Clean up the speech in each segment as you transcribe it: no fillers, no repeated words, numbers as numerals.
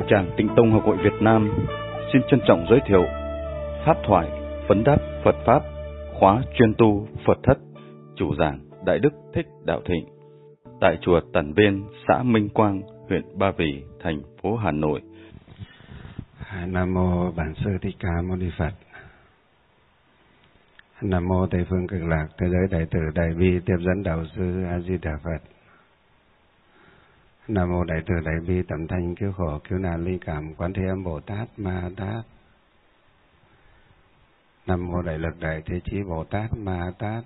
Tràng Tịnh Tông Học hội Việt Nam xin trân trọng giới thiệu Pháp thoại vấn đáp Phật Pháp khóa chuyên tu Phật thất, chủ giảng Đại Đức Thích Đạo Thịnh tại chùa Tần Biên, xã Minh Quang, huyện Ba Vì, thành phố Hà Nội. Nam mô Bản Sư Thích Ca Mâu Ni Phật. Nam mô Tây Phương Cực Lạc Thế Giới Đại Từ Đại Bi Tiếp Dẫn Đạo Sư A Di Đà Phật. Nam mô Đại Từ Đại Bi Tầm Thanh Cứu Khổ Cứu Nạn Linh Cảm Quán Thế Âm Bồ Tát Ma Tát. Nam mô Đại Lực Đại Thế Chí Bồ Tát Ma Tát.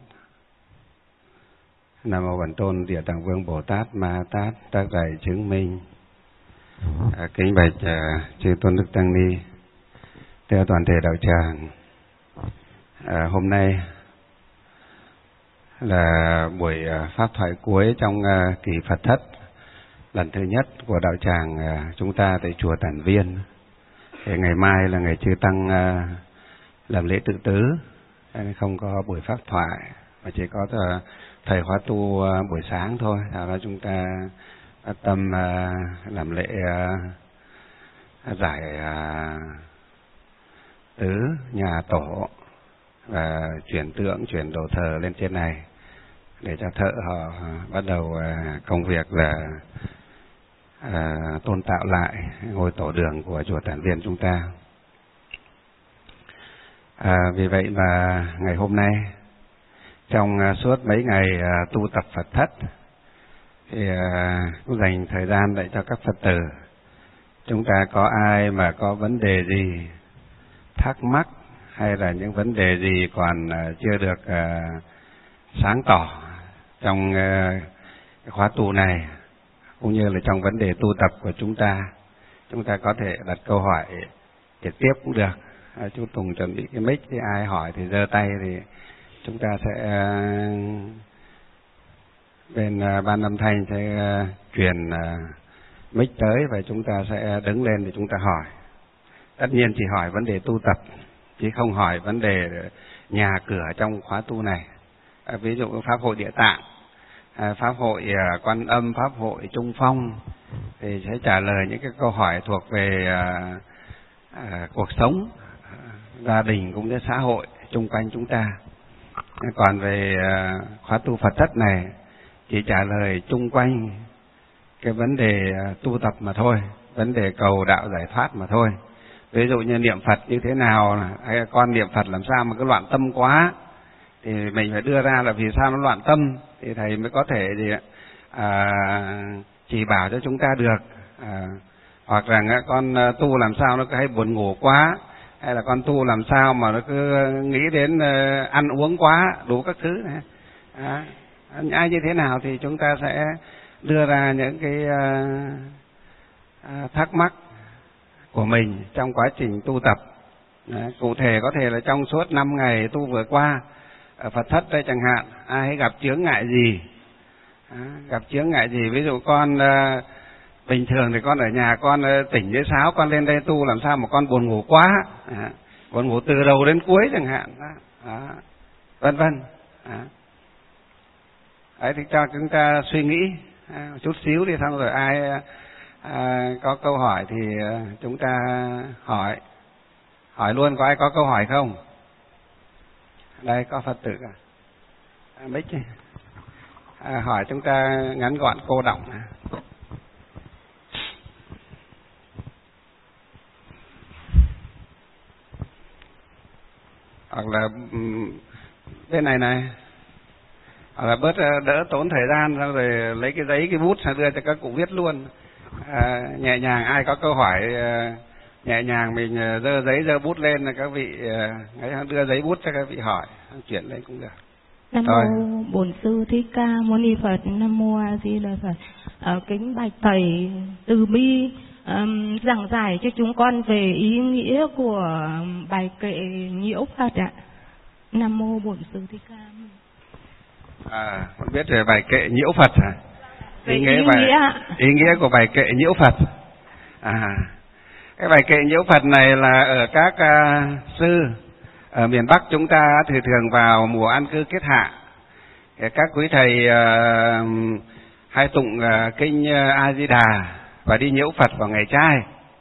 Nam mô Bản Tôn Địa Tạng Vương Bồ Tát Ma Tát tác đại chứng minh. Kính bạch chư tôn đức tăng ni theo toàn thể đạo tràng. Hôm nay là buổi pháp thoại cuối trong kỳ Phật thất lần thứ nhất của đạo tràng chúng ta tại chùa Tản Viên. Thì ngày mai là ngày chư tăng làm lễ tự tứ, nên không có buổi pháp thoại mà chỉ có thầy khóa tu buổi sáng thôi. Đó chúng ta tâm làm lễ giải tứ nhà tổ và chuyển tượng, chuyển đồ thờ lên trên này để cho thợ họ bắt đầu công việc là tôn tạo lại ngôi tổ đường của chùa Tản Viên chúng ta. Vì vậy mà ngày hôm nay trong suốt mấy ngày tu tập Phật thất thì cũng dành thời gian để cho các Phật tử chúng ta có ai mà có vấn đề gì thắc mắc hay là những vấn đề gì còn chưa được sáng tỏ trong cái khóa tu này, cũng như là trong vấn đề tu tập của chúng ta có thể đặt câu hỏi trực tiếp cũng được. Chú Tùng chuẩn bị cái mic, thì ai hỏi thì giơ tay thì chúng ta sẽ bên ban âm thanh sẽ truyền mic tới và chúng ta sẽ đứng lên để chúng ta hỏi. Tất nhiên chỉ hỏi vấn đề tu tập, chứ không hỏi vấn đề nhà cửa trong khóa tu này. Ví dụ Pháp hội Địa Tạng, Pháp hội Quan Âm, Pháp hội Trung Phong thì sẽ trả lời những cái câu hỏi thuộc về cuộc sống, gia đình cũng như xã hội chung quanh chúng ta. Còn về khóa tu Phật thất này chỉ trả lời chung quanh cái vấn đề tu tập mà thôi, vấn đề cầu đạo giải thoát mà thôi. Ví dụ như niệm Phật như thế nào, hay con niệm Phật làm sao mà cứ loạn tâm quá, thì mình phải đưa ra là vì sao nó loạn tâm, thì thầy mới có thể chỉ bảo cho chúng ta được. Hoặc là con tu làm sao nó cứ hay buồn ngủ quá, hay là con tu làm sao mà nó cứ nghĩ đến ăn uống quá, đủ các thứ này. Ai như thế nào thì chúng ta sẽ đưa ra những cái thắc mắc của mình trong quá trình tu tập. Cụ thể có thể là trong suốt 5 ngày tu vừa qua ở Phật thất đây chẳng hạn, ai gặp chướng ngại gì, gặp chướng ngại gì. Ví dụ con bình thường thì con ở nhà con tỉnh với sáo, con lên đây tu làm sao mà con buồn ngủ quá, buồn ngủ từ đầu đến cuối chẳng hạn, vân vân. Đấy thì cho chúng ta suy nghĩ chút xíu đi, xong rồi ai có câu hỏi thì chúng ta hỏi luôn. Có ai có câu hỏi không? Đây có Phật tử mic hỏi chúng ta ngắn gọn cô đọng. Hoặc là bên này hoặc là bớt đỡ tốn thời gian, xong rồi lấy cái giấy cái bút sang đưa cho các cụ viết luôn. Nhẹ nhàng, ai có câu hỏi nhẹ nhàng mình giơ giấy giơ bút lên là các vị đưa giấy bút cho các vị hỏi, chuyển lên cũng được. Nam mô Bổn Sư Thích Ca Mâu Ni Phật. Nam mô A Di Đà Phật. Kính bạch thầy từ bi giảng giải cho chúng con về ý nghĩa của bài kệ nhiễu Phật ạ. Nam mô Bổn Sư Thích Ca. Con biết về bài kệ nhiễu Phật hả? Ý nghĩa của bài kệ nhiễu Phật. Cái bài kệ nhiễu Phật này là ở các sư ở miền Bắc chúng ta thì thường vào mùa an cư kết hạ, các quý thầy hay tụng kinh A Di Đà và đi nhiễu Phật vào ngày trai.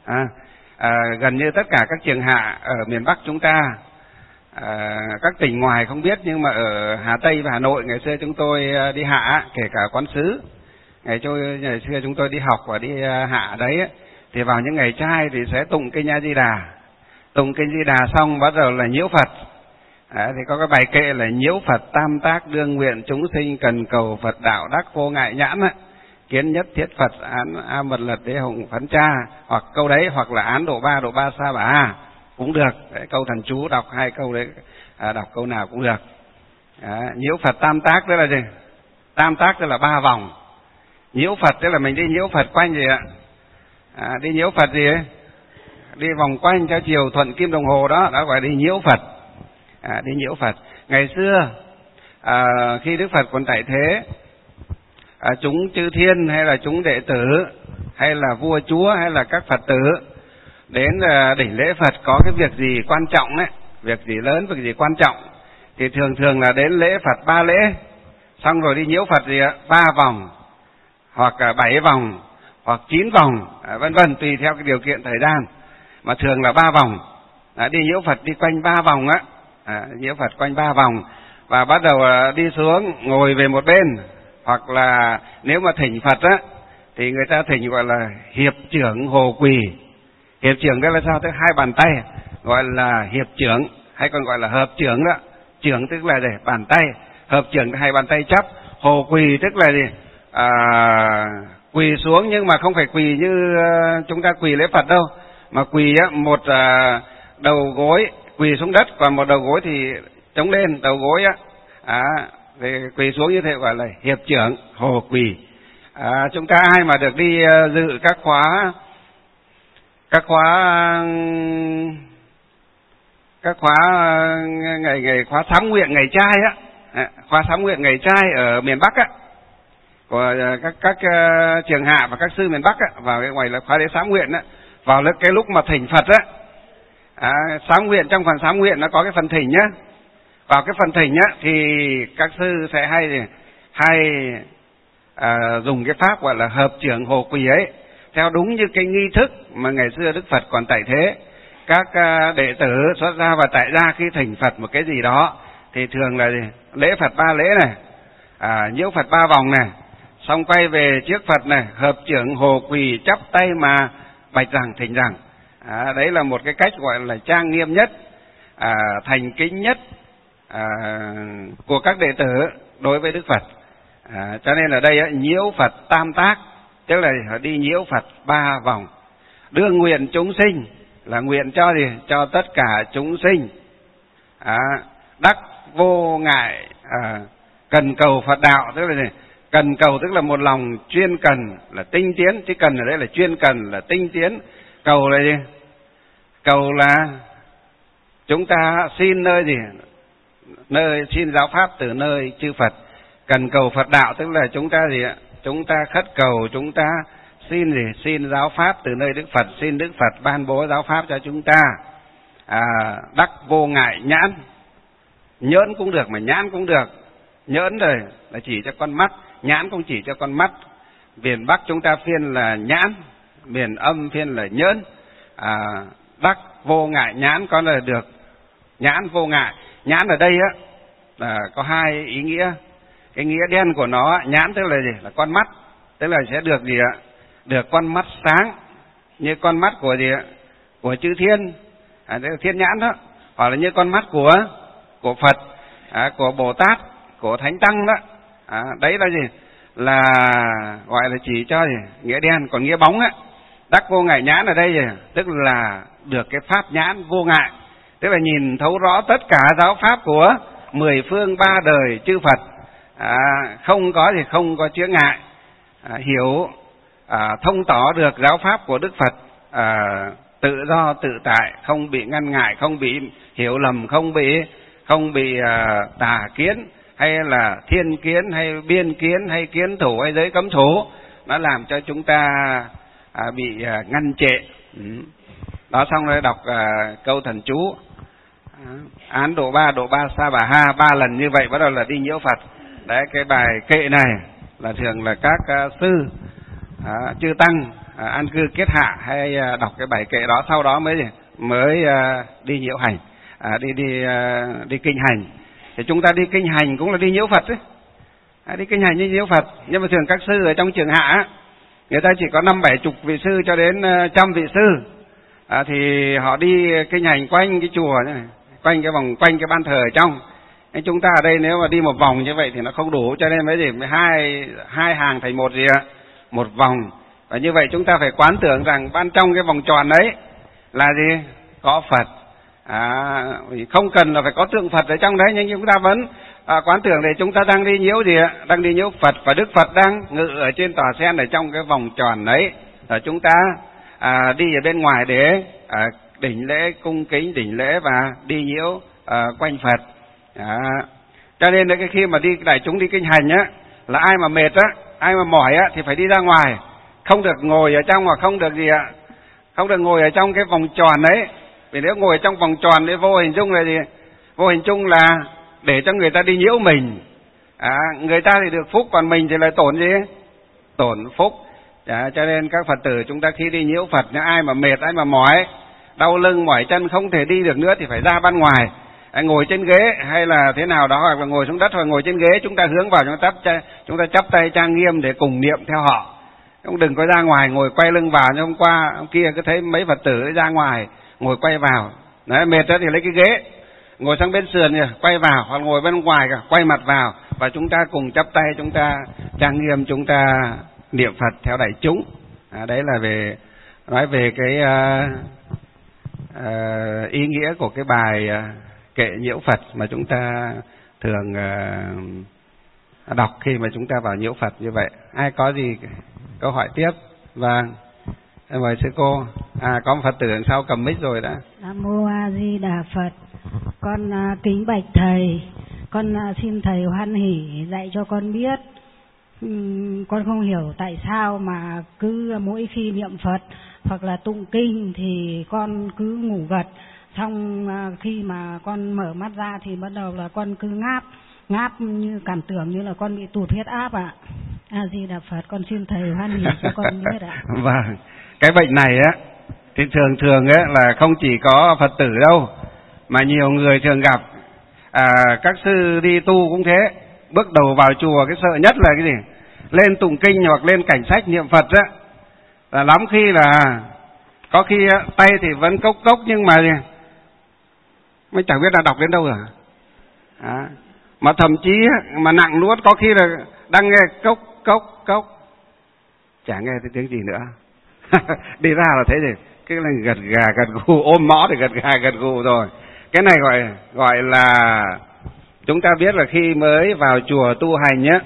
Gần như tất cả các trường hạ ở miền Bắc chúng ta, các tỉnh ngoài không biết, nhưng mà ở Hà Tây và Hà Nội ngày xưa chúng tôi đi hạ, kể cả Quán Sứ, ngày xưa chúng tôi đi học và đi hạ đấy, thì vào những ngày trai thì sẽ tụng kinh A Di Đà. Tụng kinh Di Đà xong bắt đầu là nhiễu Phật. Thì có cái bài kệ là nhiễu Phật tam tác đương nguyện chúng sinh cần cầu Phật đạo đắc vô ngại nhãn ấy. Kiến nhất thiết Phật án a mật lật đế hồng phấn cha, hoặc câu đấy, hoặc là án độ ba sa bà a cũng được. Đấy, câu thần chú đọc 2 câu đấy, đọc câu nào cũng được. Nhiễu Phật tam tác tức là gì? Tam tác tức là 3 vòng. Nhiễu Phật tức là mình đi nhiễu Phật quanh gì ạ? Đi nhiễu Phật gì ấy? Đi vòng quanh theo chiều thuận kim đồng hồ đó gọi đi nhiễu Phật. Đi nhiễu Phật. Ngày xưa khi Đức Phật còn tại thế, chúng chư thiên hay là chúng đệ tử hay là vua chúa hay là các Phật tử đến đỉnh lễ Phật có cái việc gì quan trọng ấy, việc gì lớn, việc gì quan trọng, thì thường là đến lễ Phật 3 lễ, xong rồi đi nhiễu Phật gì ạ? 3 vòng, hoặc 7 vòng, hoặc 9 vòng, vân vân, tùy theo cái điều kiện thời gian, mà thường là 3 vòng. Đi nhiễu Phật đi quanh 3 vòng á, nhiễu Phật quanh 3 vòng, và bắt đầu đi xuống ngồi về một bên, hoặc là nếu mà thỉnh Phật á thì người ta thỉnh gọi là hiệp trưởng hồ quỳ. Hiệp trưởng đây là sao? Tức 2 bàn tay, gọi là hiệp trưởng, hay còn gọi là hợp trưởng đó. Trưởng tức là để bàn tay, hợp trưởng 2 bàn tay chắp. Hồ quỳ tức là gì? Quỳ xuống, nhưng mà không phải quỳ như chúng ta quỳ lễ Phật đâu, mà quỳ á, một đầu gối quỳ xuống đất, còn một đầu gối thì chống lên đầu gối á, thì quỳ xuống như thế gọi là hiệp trưởng hồ quỳ. Chúng ta ai mà được đi dự các khóa ngày khóa sám nguyện ngày trai á, khóa sám nguyện ngày trai ở miền Bắc á, của các trường hạ và các sư miền Bắc á, vào cái ngoài là khóa lễ sám nguyện á, vào cái lúc mà thỉnh Phật á, sám nguyện, trong phần sám nguyện nó có cái phần thỉnh nhá. Vào cái phần thỉnh á thì các sư sẽ hay dùng cái pháp gọi là hợp trưởng hồ quỳ ấy, theo đúng như cái nghi thức mà ngày xưa Đức Phật còn tại thế. Các đệ tử xuất gia và tại gia khi thỉnh Phật một cái gì đó thì thường là lễ Phật 3 lễ này, nhiễu Phật 3 vòng này, xong quay về trước Phật này, hợp trưởng hồ quỳ chắp tay mà bạch rằng thỉnh rằng. Đấy là một cái cách gọi là trang nghiêm nhất, thành kính nhất của các đệ tử đối với Đức Phật. Cho nên ở đây nhiễu Phật tam tác, tức là đi nhiễu Phật 3 vòng. Đương nguyện chúng sinh là nguyện cho gì? Cho tất cả chúng sinh. Đắc vô ngại cần cầu Phật đạo, tức là gì? Cần cầu tức là một lòng chuyên cần là tinh tiến, chứ cần ở đây là chuyên cần là tinh tiến. Cầu là gì? Cầu là chúng ta xin nơi gì? Nơi xin giáo pháp từ nơi chư Phật. Cần cầu Phật đạo tức là chúng ta gì ạ? Chúng ta khất cầu, chúng ta xin gì? Xin giáo pháp từ nơi Đức Phật, xin Đức Phật ban bố giáo pháp cho chúng ta. Đắc vô ngại nhãn, nhỡn cũng được mà nhãn cũng được. Nhỡn rồi là chỉ cho con mắt, nhãn cũng chỉ cho con mắt. Miền Bắc chúng ta phiên là nhãn, miền âm phiên là nhỡn. Đắc vô ngại nhãn có là được. Nhãn vô ngại, nhãn ở đây á là có 2 ý nghĩa. Cái nghĩa đen của nó, nhãn tức là gì? Là con mắt, tức là sẽ được gì ạ? Được con mắt sáng, như con mắt của gì ạ? Của chư thiên, tức là thiên nhãn đó, hoặc là như con mắt của Phật, của Bồ Tát, của Thánh Tăng đó. Đấy là gì? Là gọi là chỉ cho gì? Nghĩa đen. Còn nghĩa bóng á, đắc vô ngại nhãn ở đây gì? Tức là được cái pháp nhãn vô ngại, tức là nhìn thấu rõ tất cả giáo pháp của 10 phương 3 đời chư Phật, không có gì, không có chướng ngại, hiểu thông tỏ được giáo pháp của Đức Phật tự do tự tại, không bị ngăn ngại, không bị hiểu lầm, không bị tà kiến hay là thiên kiến hay biên kiến hay kiến thủ hay giới cấm thủ, nó làm cho chúng ta bị ngăn trệ. Đó, xong rồi đọc câu thần chú án độ ba sa bà ha 3 lần như vậy, bắt đầu là đi nhiễu Phật. Đấy, cái bài kệ này là thường là các sư chư tăng an cư kết hạ hay đọc cái bài kệ đó, sau đó mới đi nhiễu hành, đi kinh hành. Thì chúng ta đi kinh hành cũng là đi nhiễu Phật đấy. Đi kinh hành đi nhiễu Phật. Nhưng mà thường các sư ở trong trường hạ người ta chỉ có 50-70 vị sư cho đến 100 vị sư, thì họ đi kinh hành quanh cái chùa này, quanh cái vòng, quanh cái ban thờ ở trong. Nên chúng ta ở đây nếu mà đi một vòng như vậy thì nó không đủ, cho nên mới hai hàng thành một một vòng. Và như vậy chúng ta phải quán tưởng rằng ban trong cái vòng tròn đấy là gì? Có Phật. Không cần là phải có tượng Phật ở trong đấy, nhưng chúng ta vẫn quán tưởng để chúng ta đang đi nhiễu gì ạ? Đang đi nhiễu Phật, và Đức Phật đang ngự ở trên tòa sen ở trong cái vòng tròn đấy. Rồi chúng ta đi ở bên ngoài để đỉnh lễ, cung kính đỉnh lễ và đi nhiễu quanh Phật. Cho nên cái khi mà đại chúng đi kinh hành á, là ai mà mệt á, ai mà mỏi á thì phải đi ra ngoài, không được ngồi ở trong, mà không được gì ạ, không được ngồi ở trong cái vòng tròn đấy. Vì nếu ngồi ở trong vòng tròn thì vô hình chung là gì? Vô hình chung là để cho người ta đi nhiễu mình. Người ta thì được phúc, còn mình thì lại tổn gì? Tổn phúc. Cho nên các Phật tử chúng ta khi đi nhiễu Phật, nếu ai mà mệt, ai mà mỏi, đau lưng mỏi chân không thể đi được nữa thì phải ra ban ngoài, ngồi trên ghế hay là thế nào đó, hoặc là ngồi xuống đất, hoặc ngồi trên ghế, chúng ta hướng vào, chúng ta chắp tay trang nghiêm để cùng niệm theo họ. Cũng đừng có ra ngoài ngồi quay lưng vào. Như hôm qua hôm kia cứ thấy mấy Phật tử ra ngoài ngồi quay vào, đấy, mệt đó thì lấy cái ghế ngồi sang bên sườn kìa, quay vào, hoặc ngồi bên ngoài kìa, quay mặt vào, và chúng ta cùng chắp tay, chúng ta trang nghiêm, chúng ta niệm Phật theo đại chúng. Đấy là nói về cái ý nghĩa của cái bài kệ nhiễu Phật mà chúng ta thường đọc khi mà chúng ta vào nhiễu Phật như vậy. Ai có gì câu hỏi tiếp? Vâng, mời sư cô. Có một Phật tử đằng sau cầm mic rồi đã. Nam mô A Di Đà Phật. Con kính bạch thầy, con xin thầy hoan hỷ dạy cho con biết. Con không hiểu tại sao mà cứ mỗi khi niệm Phật hoặc là tụng kinh thì con cứ ngủ gật, xong khi mà con mở mắt ra thì bắt đầu là con cứ ngáp như cảm tưởng như là con bị tụt huyết áp ạ. A Di Đà Phật, con xin thầy hoan hỷ cho con biết ạ. Vâng, cái bệnh này á thì thường á là không chỉ có Phật tử đâu, mà nhiều người thường gặp. Các sư đi tu cũng thế, bước đầu vào chùa cái sợ nhất là cái gì? Lên tụng kinh hoặc lên cảnh sách niệm Phật á, là lắm khi là có khi á, tay thì vẫn cốc nhưng mà mới chẳng biết là đọc đến đâu rồi. Mà thậm chí mà nặng nuốt, có khi là đang nghe cốc chả nghe thấy tiếng gì nữa. Đi ra là thấy gì? Cái là gật gà gật gù, ôm mõ thì gật gà gật gù rồi. Cái này gọi là chúng ta biết là khi mới vào chùa tu hành nhé,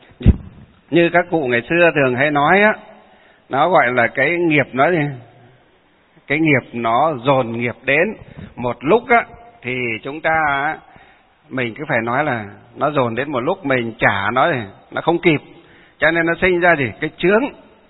như các cụ ngày xưa thường hay nói á, nó gọi là cái nghiệp nó gì? Cái nghiệp nó dồn nghiệp đến một lúc á, thì chúng ta mình cứ phải nói là nó dồn đến một lúc mình trả nó thì nó không kịp, cho nên nó sinh ra gì? Cái chướng.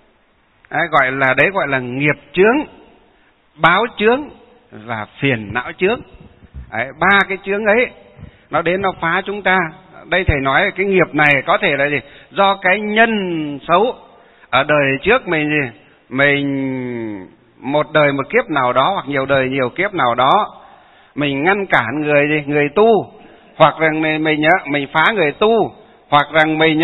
Gọi là nghiệp chướng, báo chướng và phiền não chướng. Ba cái chướng ấy nó đến nó phá chúng ta. Đây thầy nói cái nghiệp này có thể là gì? Do cái nhân xấu ở đời trước mình gì? Mình một đời một kiếp nào đó, hoặc nhiều đời nhiều kiếp nào đó, mình ngăn cản người tu, hoặc rằng mình phá người tu, hoặc rằng mình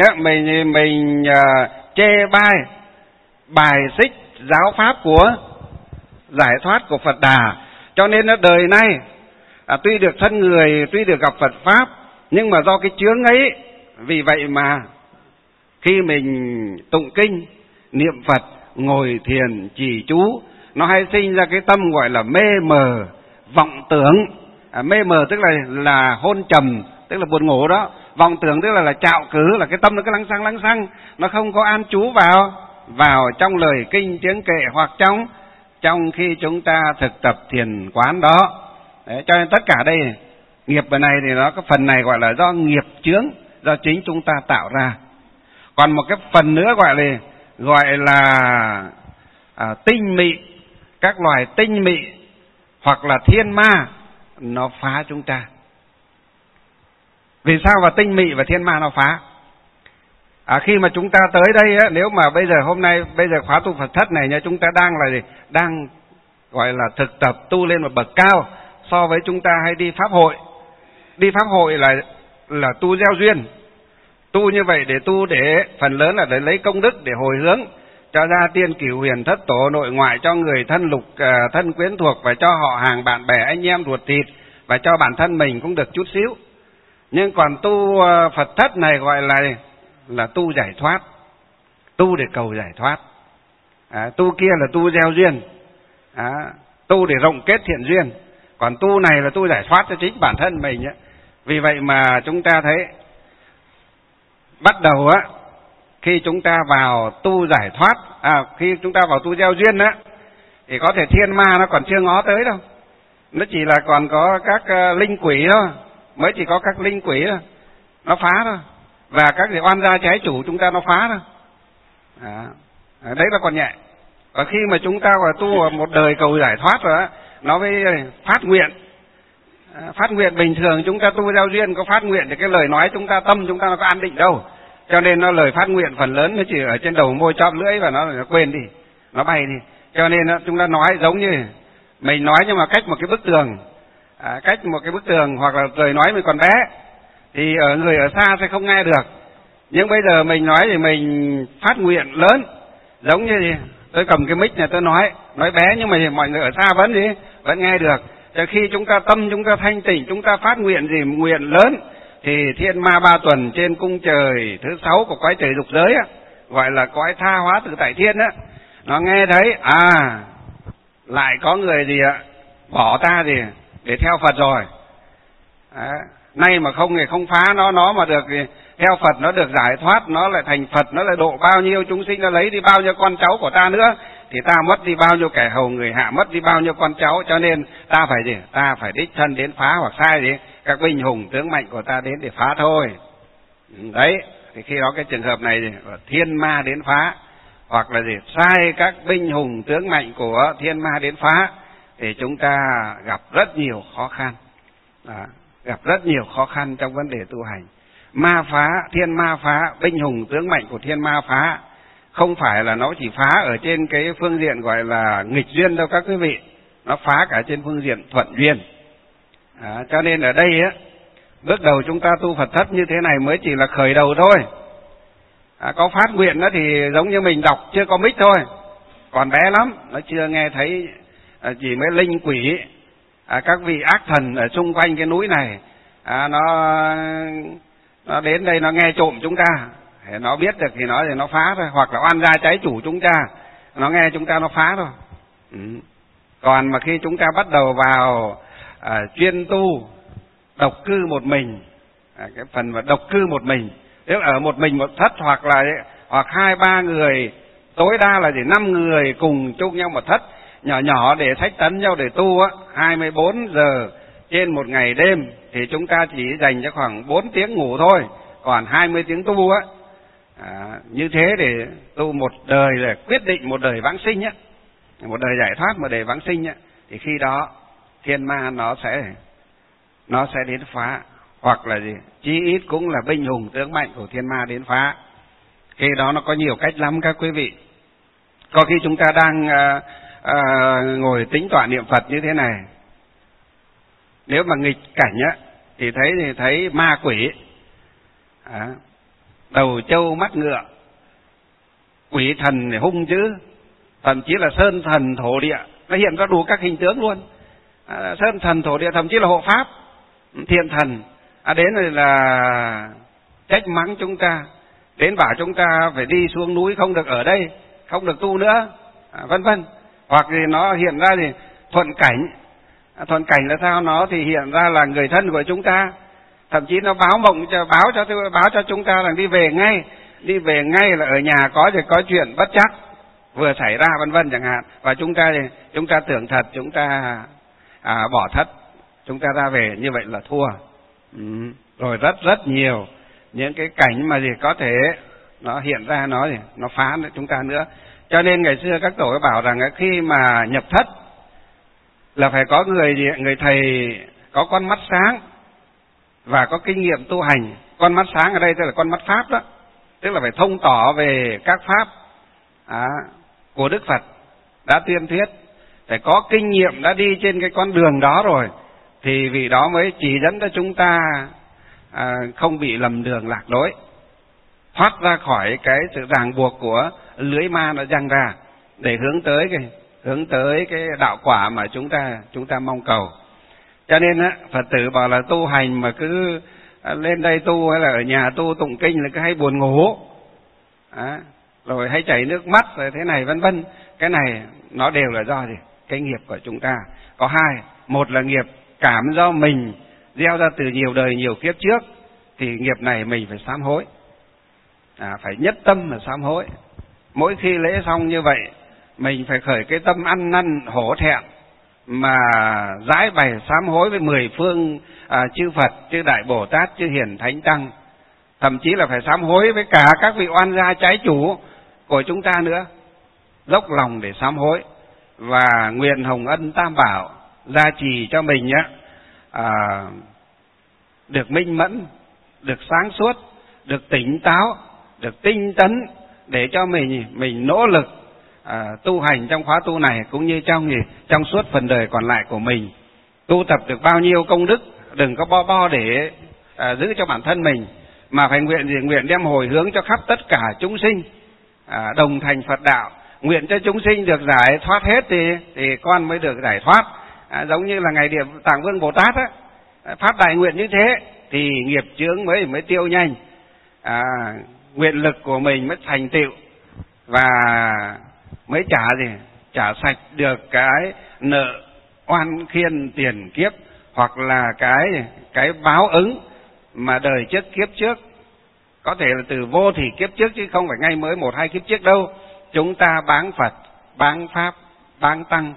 chê bài xích giáo pháp của giải thoát của Phật Đà. Cho nên đời này tuy được thân người, tuy được gặp Phật pháp, nhưng mà do cái chướng ấy, vì vậy mà khi mình tụng kinh, niệm Phật, ngồi thiền, trì chú, nó hay sinh ra cái tâm gọi là mê mờ, vọng tưởng. Mê mờ tức là hôn trầm, tức là buồn ngủ đó. Vọng tưởng tức là trạo cử, là cái tâm nó cứ lăng xăng, nó không có an trú vào trong lời kinh tiếng kệ, hoặc trong khi chúng ta thực tập thiền quán đó. Đấy, cho nên tất cả đây nghiệp này thì nó cái phần này gọi là do nghiệp chướng, do chính chúng ta tạo ra. Còn một cái phần nữa gọi là tinh mị, các loài tinh mị hoặc là thiên ma nó phá chúng ta. Vì sao mà tinh mị và thiên ma nó phá? Khi mà chúng ta tới đây á, nếu mà bây giờ khóa tu Phật thất này nha, chúng ta đang gọi là thực tập tu lên một bậc cao so với chúng ta hay đi pháp hội. Đi pháp hội là tu gieo duyên. Tu như vậy để tu để phần lớn là để lấy công đức để hồi hướng cho gia tiên cửu huyền thất tổ nội ngoại, cho người thân lục thân quyến thuộc, và cho họ hàng bạn bè anh em ruột thịt, và cho bản thân mình cũng được chút xíu. Nhưng còn tu Phật thất này gọi là tu giải thoát, tu để cầu giải thoát. Tu kia là tu gieo duyên, tu để rộng kết thiện duyên. Còn tu này là tu giải thoát cho chính bản thân mình ấy. Vì vậy mà chúng ta thấy bắt đầu á, khi chúng ta vào tu giải thoát, khi chúng ta vào tu gieo duyên á, thì có thể thiên ma nó còn chưa ngó tới đâu, nó chỉ là còn có các linh quỷ thôi, mới chỉ có các linh quỷ thôi, nó phá thôi, và các cái oan gia trái chủ chúng ta nó phá thôi. Đấy là còn nhẹ. Và khi mà chúng ta tu một đời cầu giải thoát rồi á, nó mới phát nguyện. Phát nguyện bình thường chúng ta tu gieo duyên có phát nguyện thì cái lời nói chúng ta, tâm chúng ta nó có an định đâu. Cho nên nó lời phát nguyện phần lớn nó chỉ ở trên đầu môi chóp lưỡi, và nó quên đi, nó bay đi. Cho nên chúng ta nói giống như mình nói nhưng mà cách một cái bức tường, hoặc là lời nói mình còn bé thì người ở xa sẽ không nghe được. Nhưng bây giờ mình nói thì mình phát nguyện lớn, giống như tôi cầm cái mic này tôi nói bé nhưng mà mọi người ở xa vẫn nghe được. Cho khi chúng ta tâm chúng ta thanh tịnh, chúng ta phát nguyện nguyện lớn, thì thiên ma ba tuần trên cung trời thứ 6 của cõi trời dục giới á, gọi là cõi tha hóa tự tại thiên á, nó nghe thấy lại có người bỏ ta để theo Phật rồi. Nay mà không phá nó mà được theo Phật, nó được giải thoát, nó lại thành Phật, nó lại độ bao nhiêu chúng sinh, nó lấy đi bao nhiêu con cháu của ta nữa, thì ta mất đi bao nhiêu kẻ hầu người hạ, mất đi bao nhiêu con cháu. Cho nên ta phải đích thân đến phá, hoặc sai các binh hùng tướng mạnh của ta đến để phá thôi. Đấy, thì khi đó cái trường hợp này thiên ma đến phá, hoặc là sai các binh hùng tướng mạnh của thiên ma đến phá, thì chúng ta gặp rất nhiều khó khăn. Gặp rất nhiều khó khăn trong vấn đề tu hành. Ma phá, thiên ma phá, binh hùng tướng mạnh của thiên ma phá, không phải là nó chỉ phá ở trên cái phương diện gọi là nghịch duyên đâu các quý vị, nó phá cả trên phương diện thuận duyên. Cho nên ở đây á, bước đầu chúng ta tu Phật thất như thế này mới chỉ là khởi đầu thôi. Có phát nguyện đó thì giống như mình đọc chưa có mic thôi, còn bé lắm, nó chưa nghe thấy, chỉ mấy linh quỷ, các vị ác thần ở xung quanh cái núi này, nó đến đây nó nghe trộm chúng ta, nó biết được thì nó phá thôi, hoặc là oan gia trái chủ chúng ta, nó nghe chúng ta nó phá thôi. Còn mà khi chúng ta bắt đầu vào chuyên tu độc cư một mình, cái phần mà độc cư một mình, tức là ở một mình một thất, hoặc 2-3 người, tối đa là 5 người cùng chung nhau một thất nhỏ nhỏ để xách tấn nhau để tu á, 24 giờ trên một ngày đêm, thì chúng ta chỉ dành cho khoảng 4 tiếng ngủ thôi, còn 20 tiếng tu á. Như thế để tu một đời, là quyết định một đời vãng sinh á, một đời giải thoát, một đời vãng sinh á, thì khi đó thiên ma nó sẽ đến phá, hoặc là chí ít cũng là binh hùng tướng mạnh của thiên ma đến phá. Khi đó nó có nhiều cách lắm các quý vị. Có khi chúng ta đang ngồi tính tọa niệm Phật như thế này, nếu mà nghịch cảnh á thì thấy ma quỷ, đầu trâu mắt ngựa, quỷ thần hung dữ, thậm chí là sơn thần thổ địa, nó hiện ra đủ các hình tướng luôn. Sơn thần thổ địa, thậm chí là hộ pháp, thiện thần, đến rồi là trách mắng chúng ta, đến bảo chúng ta phải đi xuống núi, không được ở đây, không được tu nữa, vân vân. Hoặc thì nó hiện ra thì thuận cảnh. Thuận cảnh là sao? Nó thì hiện ra là người thân của chúng ta, thậm chí nó báo cho chúng ta rằng đi về ngay là ở nhà có chuyện bất chắc vừa xảy ra, vân vân chẳng hạn. Và chúng ta tưởng thật, chúng ta bỏ thất, chúng ta ra về, như vậy là thua. Rồi rất nhiều những cái cảnh mà có thể nó hiện ra, nó phá chúng ta nữa. Cho nên ngày xưa các tổ bảo rằng khi mà nhập thất là phải có người thầy có con mắt sáng và có kinh nghiệm tu hành. Con mắt sáng ở đây tức là con mắt pháp đó, tức là phải thông tỏ về các pháp của Đức Phật đã tuyên thuyết, phải có kinh nghiệm đã đi trên cái con đường đó rồi, thì vị đó mới chỉ dẫn cho chúng ta không bị lầm đường lạc lối, thoát ra khỏi cái sự ràng buộc của lưới ma nó giăng ra, để hướng tới cái đạo quả mà chúng ta mong cầu. Cho nên Phật tử bảo là tu hành mà cứ lên đây tu hay là ở nhà tu tụng kinh là cứ hay buồn ngủ, rồi hay chảy nước mắt rồi thế này vân vân. Cái này nó đều là do gì? Cái nghiệp của chúng ta có hai. Một là nghiệp cảm do mình gieo ra từ nhiều đời nhiều kiếp trước, thì nghiệp này mình phải sám hối, phải nhất tâm mà sám hối. Mỗi khi lễ xong như vậy, mình phải khởi cái tâm ăn năn hổ thẹn mà giải bày sám hối với 10 phương chư Phật, chư Đại Bồ Tát, chư Hiền Thánh Tăng, thậm chí là phải sám hối với cả các vị oan gia trái chủ của chúng ta nữa, dốc lòng để sám hối. Và nguyện hồng ân Tam Bảo gia trì cho mình được minh mẫn, được sáng suốt, được tỉnh táo, được tinh tấn, để cho mình nỗ lực tu hành trong khóa tu này, cũng như trong suốt phần đời còn lại của mình. Tu tập được bao nhiêu công đức, đừng có bo để giữ cho bản thân mình, mà phải nguyện đem hồi hướng cho khắp tất cả chúng sinh đồng thành Phật đạo. Nguyện cho chúng sinh được giải thoát hết thì con mới được giải thoát. Giống như là Ngài Địa Tạng Vương Bồ Tát phát đại nguyện như thế thì nghiệp chướng mới tiêu nhanh, nguyện lực của mình mới thành tựu, và mới trả sạch được cái nợ oan khiên tiền kiếp, hoặc là cái báo ứng mà đời trước kiếp trước, có thể là từ vô thỉ kiếp trước chứ không phải ngay mới 1-2 kiếp trước đâu. Chúng ta báng Phật, báng Pháp, báng Tăng,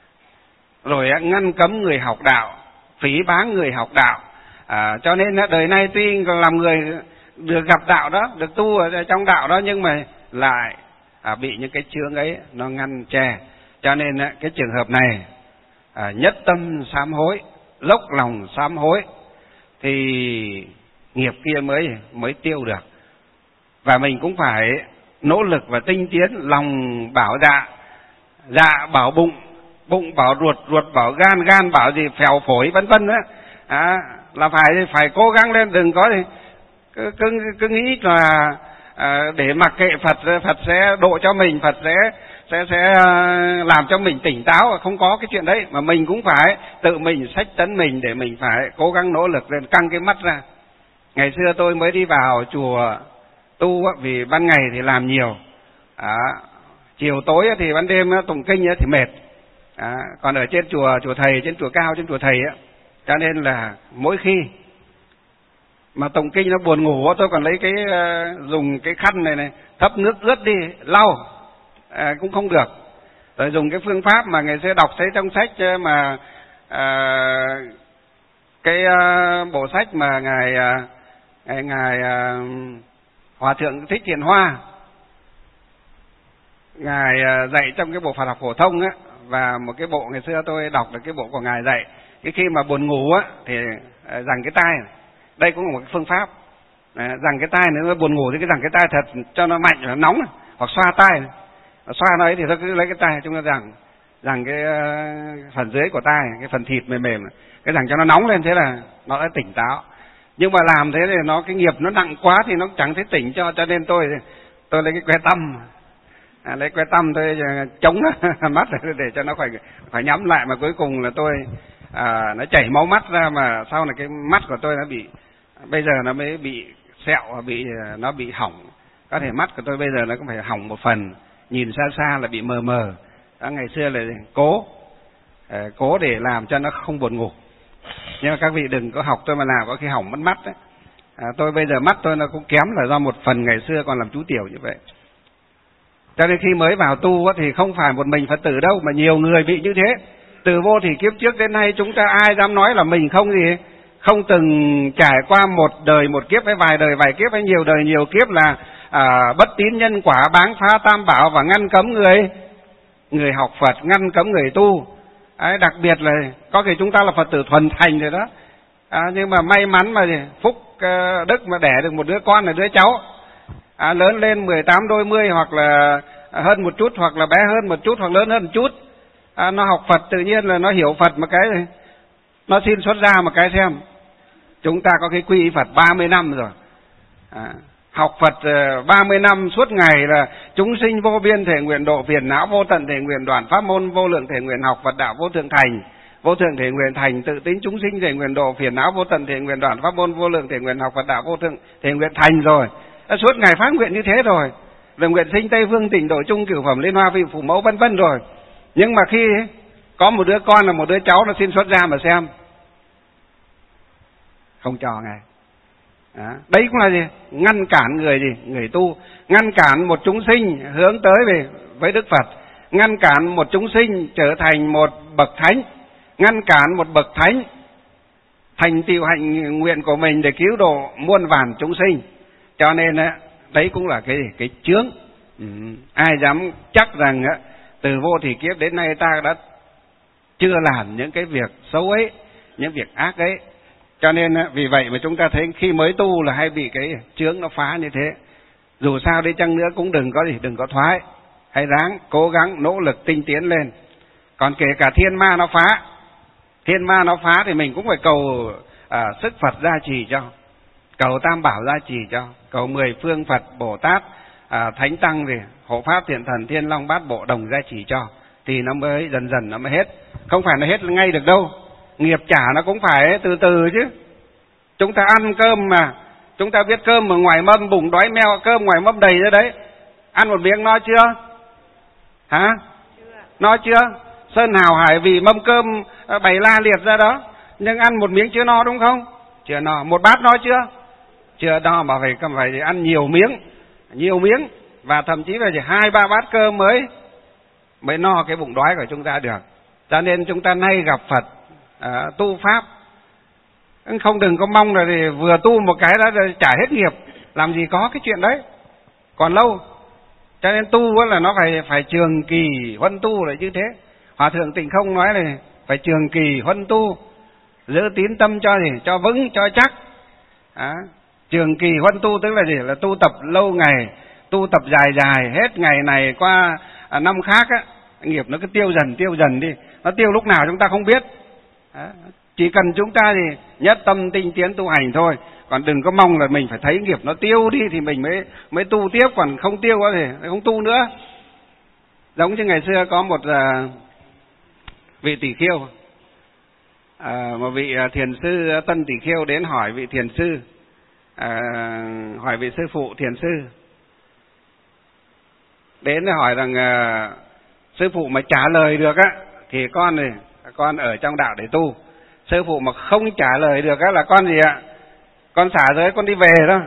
rồi ngăn cấm người học đạo, phỉ báng người học đạo. Cho nên đời này tuy làm người được gặp đạo đó, được tu ở trong đạo đó, nhưng mà lại bị những cái chướng ấy nó ngăn che. Cho nên cái trường hợp này nhất tâm sám hối, dốc lòng sám hối, thì nghiệp kia mới tiêu được. Và mình cũng phải nỗ lực và tinh tiến, lòng bảo dạ, dạ bảo bụng, bụng bảo ruột, ruột bảo gan, gan bảo gì phèo phổi vân vân nữa. Là phải cố gắng lên, đừng có thì cứ nghĩ là để mặc kệ Phật, Phật sẽ độ cho mình, Phật sẽ làm cho mình tỉnh táo. Không có cái chuyện đấy, mà mình cũng phải tự mình xách tấn mình, để mình phải cố gắng nỗ lực lên, căng cái mắt ra. Ngày xưa tôi mới đi vào chùa tu vì ban ngày thì làm nhiều, chiều tối thì ban đêm tụng kinh thì mệt. Còn ở trên chùa thầy, trên chùa cao, trên chùa thầy cho nên là mỗi khi mà tụng kinh nó buồn ngủ, tôi còn lấy dùng cái khăn này thấm nước ướt đi lau cũng không được. Rồi dùng cái phương pháp mà ngày xưa đọc thấy trong sách, mà cái bộ sách mà ngài Hòa thượng Thích Thiện Hoa ngài dạy trong cái bộ Phật học phổ thông và một cái bộ ngày xưa tôi đọc được cái bộ của ngài dạy, cái khi mà buồn ngủ thì giằng cái tai. Đây cũng là một cái phương pháp, giằng cái tai, nếu buồn ngủ thì cái giằng cái tai thật cho nó mạnh, nó nóng, hoặc xoa tai, xoa nó ấy thì tôi cứ lấy cái tai chúng ta giằng cái phần dưới của tai, cái phần thịt mềm mềm, cái giằng cho nó nóng lên, thế là nó đã tỉnh táo. Nhưng mà làm thế thì cái nghiệp nó nặng quá thì nó chẳng thấy tỉnh cho nên tôi lấy cái que tăm, lấy que tăm tôi chống mắt để cho nó phải nhắm lại, mà cuối cùng là tôi nó chảy máu mắt ra, mà sau này cái mắt của tôi nó bây giờ nó mới bị sẹo, nó bị hỏng. Có thể mắt của tôi bây giờ nó cũng phải hỏng một phần, nhìn xa xa là bị mờ mờ. Ngày xưa là cố để làm cho nó không buồn ngủ. Nhưng mà các vị đừng có học tôi mà làm, có khi hỏng mất mắt đấy. Tôi bây giờ mắt tôi nó cũng kém là do một phần ngày xưa còn làm chú tiểu như vậy. Cho nên khi mới vào tu thì không phải một mình Phật tử đâu, mà nhiều người bị như thế. Từ vô thỉ kiếp trước đến nay chúng ta ai dám nói là mình không từng trải qua một đời một kiếp, hay vài đời vài kiếp, hay nhiều đời nhiều kiếp là bất tín nhân quả, báng phá Tam Bảo và ngăn cấm người học Phật, ngăn cấm người tu. Đặc biệt là có thể chúng ta là Phật tử thuần thành rồi đó, nhưng mà may mắn mà phúc đức mà đẻ được một đứa con là đứa cháu, lớn lên 18 đôi mươi, hoặc là hơn một chút, hoặc là bé hơn một chút, hoặc lớn hơn một chút. Nó học Phật tự nhiên là nó hiểu Phật một cái, nó xin xuất gia một cái xem. Chúng ta có cái quy y Phật 30 năm rồi. Học Phật 30 năm suốt ngày là chúng sinh vô biên thể nguyện độ, phiền não vô tận thể nguyện đoạn, pháp môn vô lượng thể nguyện học, Phật đạo vô thượng thành, vô thượng thể nguyện thành, tự tính chúng sinh thể nguyện độ, phiền não vô tận thể nguyện đoạn, pháp môn vô lượng thể nguyện học, Phật đạo vô thượng thể nguyện thành rồi. Suốt ngày phát nguyện như thế rồi. Về nguyện sinh Tây Phương tỉnh độ chung cửu phẩm liên hoa vị phụ mẫu vân vân rồi. Nhưng mà khi có một đứa con là một đứa cháu nó xin xuất gia mà xem, không cho ngài. Đấy cũng là gì? Ngăn cản người gì? Người tu. Ngăn cản một chúng sinh hướng tới về với Đức Phật. Ngăn cản một chúng sinh trở thành một bậc thánh. Ngăn cản một bậc thánh thành tựu hạnh nguyện của mình để cứu độ muôn vàn chúng sinh. Cho nên đấy cũng là cái chướng. Ai dám chắc rằng từ vô thủy kiếp đến nay ta đã chưa làm những cái việc xấu ấy, những việc ác ấy. Cho nên vì vậy mà chúng ta thấy khi mới tu là hay bị cái chướng nó phá như thế. Dù sao đi chăng nữa cũng đừng có thoái, hãy ráng cố gắng nỗ lực tinh tiến lên. Còn kể cả thiên ma nó phá thì mình cũng phải cầu sức Phật gia trì cho, cầu Tam Bảo gia trì cho, cầu 10 phương Phật Bồ Tát Thánh Tăng thì hộ pháp thiện thần Thiên Long Bát Bộ đồng gia trì cho, thì nó mới dần dần nó mới hết. Không phải nó hết ngay được đâu. Nghiệp trả nó cũng phải từ từ chứ. Chúng ta ăn cơm mà, chúng ta biết cơm mà ngoài mâm bụng đói meo, cơm ngoài mâm đầy ra đấy. Ăn một miếng no chưa? Hả? No chưa? Sơn hào hải vì mâm cơm bày la liệt ra đó, nhưng ăn một miếng chưa no đúng không? Chưa no. Một bát no chưa? Chưa no, mà phải ăn nhiều miếng, và thậm chí là chỉ 2-3 bát cơm mới no cái bụng đói của chúng ta được. Cho nên chúng ta nay gặp Phật tu pháp, không đừng có mong là thì vừa tu một cái đã trả hết nghiệp, làm gì có cái chuyện đấy, còn lâu. Cho nên tu là nó phải trường kỳ huân tu là như thế. Hòa thượng Tịnh Không nói là phải trường kỳ huân tu, giữ tín tâm cho vững cho chắc. Trường kỳ huân tu tức là gì? Là tu tập lâu ngày, tu tập dài, hết ngày này qua năm khác nghiệp nó cứ tiêu dần đi. Nó tiêu lúc nào chúng ta không biết. Chỉ cần chúng ta thì nhất tâm tinh tiến tu hành thôi. Còn đừng có mong là mình phải thấy nghiệp nó tiêu đi thì mình mới tu tiếp, còn không tiêu thì không tu nữa. Giống như ngày xưa có một vị tỷ kheo, một vị thiền sư Tân Tỷ Kheo đến hỏi vị thiền sư, hỏi vị sư phụ thiền sư, đến hỏi rằng sư phụ mà trả lời được thì con ở trong đạo để tu. Sư phụ mà không trả lời được là con gì ạ? Con xả giới, con đi về đó.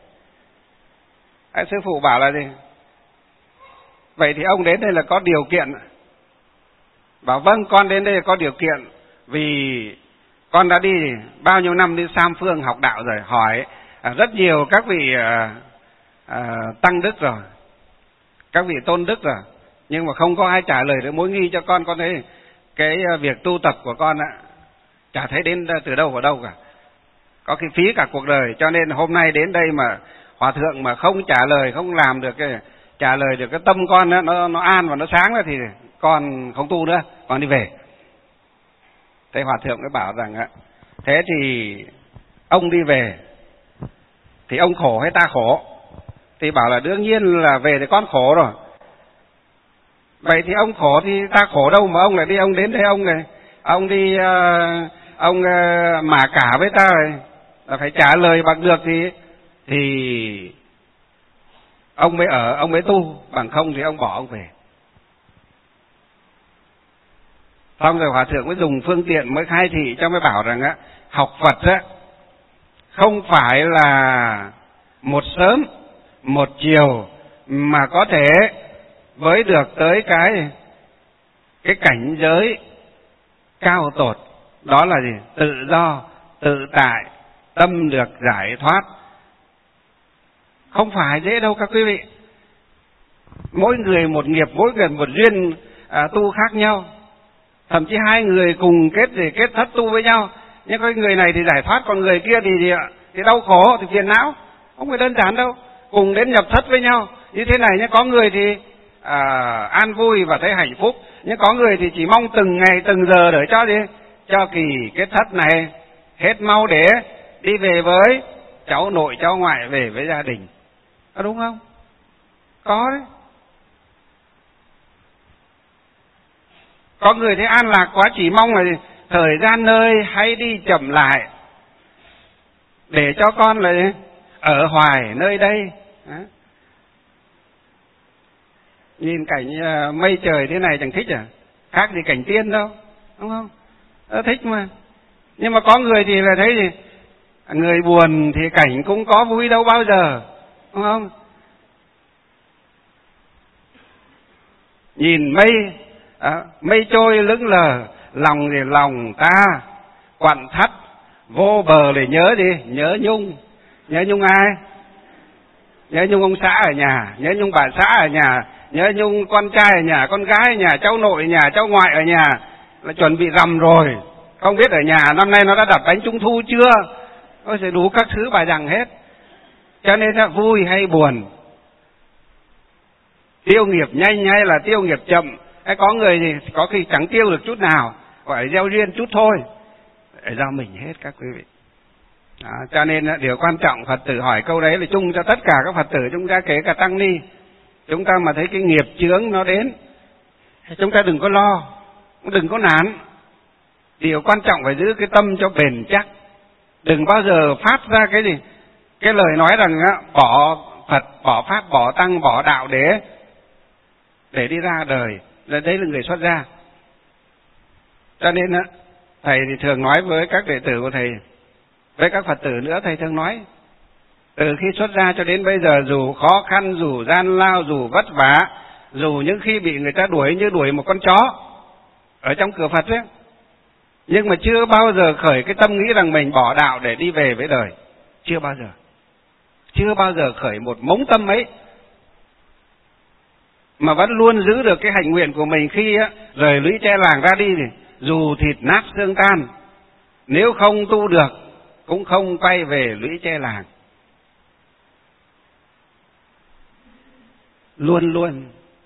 Sư phụ bảo là gì? Vậy thì ông đến đây là có điều kiện. Bảo vâng, con đến đây là có điều kiện, vì con đã đi bao nhiêu năm đi Sam Phương học đạo rồi, hỏi rất nhiều các vị tăng đức rồi, các vị tôn đức rồi, nhưng mà không có ai trả lời được mối nghi cho con. Con thấy cái việc tu tập của con chả thấy đến từ đâu vào đâu cả, có khi phí cả cuộc đời. Cho nên hôm nay đến đây mà hòa thượng mà không trả lời, không làm được trả lời được cái tâm con nó an và nó sáng ra thì con không tu nữa, con đi về. Thế hòa thượng mới bảo rằng thế thì ông đi về thì ông khổ hay ta khổ? Thì bảo là đương nhiên là về thì con khổ rồi. Vậy thì ông khổ thì ta khổ đâu mà ông lại đi, ông đến đây ông đi ông mà cả với ta rồi, là phải trả lời bằng được thì ông mới ở, ông mới tu, bằng không thì ông bỏ ông về. Xong rồi hòa thượng mới dùng phương tiện mới khai thị cho, mới bảo rằng học Phật không phải là một sớm một chiều mà có thể với được tới cái cảnh giới cao tột, đó là gì? Tự do, tự tại, tâm được giải thoát. Không phải dễ đâu các quý vị. Mỗi người một nghiệp, mỗi người một duyên tu khác nhau. Thậm chí hai người cùng kết thất tu với nhau, nhưng cái người này thì giải thoát, còn người kia thì đau khổ, thì phiền não. Không phải đơn giản đâu. cùng đến nhập thất với nhau. Như thế này nhé, có người thì an vui và thấy hạnh phúc, nhưng có người thì chỉ mong từng ngày từng giờ để cho gì, cho kỳ kết thất này hết mau để đi về với cháu nội cháu ngoại, về với gia đình. Có đúng không? Có đấy. Có người thấy an lạc quá, chỉ mong là thời gian nơi hãy đi chậm lại để cho con là ở hoài nơi đây. Nhìn cảnh mây trời thế này chẳng thích à? Khác gì cảnh tiên đâu, đúng không? Thích mà. Nhưng mà có người thì là thấy gì? Người buồn thì cảnh cũng có vui đâu bao giờ, đúng không? Nhìn mây trôi lững lờ, lòng thì lòng ta quặn thắt vô bờ để nhớ đi, nhớ Nhung. Nhớ Nhung ai? Nhớ Nhung ông xã ở nhà, nhớ Nhung bà xã ở nhà, nhớ Nhung con trai ở nhà, con gái ở nhà, cháu nội ở nhà, cháu ngoại ở nhà, là chuẩn bị rằm rồi. Không biết ở nhà năm nay nó đã đập bánh trung thu chưa? Ôi sẽ đủ các thứ bài rằng hết. Cho nên là vui hay buồn, tiêu nghiệp nhanh hay là tiêu nghiệp chậm, hay có người thì có khi chẳng tiêu được chút nào, gọi là gieo duyên chút thôi, để do mình hết các quý vị. Đó, cho nên điều quan trọng Phật tử hỏi câu đấy là chung cho tất cả các Phật tử chúng ta, kể cả tăng ni. Chúng ta mà thấy cái nghiệp chướng nó đến, chúng ta đừng có lo, đừng có nản. Điều quan trọng phải giữ cái tâm cho bền chắc. Đừng bao giờ phát ra cái gì, cái lời nói rằng bỏ Phật, bỏ Pháp, bỏ Tăng, bỏ đạo để đi ra đời, là đấy là người xuất gia. Cho nên thầy thì thường nói với các đệ tử của thầy, với các Phật tử nữa, thầy thường nói từ khi xuất gia cho đến bây giờ, dù khó khăn, dù gian lao, dù vất vả, dù những khi bị người ta đuổi như đuổi một con chó ở trong cửa Phật ấy, nhưng mà chưa bao giờ khởi cái tâm nghĩ rằng mình bỏ đạo để đi về với đời. Chưa bao giờ. Chưa bao giờ khởi một mống tâm ấy. Mà vẫn luôn giữ được cái hạnh nguyện của mình khi rời lũy tre làng ra đi thì dù thịt nát xương tan, nếu không tu được cũng không quay về lũy tre làng. Luôn luôn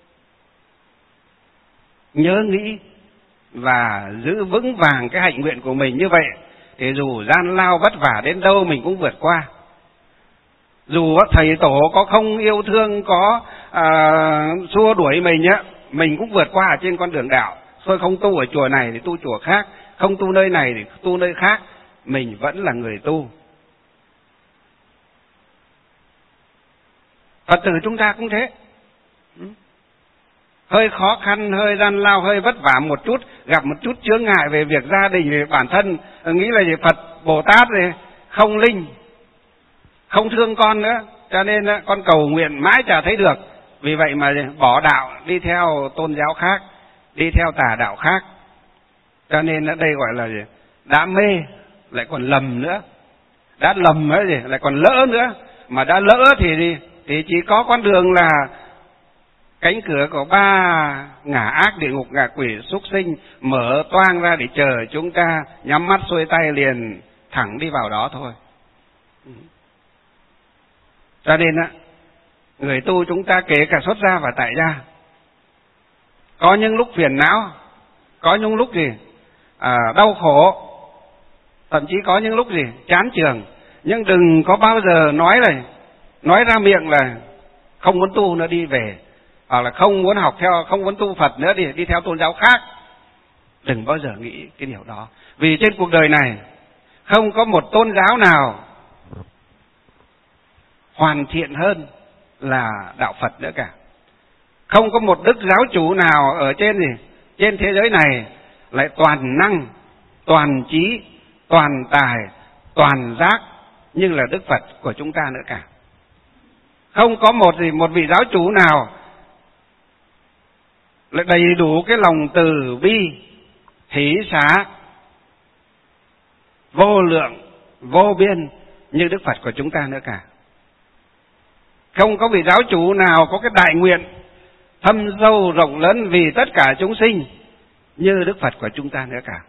nhớ nghĩ và giữ vững vàng cái hạnh nguyện của mình như vậy, thì dù gian lao vất vả đến đâu mình cũng vượt qua. Dù thầy tổ có không yêu thương, có xua đuổi mình cũng vượt qua ở trên con đường đạo. Thôi không tu ở chùa này thì tu chùa khác, không tu nơi này thì tu nơi khác, mình vẫn là người tu. Phật tử chúng ta cũng thế. Hơi khó khăn, hơi gian lao, hơi vất vả một chút, gặp một chút chướng ngại về việc gia đình, về bản thân, nghĩ là gì Phật, Bồ Tát thì không linh, không thương con nữa, cho nên con cầu nguyện mãi chả thấy được. Vì vậy mà bỏ đạo, đi theo tôn giáo khác, đi theo tà đạo khác. Cho nên đây gọi là gì? Đã mê lại còn lầm nữa, đã lầm ấy gì lại còn lỡ nữa. Mà đã lỡ thì chỉ có con đường là cánh cửa của ba ngã ác, địa ngục, ngạ quỷ, súc sinh mở toang ra để chờ chúng ta nhắm mắt xuôi tay liền thẳng đi vào đó thôi. Cho nên người tu chúng ta kể cả xuất gia và tại gia, có những lúc phiền não, có những lúc gì đau khổ, thậm chí có những lúc gì chán chường, nhưng đừng có bao giờ nói ra miệng là không muốn tu nữa, đi về, hoặc là không muốn học theo, không muốn tu Phật nữa, đi theo tôn giáo khác. Đừng bao giờ nghĩ cái điều đó. Vì trên cuộc đời này không có một tôn giáo nào hoàn thiện hơn là đạo Phật nữa cả. Không có một đức giáo chủ nào ở trên thế giới này lại toàn năng, toàn trí, toàn tài, toàn giác như là Đức Phật của chúng ta nữa cả. Không có một vị giáo chủ nào lại đầy đủ cái lòng từ bi, hỷ xả, vô lượng, vô biên như Đức Phật của chúng ta nữa cả. Không có vị giáo chủ nào có cái đại nguyện thâm sâu rộng lớn vì tất cả chúng sinh như Đức Phật của chúng ta nữa cả.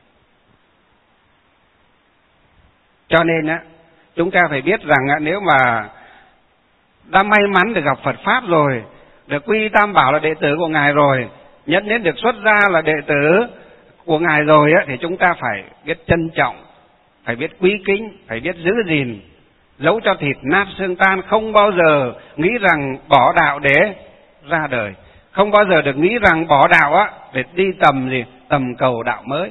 Cho nên chúng ta phải biết rằng nếu mà đã may mắn được gặp Phật Pháp rồi, được quy Tam Bảo là đệ tử của Ngài rồi, nhất nhất được xuất gia là đệ tử của Ngài rồi á, thì chúng ta phải biết trân trọng, phải biết quý kính, phải biết giữ gìn, dẫu cho thịt nát xương tan, không bao giờ nghĩ rằng bỏ đạo để ra đời, không bao giờ được nghĩ rằng bỏ đạo á để đi tầm cầu đạo mới.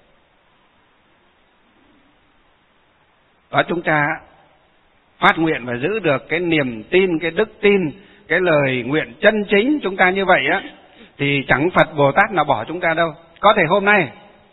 Đó, chúng ta phát nguyện và giữ được cái niềm tin, cái đức tin, cái lời nguyện chân chính chúng ta như vậy á, thì chẳng Phật Bồ Tát nào bỏ chúng ta đâu. Có thể hôm nay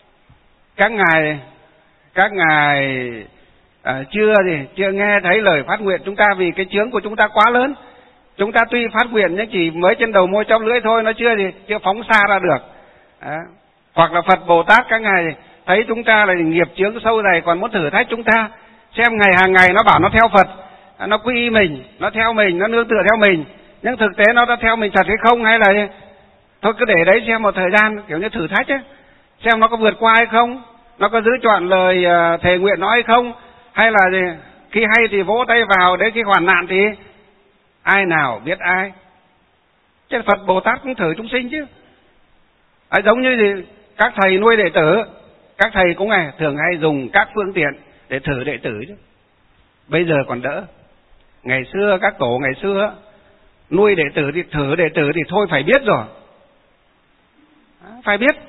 các ngài chưa nghe thấy lời phát nguyện chúng ta vì cái chướng của chúng ta quá lớn. Chúng ta tuy phát nguyện nhưng chỉ mới trên đầu môi chóp lưỡi thôi, nó chưa phóng xa ra được. Hoặc là Phật Bồ Tát các ngài thấy chúng ta là nghiệp chướng sâu dày, còn muốn thử thách chúng ta, xem hàng ngày nó bảo nó theo Phật, nó quy y mình, nó theo mình, nó nương tựa theo mình, nhưng thực tế nó đã theo mình thật hay không, hay là thôi cứ để đấy xem một thời gian, kiểu như thử thách ấy, xem nó có vượt qua hay không, nó có giữ trọn lời thề nguyện nó hay không, hay là khi hay thì vỗ tay vào, đến khi hoàn nạn thì ai nào biết ai. Chứ Phật Bồ Tát cũng thử chúng sinh chứ. Giống như các thầy nuôi đệ tử, các thầy cũng thường hay dùng các phương tiện để thử đệ tử chứ. Bây giờ còn đỡ. Ngày xưa các tổ ngày xưa nuôi đệ tử thì thử đệ tử thì thôi phải biết rồi. Phải biết.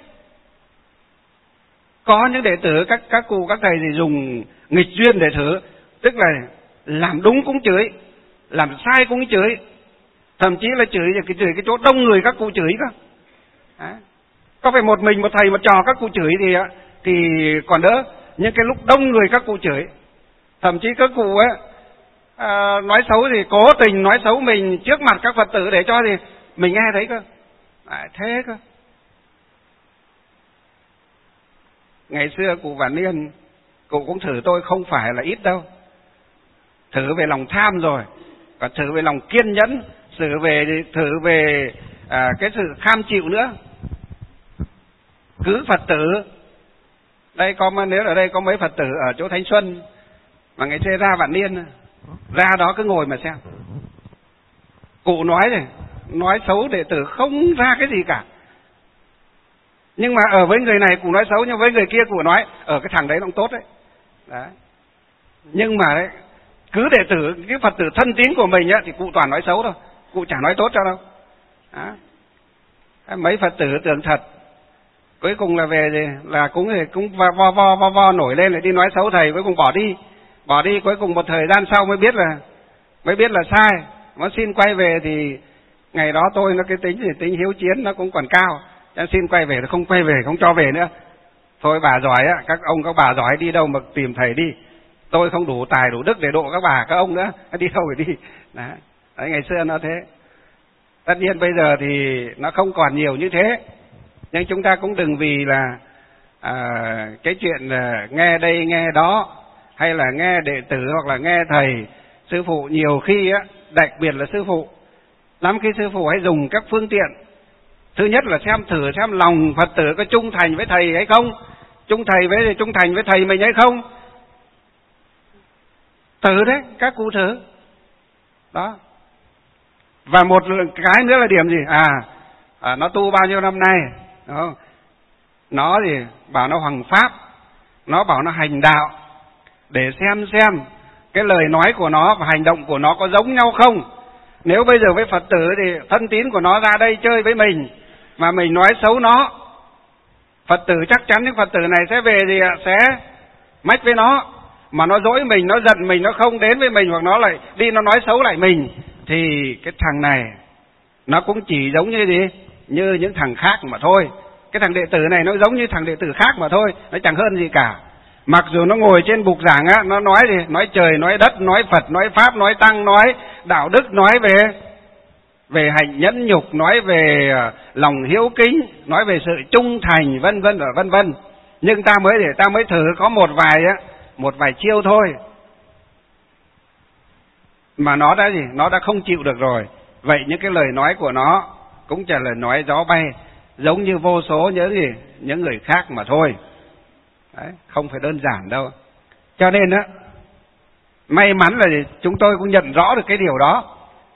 Có những đệ tử các cụ các thầy thì dùng nghịch duyên để thử, tức là làm đúng cũng chửi, làm sai cũng chửi, thậm chí là chửi cái chỗ đông người các cụ chửi cơ. Có phải một mình một thầy một trò các cụ chửi thì còn đỡ, nhưng cái lúc đông người các cụ chửi, thậm chí các cụ ấy nói xấu thì cố tình nói xấu mình trước mặt các Phật tử để cho thì mình nghe thấy cơ. Thế cơ. Ngày xưa cụ Vạn Niên, cụ cũng thử tôi không phải là ít đâu. Thử về lòng tham rồi, còn thử về lòng kiên nhẫn, thử về cái sự kham chịu nữa. Cứ Phật tử, nếu ở đây có mấy Phật tử ở chỗ Thanh Xuân mà ngày xưa ra Vạn Niên, ra đó cứ ngồi mà xem. Cụ nói xấu đệ tử không ra cái gì cả. Nhưng mà ở với người này cụ nói xấu, nhưng với người kia cụ nói ở cái thằng đấy nó cũng tốt đấy. Nhưng mà đấy, cứ đệ tử, cái Phật tử thân tín của mình thì cụ toàn nói xấu thôi, cụ chẳng nói tốt cho đâu. Mấy Phật tử tưởng thật, cuối cùng là về là cũng vo nổi lên lại đi nói xấu thầy, cuối cùng bỏ đi, cuối cùng một thời gian sau mới biết là sai, nó xin quay về thì ngày đó tôi nó cái tính hiếu chiến nó cũng còn cao, cho xin quay về, nó không quay về, không cho về nữa. Thôi bà giỏi á, các ông các bà giỏi đi đâu mà tìm thầy đi, tôi không đủ tài đủ đức để độ các bà các ông nữa, đi đâu phải đi. Đấy, ngày xưa nó thế. Tất nhiên bây giờ thì nó không còn nhiều như thế, nhưng chúng ta cũng đừng vì là cái chuyện nghe đây nghe đó, hay là nghe đệ tử hoặc là nghe thầy sư phụ, nhiều khi á, đặc biệt là sư phụ, lắm khi sư phụ hãy dùng các phương tiện. Thứ nhất là xem lòng Phật tử có trung thành với thầy hay không, trung thành với thầy mình hay không. Thử đấy, các cụ thử. Đó. Và một cái nữa là điểm gì? Nó tu bao nhiêu năm nay, đó. Nó thì bảo nó hoằng pháp, nó bảo nó hành đạo, để xem cái lời nói của nó và hành động của nó có giống nhau không. Nếu bây giờ với Phật tử thì thân tín của nó ra đây chơi với mình mà mình nói xấu nó, Phật tử chắc chắn những Phật tử này sẽ về thì sẽ mách với nó, mà nó dỗi mình, nó giận mình, nó không đến với mình, hoặc nó lại đi nó nói xấu lại mình, thì cái thằng này nó cũng chỉ giống như những thằng khác mà thôi. Cái thằng đệ tử này nó giống như thằng đệ tử khác mà thôi, nó chẳng hơn gì cả. Mặc dù nó ngồi trên bục giảng á, nó nói thì nói trời, nói đất, nói Phật, nói Pháp, nói Tăng, nói đạo đức, nói về hạnh nhẫn nhục, nói về lòng hiếu kính, nói về sự trung thành, vân vân. Nhưng ta mới thử có một vài chiêu thôi, mà nó đã không chịu được rồi. Vậy những cái lời nói của nó cũng chỉ là nói gió bay, giống như vô số những người khác mà thôi. Đấy, không phải đơn giản đâu. Cho nên á, may mắn là chúng tôi cũng nhận rõ được cái điều đó.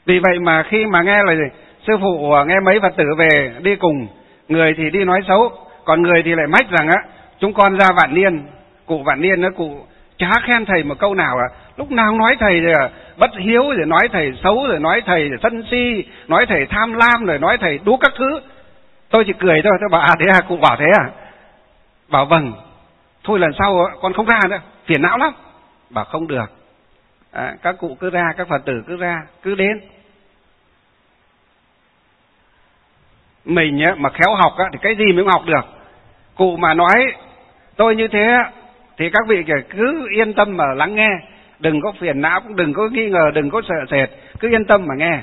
Vì vậy mà khi mà nghe lời sư phụ nghe mấy Phật tử về đi cùng, người thì đi nói xấu, còn người thì lại mách rằng chúng con ra Vạn Niên, cụ Vạn Niên cụ chả khen thầy một câu nào lúc nào nói thầy rồi bất hiếu, rồi nói thầy xấu, rồi nói thầy sân si, nói thầy tham lam, rồi nói thầy đú các thứ. Tôi chỉ cười thôi, tôi bảo thế à, cụ bảo thế à? Bảo vâng, thôi lần sau con không ra nữa, phiền não lắm. Bảo không được, các cụ cứ ra, các Phật tử cứ ra, cứ đến. Mình mà khéo học thì cái gì mới học được. Cụ mà nói tôi như thế thì các vị cứ yên tâm mà lắng nghe, đừng có phiền não, cũng đừng có nghi ngờ, đừng có sợ sệt, cứ yên tâm mà nghe.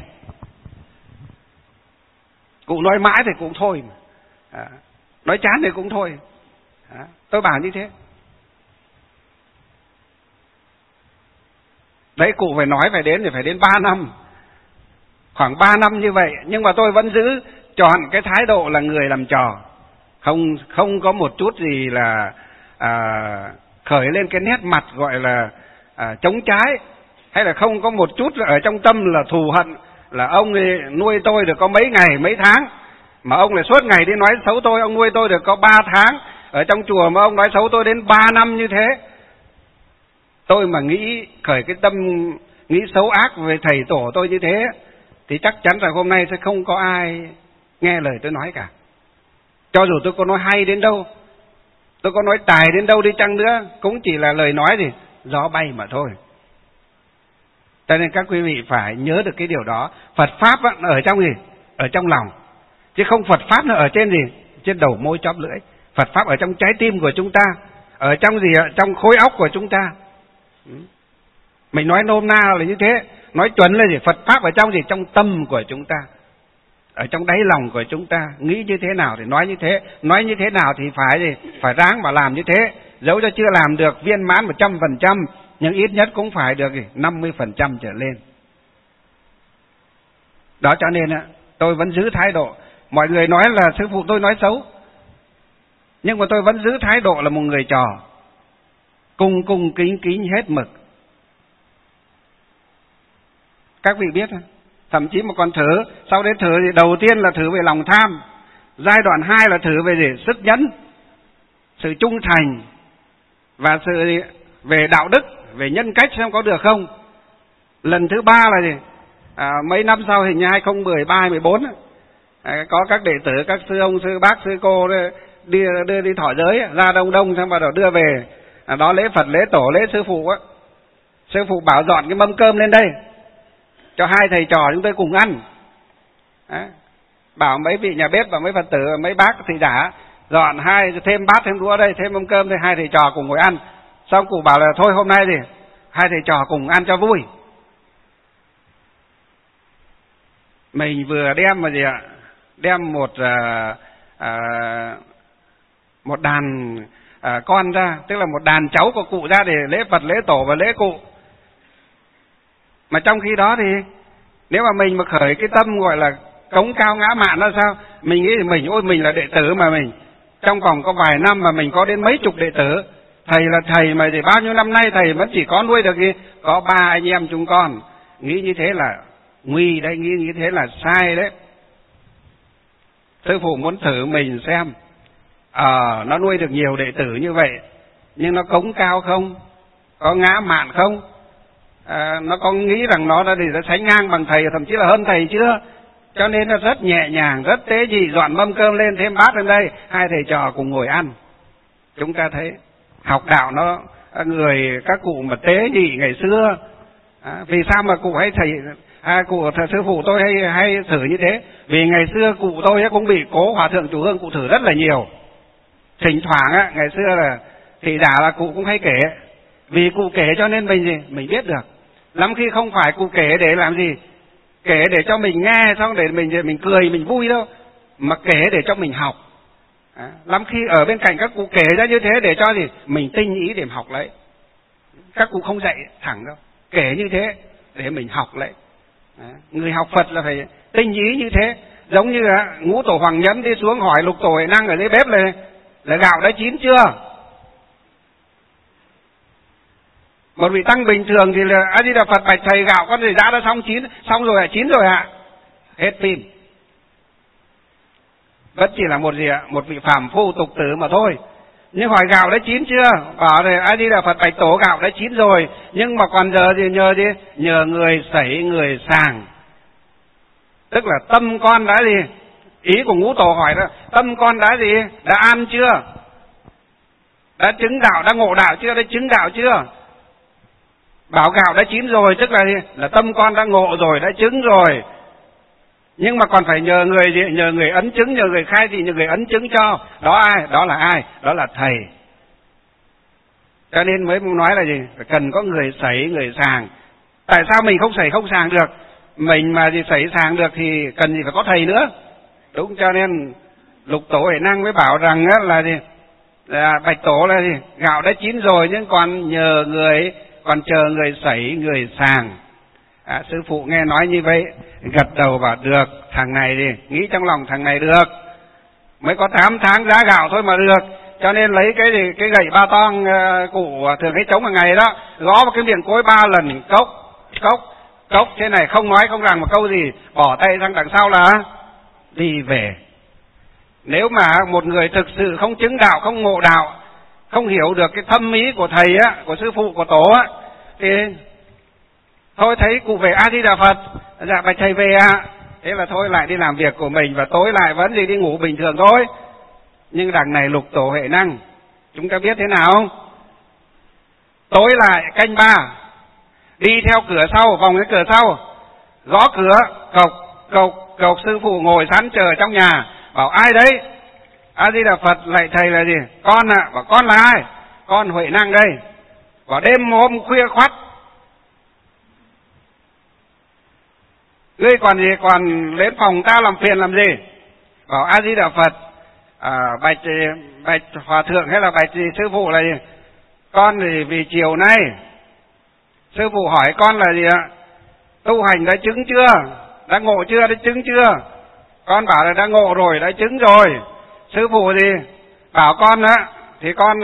Cụ nói mãi thì cũng thôi, nói chán thì cũng thôi. Tôi bảo như thế. Đấy, cụ phải nói phải đến thì phải đến 3 năm, khoảng 3 năm như vậy, nhưng mà tôi vẫn giữ chọn cái thái độ là người làm trò, không có một chút gì là khởi lên cái nét mặt gọi là chống trái, hay là không có một chút ở trong tâm là thù hận, là ông ấy nuôi tôi được có mấy ngày mấy tháng mà ông lại suốt ngày đi nói xấu tôi. Ông nuôi tôi được có 3 tháng ở trong chùa mà ông nói xấu tôi đến 3 năm như thế. Tôi mà nghĩ khởi cái tâm nghĩ xấu ác về thầy tổ tôi như thế thì chắc chắn rằng hôm nay sẽ không có ai nghe lời tôi nói cả. Cho dù tôi có nói hay đến đâu, tôi có nói tài đến đâu đi chăng nữa, cũng chỉ là lời nói gì gió bay mà thôi. Cho nên các quý vị phải nhớ được cái điều đó. Phật pháp ở trong gì? Ở trong lòng, chứ không Phật pháp nó ở trên gì? Trên đầu môi chóp lưỡi. Phật pháp ở trong trái tim của chúng ta, ở trong gì? Trong khối óc của chúng ta. Mình nói nôm na là như thế, nói chuẩn là gì? Phật pháp ở trong gì? Trong tâm của chúng ta, ở trong đáy lòng của chúng ta. Nghĩ như thế nào thì nói như thế, nói như thế nào thì phải gì? Phải ráng mà làm như thế. Dẫu cho chưa làm được viên mãn 100%, nhưng ít nhất cũng phải được 50% trở lên. Đó, cho nên tôi vẫn giữ thái độ. Mọi người nói là sư phụ tôi nói xấu, nhưng mà tôi vẫn giữ thái độ là một người trò, cung kính hết mực. Các vị biết, thậm chí mà còn thử, sau đấy thử thì đầu tiên là thử về lòng tham, giai đoạn 2 là thử về gì? Sức nhẫn, sự trung thành, và sự về đạo đức, về nhân cách xem có được không. Lần thứ 3 là gì? Mấy năm sau, hình như 2013, 2014, có các đệ tử, các sư ông, sư bác, sư cô đưa đi thọ giới ra đông xong bắt đầu đưa về. Đó lễ Phật, lễ tổ, lễ sư phụ á. Sư phụ bảo dọn cái mâm cơm lên đây cho hai thầy trò chúng tôi cùng ăn. Bảo mấy vị nhà bếp và mấy Phật tử, mấy bác thị giả dọn thêm bát, thêm đũa đây, thêm mâm cơm đây, hai thầy trò cùng ngồi ăn. Xong cụ bảo là thôi hôm nay thì hai thầy trò cùng ăn cho vui. Mình vừa đem mà gì ạ? Đem một đàn con ra, tức là một đàn cháu của cụ ra để lễ Phật, lễ tổ và lễ cụ. Mà trong khi đó thì nếu mà mình mà khởi cái tâm gọi là cống cao ngã mạn ra sao, mình nghĩ thì mình là đệ tử mà mình trong vòng có vài năm mà mình có đến mấy chục đệ tử. Thầy là thầy mà thì bao nhiêu năm nay thầy vẫn chỉ có nuôi được có 3 anh em chúng con. Nghĩ như thế là nguy đấy, nghĩ như thế là sai đấy. Sư phụ muốn thử mình xem, nó nuôi được nhiều đệ tử như vậy, nhưng nó cống cao không? Có ngã mạn không? Nó có nghĩ rằng nó đã sánh ngang bằng thầy, thậm chí là hơn thầy chưa? Cho nên nó rất nhẹ nhàng, rất tế nhị, dọn mâm cơm lên, thêm bát lên đây, hai thầy trò cùng ngồi ăn. Chúng ta thấy học đạo nó người các cụ mà tế nhị ngày xưa. Vì sao mà cụ hay sư phụ tôi hay thử như thế? Vì ngày xưa cụ tôi cũng bị cố hòa thượng chủ hương cụ thử rất là nhiều. Thỉnh thoảng ngày xưa là thì giả là cụ cũng hay kể. Vì cụ kể cho nên mình biết được. Lắm khi không phải cụ kể để làm gì, kể để cho mình nghe xong để mình cười mình vui đâu, mà kể để cho mình học. Lắm khi ở bên cạnh các cụ kể ra như thế để cho gì mình tinh ý để học lấy. Các cụ không dạy thẳng đâu, kể như thế để mình học lấy. Người học Phật là phải tinh ý như thế. Giống như ngũ tổ Hoàng Nhẫn đi xuống hỏi lục tổ Huệ Năng ở dưới bếp là gạo đã chín chưa? Một vị tăng bình thường thì là A Di Đà Phật bạch thầy gạo con thì đã xong rồi ạ, chín rồi ạ. Hết phim. Vẫn chỉ là một vị phàm phu tục tử mà thôi. Nhưng hỏi gạo đã chín chưa? Bảo rồi A Di Đà Phật bạch tổ gạo đã chín rồi, nhưng mà còn giờ thì nhờ người sẩy người sàng. Tức là tâm con đã gì? Ý của Ngũ Tổ hỏi đó, tâm con đã gì? Đã ăn chưa? Đã chứng đạo, đã ngộ đạo chưa? Đã chứng đạo chưa? Bảo gạo đã chín rồi tức là gì? Là tâm con đã ngộ rồi, đã chứng rồi. Nhưng mà còn phải nhờ người gì? Nhờ người ấn chứng, nhờ người khai thị, nhờ người ấn chứng cho. Đó ai? Đó là ai? Đó là thầy. Cho nên mới nói là gì? Phải cần có người sẩy, người sàng. Tại sao mình không sẩy, không sàng được? Mình mà gì sẩy sàng được thì cần gì phải có thầy nữa. Đúng, cho nên Lục Tổ Huệ Năng mới bảo rằng là gì? Bạch Tổ là gì? Gạo đã chín rồi nhưng còn nhờ người, còn chờ người sẩy, người sàng. Sư phụ nghe nói như vậy, gật đầu bảo được, thằng này đi, nghĩ trong lòng thằng này được. Mới có 8 tháng giá gạo thôi mà được. Cho nên lấy cái gậy ba toang cụ thường hay chống hàng ngày đó, gõ vào cái miệng cối 3 lần, cốc, thế này không nói không rằng một câu gì, bỏ tay sang đằng sau là đi về. Nếu mà một người thực sự không chứng đạo, không ngộ đạo, không hiểu được cái thâm ý của thầy á, của sư phụ, của tổ á, thì thôi thấy cụ về A Di Đà Phật, dạ bạch thầy về ạ. Thế là thôi lại đi làm việc của mình, và tối lại vẫn đi ngủ bình thường thôi. Nhưng đằng này Lục Tổ Huệ Năng, chúng ta biết thế nào không? Tối lại canh 3, đi theo cửa sau, vòng cái cửa sau, gõ cửa, cộc, sư phụ ngồi sẵn chờ trong nhà, bảo ai đấy? A Di Đà Phật, lạy thầy là gì? Con ạ. Bảo con là ai? Con Huệ Năng đây. Vào đêm hôm khuya khoắt, ngươi còn gì, còn đến phòng ta làm phiền làm gì? Bảo A Di Đà Phật, bạch hòa thượng hay là bạch gì sư phụ là gì? Con thì vì chiều nay sư phụ hỏi con là gì ạ? Tu hành đã chứng chưa? Đã ngộ chưa? Đã chứng chưa? Con bảo là đã ngộ rồi, đã chứng rồi. Sư phụ gì bảo con á, thì con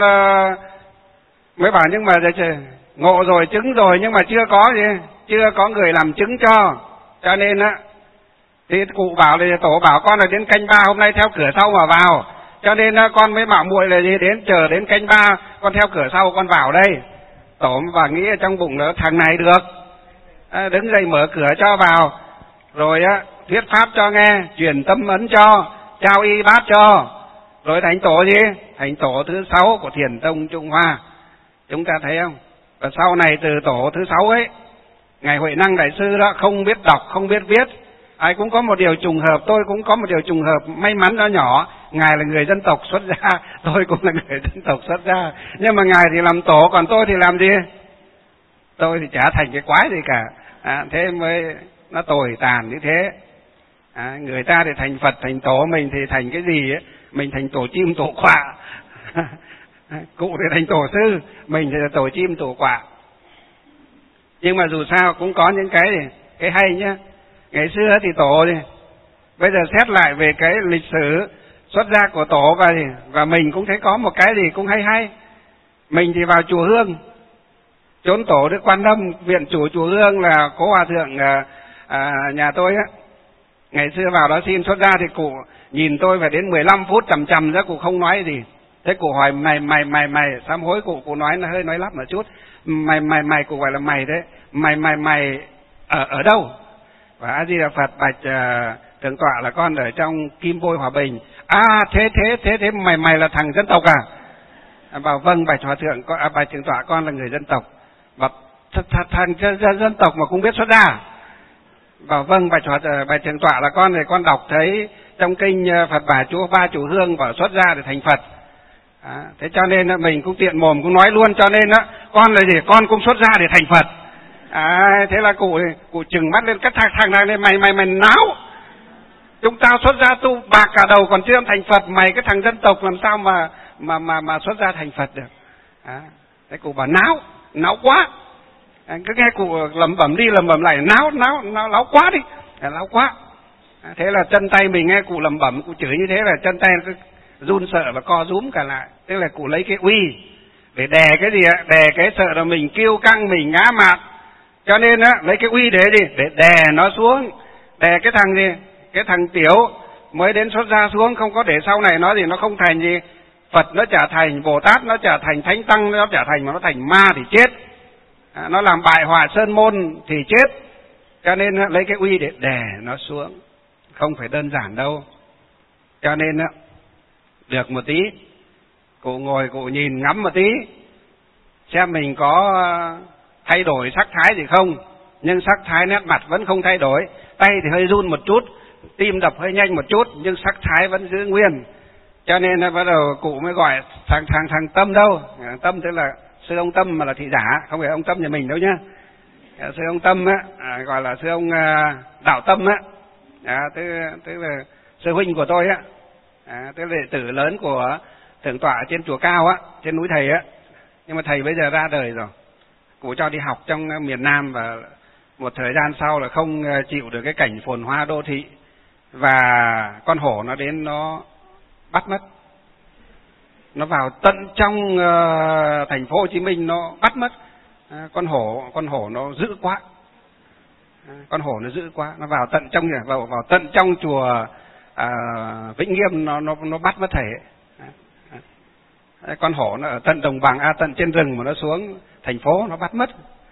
mới bảo nhưng mà ngộ rồi, chứng rồi, nhưng mà chưa có người làm chứng cho nên á, thì cụ bảo là tổ bảo con là đến canh 3 hôm nay theo cửa sau mà vào, cho nên con mới bảo muội là gì, chờ đến canh 3 con theo cửa sau con vào đây. Tổ và nghĩ ở trong bụng là thằng này được, đứng dậy mở cửa cho vào, rồi thuyết pháp cho nghe, truyền tâm ấn cho, trao y bát cho, rồi thành tổ gì? Thành tổ thứ 6 của Thiền Tông Trung Hoa. Chúng ta thấy không? Và sau này từ tổ thứ 6 ấy, ngài Huệ Năng đại sư đó không biết đọc, không biết viết. Ai cũng có một điều trùng hợp, tôi cũng có một điều trùng hợp may mắn đó nhỏ. Ngài là người dân tộc xuất gia, tôi cũng là người dân tộc xuất gia. Nhưng mà ngài thì làm tổ, còn tôi thì làm gì? Tôi thì chả thành cái quái gì cả. Thế mới nó tồi tàn như thế. Người ta thì thành Phật, thành tổ, mình thì thành cái gì ấy? Mình thành tổ chim tổ quạ. Cụ thì thành tổ sư, mình thì là tổ chim tổ quạ. Nhưng mà dù sao cũng có những cái hay nhá. Ngày xưa thì tổ thì bây giờ xét lại về cái lịch sử xuất gia của tổ và mình cũng thấy có một cái gì cũng hay. Mình thì vào chùa Hương, chốn tổ Đức Quan Âm, viện chủ chùa Hương là cố hòa thượng nhà tôi á. Ngày xưa vào đó xin xuất gia thì cụ nhìn tôi phải đến 15 phút chằm ra, cụ không nói gì. Thế cụ hỏi mày sám hối, cụ nói nó hơi nói lắp một chút. Mày cụ gọi là mày đấy. Mày ở đâu? Và A Di Đà Phật bạch thượng tọa là con ở trong Kim Bôi Hòa Bình. Thế mày là thằng dân tộc à? Bảo vâng bạch hòa thượng, bạch thượng tọa con là người dân tộc. Và thằng dân tộc mà cũng biết xuất gia. Bảo vâng bạch thượng tọa là con đọc thấy trong kinh Phật Bà Chúa Ba Chủ Hương bảo xuất gia để thành Phật. Thế cho nên mình cũng tiện mồm cũng nói luôn, cho nên con là gì, con cũng xuất gia để thành Phật. Thế là cụ trừng mắt lên, cái thằng này lên, mày náo, chúng tao xuất gia tu bạc cả đầu còn chưa thành Phật, mày cái thằng dân tộc làm sao mà xuất gia thành Phật được. Thế cụ bảo náo quá. Cứ nghe cụ lẩm bẩm đi lẩm bẩm lại, náo quá đi, náo quá. Thế là chân tay mình nghe cụ lẩm bẩm, cụ chửi như thế là chân tay nó cứ run sợ và co rúm cả lại. Tức là cụ lấy cái uy để đè cái gì ạ? Đè cái sợ là mình kiêu căng, mình ngã mạn. Cho nên á, lấy cái uy để gì? Để đè nó xuống. Đè cái thằng gì? Cái thằng tiểu mới đến xuất gia xuống, không có để sau này nó gì, nó không thành gì. Phật nó trở thành, Bồ Tát nó trở thành, Thánh Tăng nó trở thành, mà nó thành ma thì chết. Nó làm bại hoại sơn môn thì chết. Cho nên lấy cái uy để đè nó xuống. Không phải đơn giản đâu. Cho nên được một tí, cụ ngồi cụ nhìn ngắm một tí, xem mình có thay đổi sắc thái gì không. Nhưng sắc thái nét mặt vẫn không thay đổi. Tay thì hơi run một chút, tim đập hơi nhanh một chút, nhưng sắc thái vẫn giữ nguyên. Cho nên bắt đầu cụ mới gọi thằng Tâm đâu. Tâm tức là sư ông Tâm mà là thị giả, không phải ông Tâm nhà mình đâu nhá. Sư ông Tâm á, gọi là sư ông Đạo Tâm á, tức là sư huynh của tôi á, tức là đệ tử lớn của thượng tọa trên chùa Cao á, trên núi thầy á. Nhưng mà thầy bây giờ ra đời rồi, cụ cho đi học trong miền Nam, và một thời gian sau là không chịu được cái cảnh phồn hoa đô thị, và con hổ nó đến nó bắt mất. Nó vào tận trong thành phố Hồ Chí Minh nó bắt mất. Con hổ nó dữ quá. Con hổ nó dữ quá, nó vào tận trong vào tận trong chùa Vĩnh Nghiêm, nó bắt mất thầy. Con hổ nó ở tận đồng bằng, tận trên rừng mà nó xuống thành phố nó bắt mất.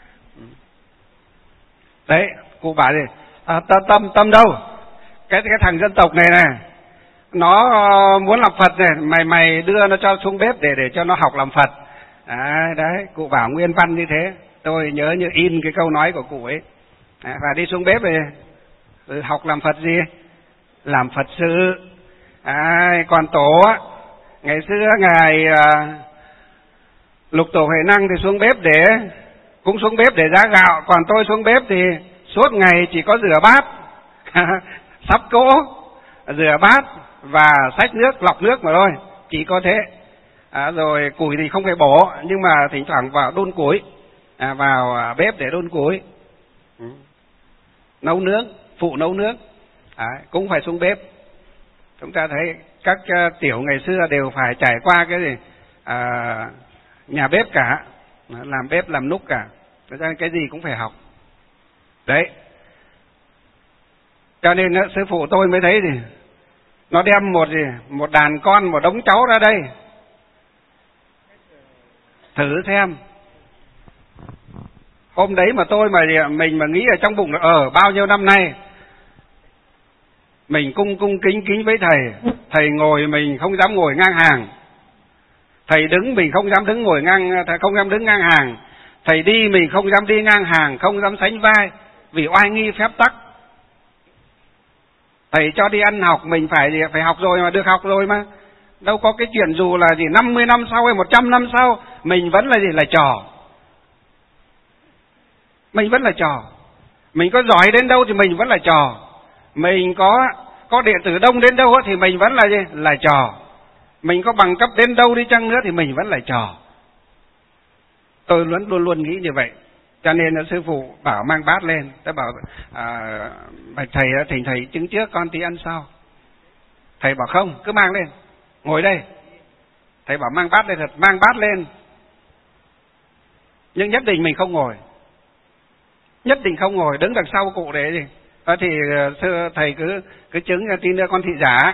Đấy, cụ bảo gì? Tâm đâu? Cái thằng dân tộc này này, nó muốn làm Phật này, mày đưa nó cho xuống bếp để cho nó học làm Phật. Đấy, cụ bảo nguyên văn như thế. Tôi nhớ như in cái câu nói của cụ ấy. Và đi xuống bếp về học làm Phật gì? Làm Phật sự. Còn tổ á, ngày xưa ngài Lục Tổ Huệ Năng thì xuống bếp cũng xuống bếp để giá gạo. Còn tôi xuống bếp thì suốt ngày chỉ có rửa bát, sắp cỗ, rửa bát và xách nước, lọc nước mà thôi, chỉ có thế. Rồi củi thì không phải bổ, nhưng mà thỉnh thoảng vào đun củi, vào bếp để đun củi, nấu nướng, phụ nấu nướng, cũng phải xuống bếp. Chúng ta thấy các tiểu ngày xưa đều phải trải qua cái gì, nhà bếp cả, làm bếp làm núc cả, cho nên cái gì cũng phải học. Đấy, cho nên sư phụ tôi mới thấy gì, nó đem một đàn con, một đống cháu ra đây, thử xem. Hôm đấy mà mình mà nghĩ ở trong bụng là bao nhiêu năm nay mình cung kính với thầy ngồi mình không dám ngồi ngang hàng, thầy đứng mình không dám không dám đứng ngang hàng, thầy đi mình không dám đi ngang hàng, không dám sánh vai vì oai nghi phép tắc. Thầy cho đi ăn học mình phải học rồi mà, được học rồi mà. Đâu có cái chuyện dù là 50 năm sau hay 100 năm sau mình vẫn là trò. Mình vẫn là trò. Mình có giỏi đến đâu thì mình vẫn là trò. Mình có đệ tử đông đến đâu thì mình vẫn là trò. Mình có bằng cấp đến đâu đi chăng nữa thì mình vẫn là trò. Tôi luôn nghĩ như vậy. Cho nên là sư phụ bảo mang bát lên. Tôi bảo bạch thầy, thỉnh thầy chứng trước con tí ăn sau. Thầy bảo không, cứ mang lên, ngồi đây. Thầy bảo mang bát lên thật, mang bát lên. Nhưng nhất định mình không ngồi. Nhất định không ngồi, đứng đằng sau cụ để gì. Thì thầy cứ chứng tí nữa con thị giả.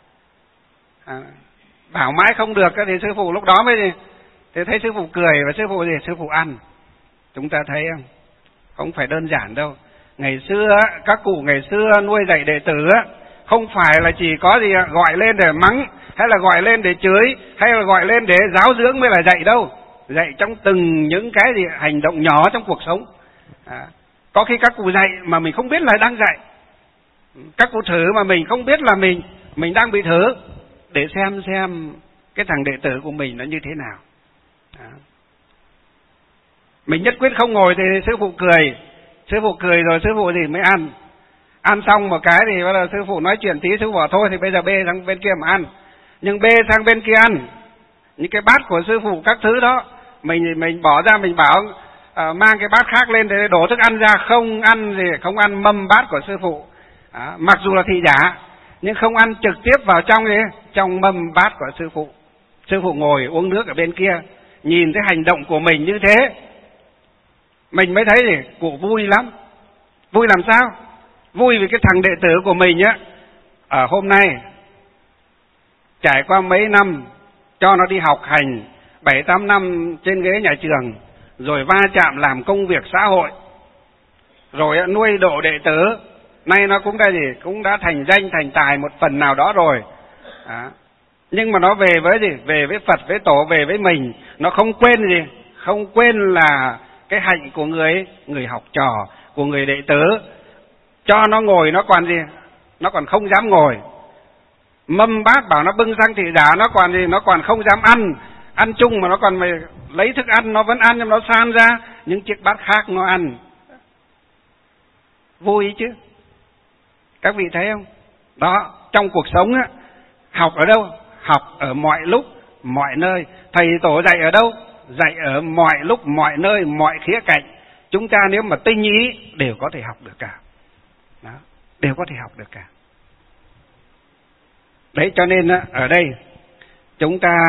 Bảo mãi không được thì sư phụ lúc đó mới gì. Thì thấy sư phụ cười và sư phụ gì? Sư phụ ăn. Chúng ta thấy không phải đơn giản đâu. Ngày xưa, các cụ ngày xưa nuôi dạy đệ tử không phải là chỉ có gì gọi lên để mắng, hay là gọi lên để chửi, hay là gọi lên để giáo dưỡng mới là dạy đâu. Dạy trong từng những cái gì hành động nhỏ trong cuộc sống. Có khi các cụ dạy mà mình không biết là đang dạy. Các cụ thử mà mình không biết là mình đang bị thử, để xem cái thằng đệ tử của mình nó như thế nào. Mình nhất quyết không ngồi thì sư phụ cười. Sư phụ cười rồi sư phụ gì mới ăn. Ăn xong một cái thì bắt đầu sư phụ nói chuyện tí, sư phụ bảo thôi thì bây giờ bê sang bên kia mà ăn. Nhưng bê sang bên kia ăn, những cái bát của sư phụ các thứ đó, mình bỏ ra, mình bảo mang cái bát khác lên để đổ thức ăn ra, không ăn mâm bát của sư phụ. Mặc dù là thị giả nhưng không ăn trực tiếp vào trong mâm bát của sư phụ. Sư phụ ngồi uống nước ở bên kia, nhìn thấy hành động của mình như thế, mình mới thấy thì cụ vui lắm. Vui làm sao? Vui vì cái thằng đệ tử của mình á, ở hôm nay trải qua mấy năm cho nó đi học hành 7-8 năm trên ghế nhà trường, rồi va chạm làm công việc xã hội, rồi nuôi độ đệ tử, nay nó cũng đã cũng đã thành danh thành tài một phần nào đó rồi. Nhưng mà nó về với gì? Về với Phật, với Tổ, về với mình. Nó không quên gì? Không quên là cái hạnh của người học trò, của người đệ tử. Cho nó ngồi nó còn gì? Nó còn không dám ngồi. Mâm bát bảo nó bưng sang thị giả, nó còn gì? Nó còn không dám ăn. Ăn chung mà nó còn phải lấy thức ăn, nó vẫn ăn nhưng nó san ra những chiếc bát khác nó ăn. Vui chứ. Các vị thấy không? Đó, trong cuộc sống á, học ở đâu? Học ở mọi lúc, mọi nơi. Thầy Tổ dạy ở đâu? Dạy ở mọi lúc, mọi nơi, mọi khía cạnh. Chúng ta nếu mà tinh ý đều có thể học được cả. Đó, đều có thể học được cả. Đấy, cho nên ở đây chúng ta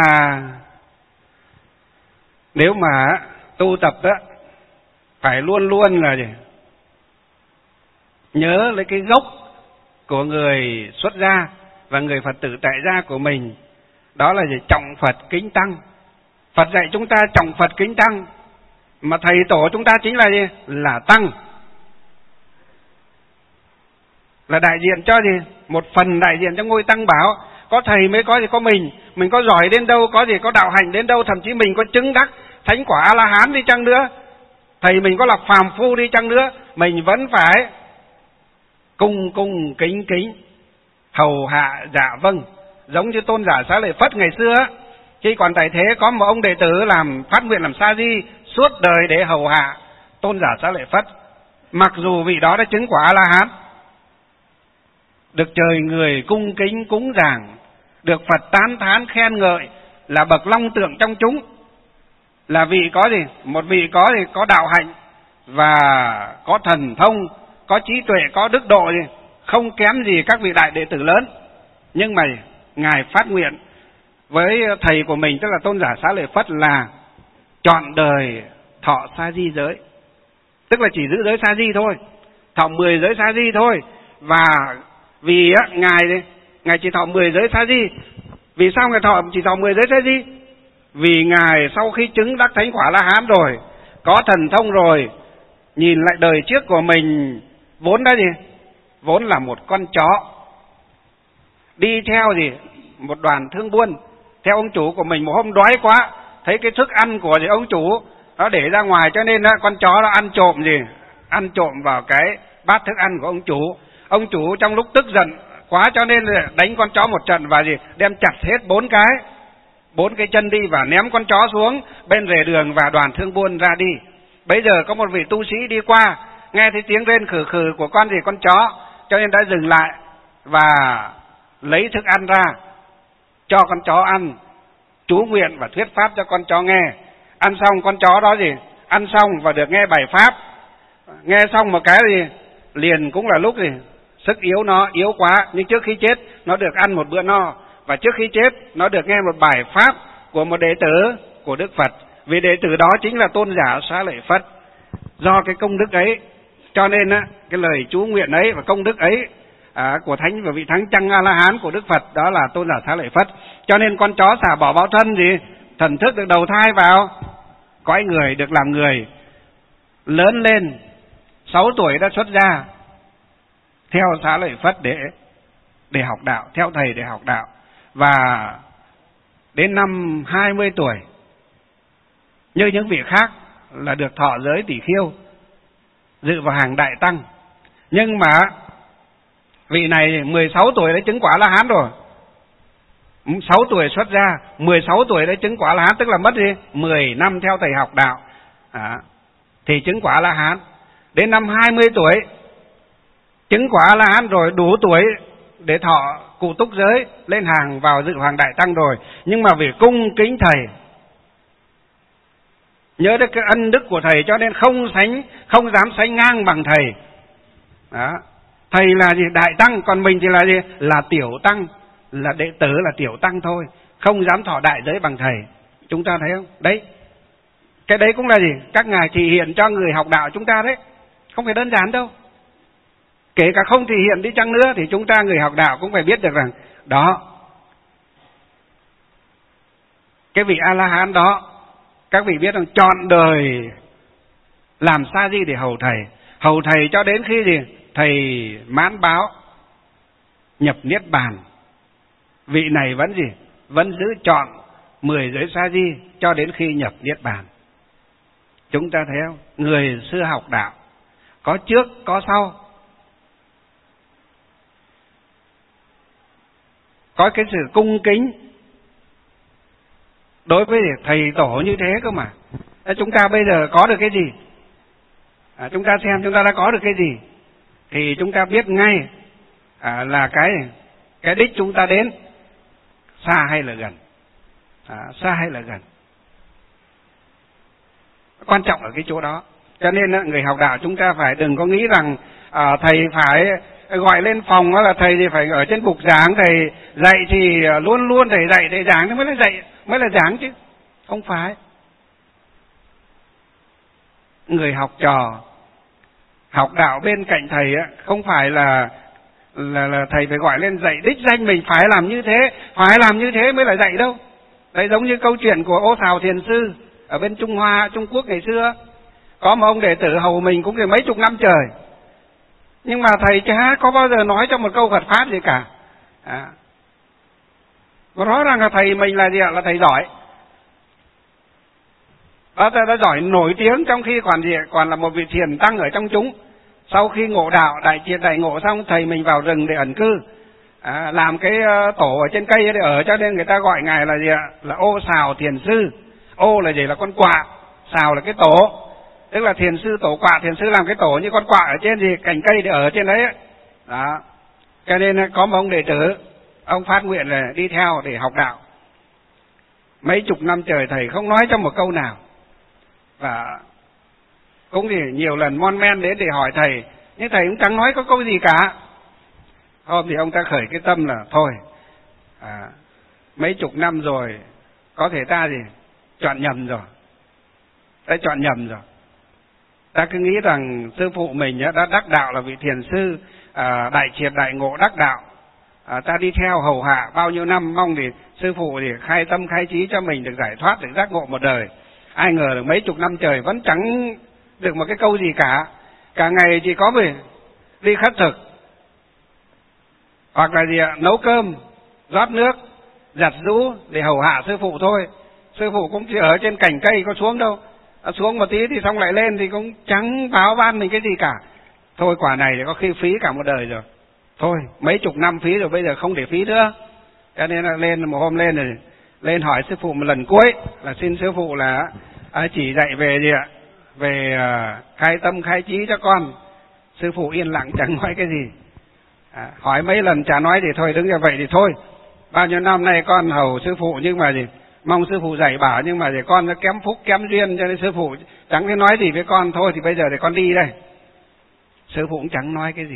nếu mà tu tập đó phải luôn luôn là gì? Nhớ lấy cái gốc của người xuất gia và người Phật tử tại gia của mình. Đó là gì? Trọng Phật kính Tăng. Phật dạy chúng ta trọng Phật kính Tăng, mà thầy Tổ chúng ta chính là gì? Là Tăng. Là đại diện cho gì? Một phần đại diện cho ngôi Tăng Bảo. Có thầy mới có gì có mình. Mình có giỏi đến đâu, có gì có đạo hành đến đâu, thậm chí mình có chứng đắc thánh quả A-la-hán đi chăng nữa, thầy mình có là phàm phu đi chăng nữa, mình vẫn phải cung cung kính kính, hầu hạ dạ vâng. Giống như tôn giả Xá Lợi Phất ngày xưa, khi còn tại thế có một ông đệ tử làm phát nguyện làm sa di suốt đời để hầu hạ tôn giả Xá Lợi Phất. Mặc dù vị đó đã chứng quả A-la-hán, được trời người cung kính cúng dường, được Phật tán thán khen ngợi là bậc long tượng trong chúng, là vị có gì? Một vị có gì? Có đạo hạnh và có thần thông, có trí tuệ, có đức độ gì? Không kém gì các vị đại đệ tử lớn. Nhưng mà Ngài phát nguyện với thầy của mình, tức là tôn giả Xá Lợi Phất, là chọn đời thọ sa di giới. Tức là chỉ giữ giới sa di thôi, thọ 10 giới sa di thôi. Và vì Ngài chỉ thọ 10 giới sa di. Vì sao Ngài chỉ thọ 10 giới sa di? Vì Ngài sau khi chứng đắc thánh quả La-hán rồi, có thần thông rồi, nhìn lại đời trước của mình vốn đã gì? Vốn là một con chó, đi theo gì? Một đoàn thương buôn, theo ông chủ của mình. Một hôm đói quá, thấy cái thức ăn của ông chủ nó để ra ngoài, cho nên con chó nó ăn trộm gì? Ăn trộm vào cái bát thức ăn của ông chủ. Ông chủ trong lúc tức giận quá cho nên đánh con chó một trận và gì? Đem chặt hết 4 cái chân đi và ném con chó xuống bên rìa đường và đoàn thương buôn ra đi. Bây giờ có một vị tu sĩ đi qua, nghe thấy tiếng rên khử khử của con chó, cho nên đã dừng lại và lấy thức ăn ra cho con chó ăn, chú nguyện và thuyết pháp cho con chó nghe. Ăn xong con chó đó gì? Ăn xong và được nghe bài pháp. Nghe xong một cái gì? Liền cũng là lúc gì? Sức yếu nó yếu quá, nhưng trước khi chết nó được ăn một bữa no, và trước khi chết nó được nghe một bài pháp của một đệ tử của Đức Phật. Vì đệ tử đó chính là tôn giả Xá Lợi Phất. Do cái công đức ấy, cho nên cái lời chú nguyện ấy và công đức ấy của thánh và vị thánh Tăng A-la-hán của Đức Phật, đó là tôn giả Xá Lợi Phất. Cho nên con chó xả bỏ báo thân gì? Thần thức được đầu thai vào cõi người, được làm người. Lớn lên 6 tuổi đã xuất gia, theo Xá Lợi Phất để học đạo, theo thầy để học đạo. Và đến năm 20 tuổi, như những vị khác, là được thọ giới tỷ khiêu, dự vào hàng đại tăng. Nhưng mà vị này 16 tuổi đã chứng quả La-hán rồi. 6 tuổi xuất gia, 16 tuổi đã chứng quả La-hán, tức là mất đi 10 năm theo thầy học đạo thì chứng quả La-hán. Đến năm 20 tuổi chứng quả La-hán rồi, đủ tuổi để thọ cụ túc giới, lên hàng vào dự hoàng đại tăng rồi. Nhưng mà vì cung kính thầy, nhớ đến cái ân đức của thầy, cho nên không dám sánh ngang bằng thầy. Đó. Thầy là gì? Đại tăng, còn mình thì là gì? Là tiểu tăng, là đệ tử, là tiểu tăng thôi, không dám thọ đại giới bằng thầy. Chúng ta thấy không? Đấy, Cái đấy cũng là gì? Các ngài chỉ hiện cho người học đạo chúng ta đấy, không phải đơn giản đâu. Kể cả không thì hiện đi chăng nữa thì chúng ta người học đạo cũng phải biết được rằng đó, cái vị A-la-hán đó, các vị biết rằng chọn đời làm sa di để hầu thầy. Hầu thầy cho đến khi gì? Thầy mãn báo nhập niết bàn. Vị này vẫn gì? Vẫn giữ chọn 10 giới sa di cho đến khi nhập niết bàn. Chúng ta thấy không? Người xưa học đạo có trước có sau, có cái sự cung kính đối với thầy tổ như thế cơ mà. Chúng ta bây giờ có được cái gì? Chúng ta xem chúng ta đã có được cái gì thì chúng ta biết ngay là cái đích chúng ta đến xa hay là gần. Xa hay là gần, quan trọng ở cái chỗ đó. Cho nên người học đạo chúng ta phải đừng có nghĩ rằng thầy phải gọi lên phòng là thầy thì phải ở trên bục giảng, thầy dạy thì luôn luôn thầy dạy thầy giảng thì mới là giảng chứ. Không phải. Người học trò học đạo bên cạnh thầy không phải là thầy phải gọi lên dạy đích danh mình phải làm như thế mới là dạy đâu. Đấy, giống như câu chuyện của Ô Sào Thiền Sư ở bên Trung Quốc ngày xưa, có một ông đệ tử hầu mình cũng mấy chục năm trời, nhưng mà thầy chả có bao giờ nói cho một câu Phật pháp gì cả. Và rõ ràng là thầy mình là gì ạ? Là thầy giỏi. Đã giỏi nổi tiếng, trong khi còn là một vị thiền tăng ở trong chúng. Sau khi ngộ đạo, đại triệt đại ngộ xong, thầy mình vào rừng để ẩn cư, làm cái tổ ở trên cây để ở, cho nên người ta gọi ngài là gì ạ? Là Ô Sào Thiền Sư. Ô là gì? Là con quạ, sào là cái tổ, tức là thiền sư tổ quạ. Thiền sư làm cái tổ như con quạ ở trên gì cành cây để ở trên đấy. Đó. Cho nên có một ông đệ tử, ông phát nguyện là đi theo để học đạo. Mấy chục năm trời thầy không nói cho một câu nào, và cũng thì nhiều lần mon men đến để hỏi thầy, nhưng thầy cũng chẳng nói có câu gì cả. Hôm thì ông ta khởi cái tâm là thôi, mấy chục năm rồi, có thể ta gì chọn nhầm rồi, ta cứ nghĩ rằng sư phụ mình đã đắc đạo là vị thiền sư đại triệt đại ngộ đắc đạo, ta đi theo hầu hạ bao nhiêu năm, mong thì sư phụ thì khai tâm khai trí cho mình được giải thoát, được giác ngộ một đời. Ai ngờ được mấy chục năm trời vẫn chẳng được một cái câu gì cả. Cả ngày chỉ có về đi khất thực, hoặc là gì ạ? Nấu cơm, rót nước, giặt giũ để hầu hạ sư phụ thôi. Sư phụ cũng chỉ ở trên cành cây, có xuống đâu. Xuống một tí thì xong lại lên, thì cũng chẳng báo ban mình cái gì cả. Thôi quả này thì có khi phí cả một đời rồi. Thôi mấy chục năm phí rồi, bây giờ không để phí nữa. Cho nên là một hôm lên hỏi sư phụ một lần cuối là xin sư phụ là chỉ dạy về gì ạ? Về khai tâm khai trí cho con. Sư phụ yên lặng chẳng nói cái gì. Hỏi mấy lần chả nói thì thôi, đứng như vậy thì thôi. Bao nhiêu năm nay con hầu sư phụ, nhưng mà gì mong sư phụ dạy bảo, nhưng mà thì con nó kém phúc kém duyên, cho nên sư phụ chẳng thể nói gì với con. Thôi thì bây giờ thì con đi đây. Sư phụ cũng chẳng nói cái gì,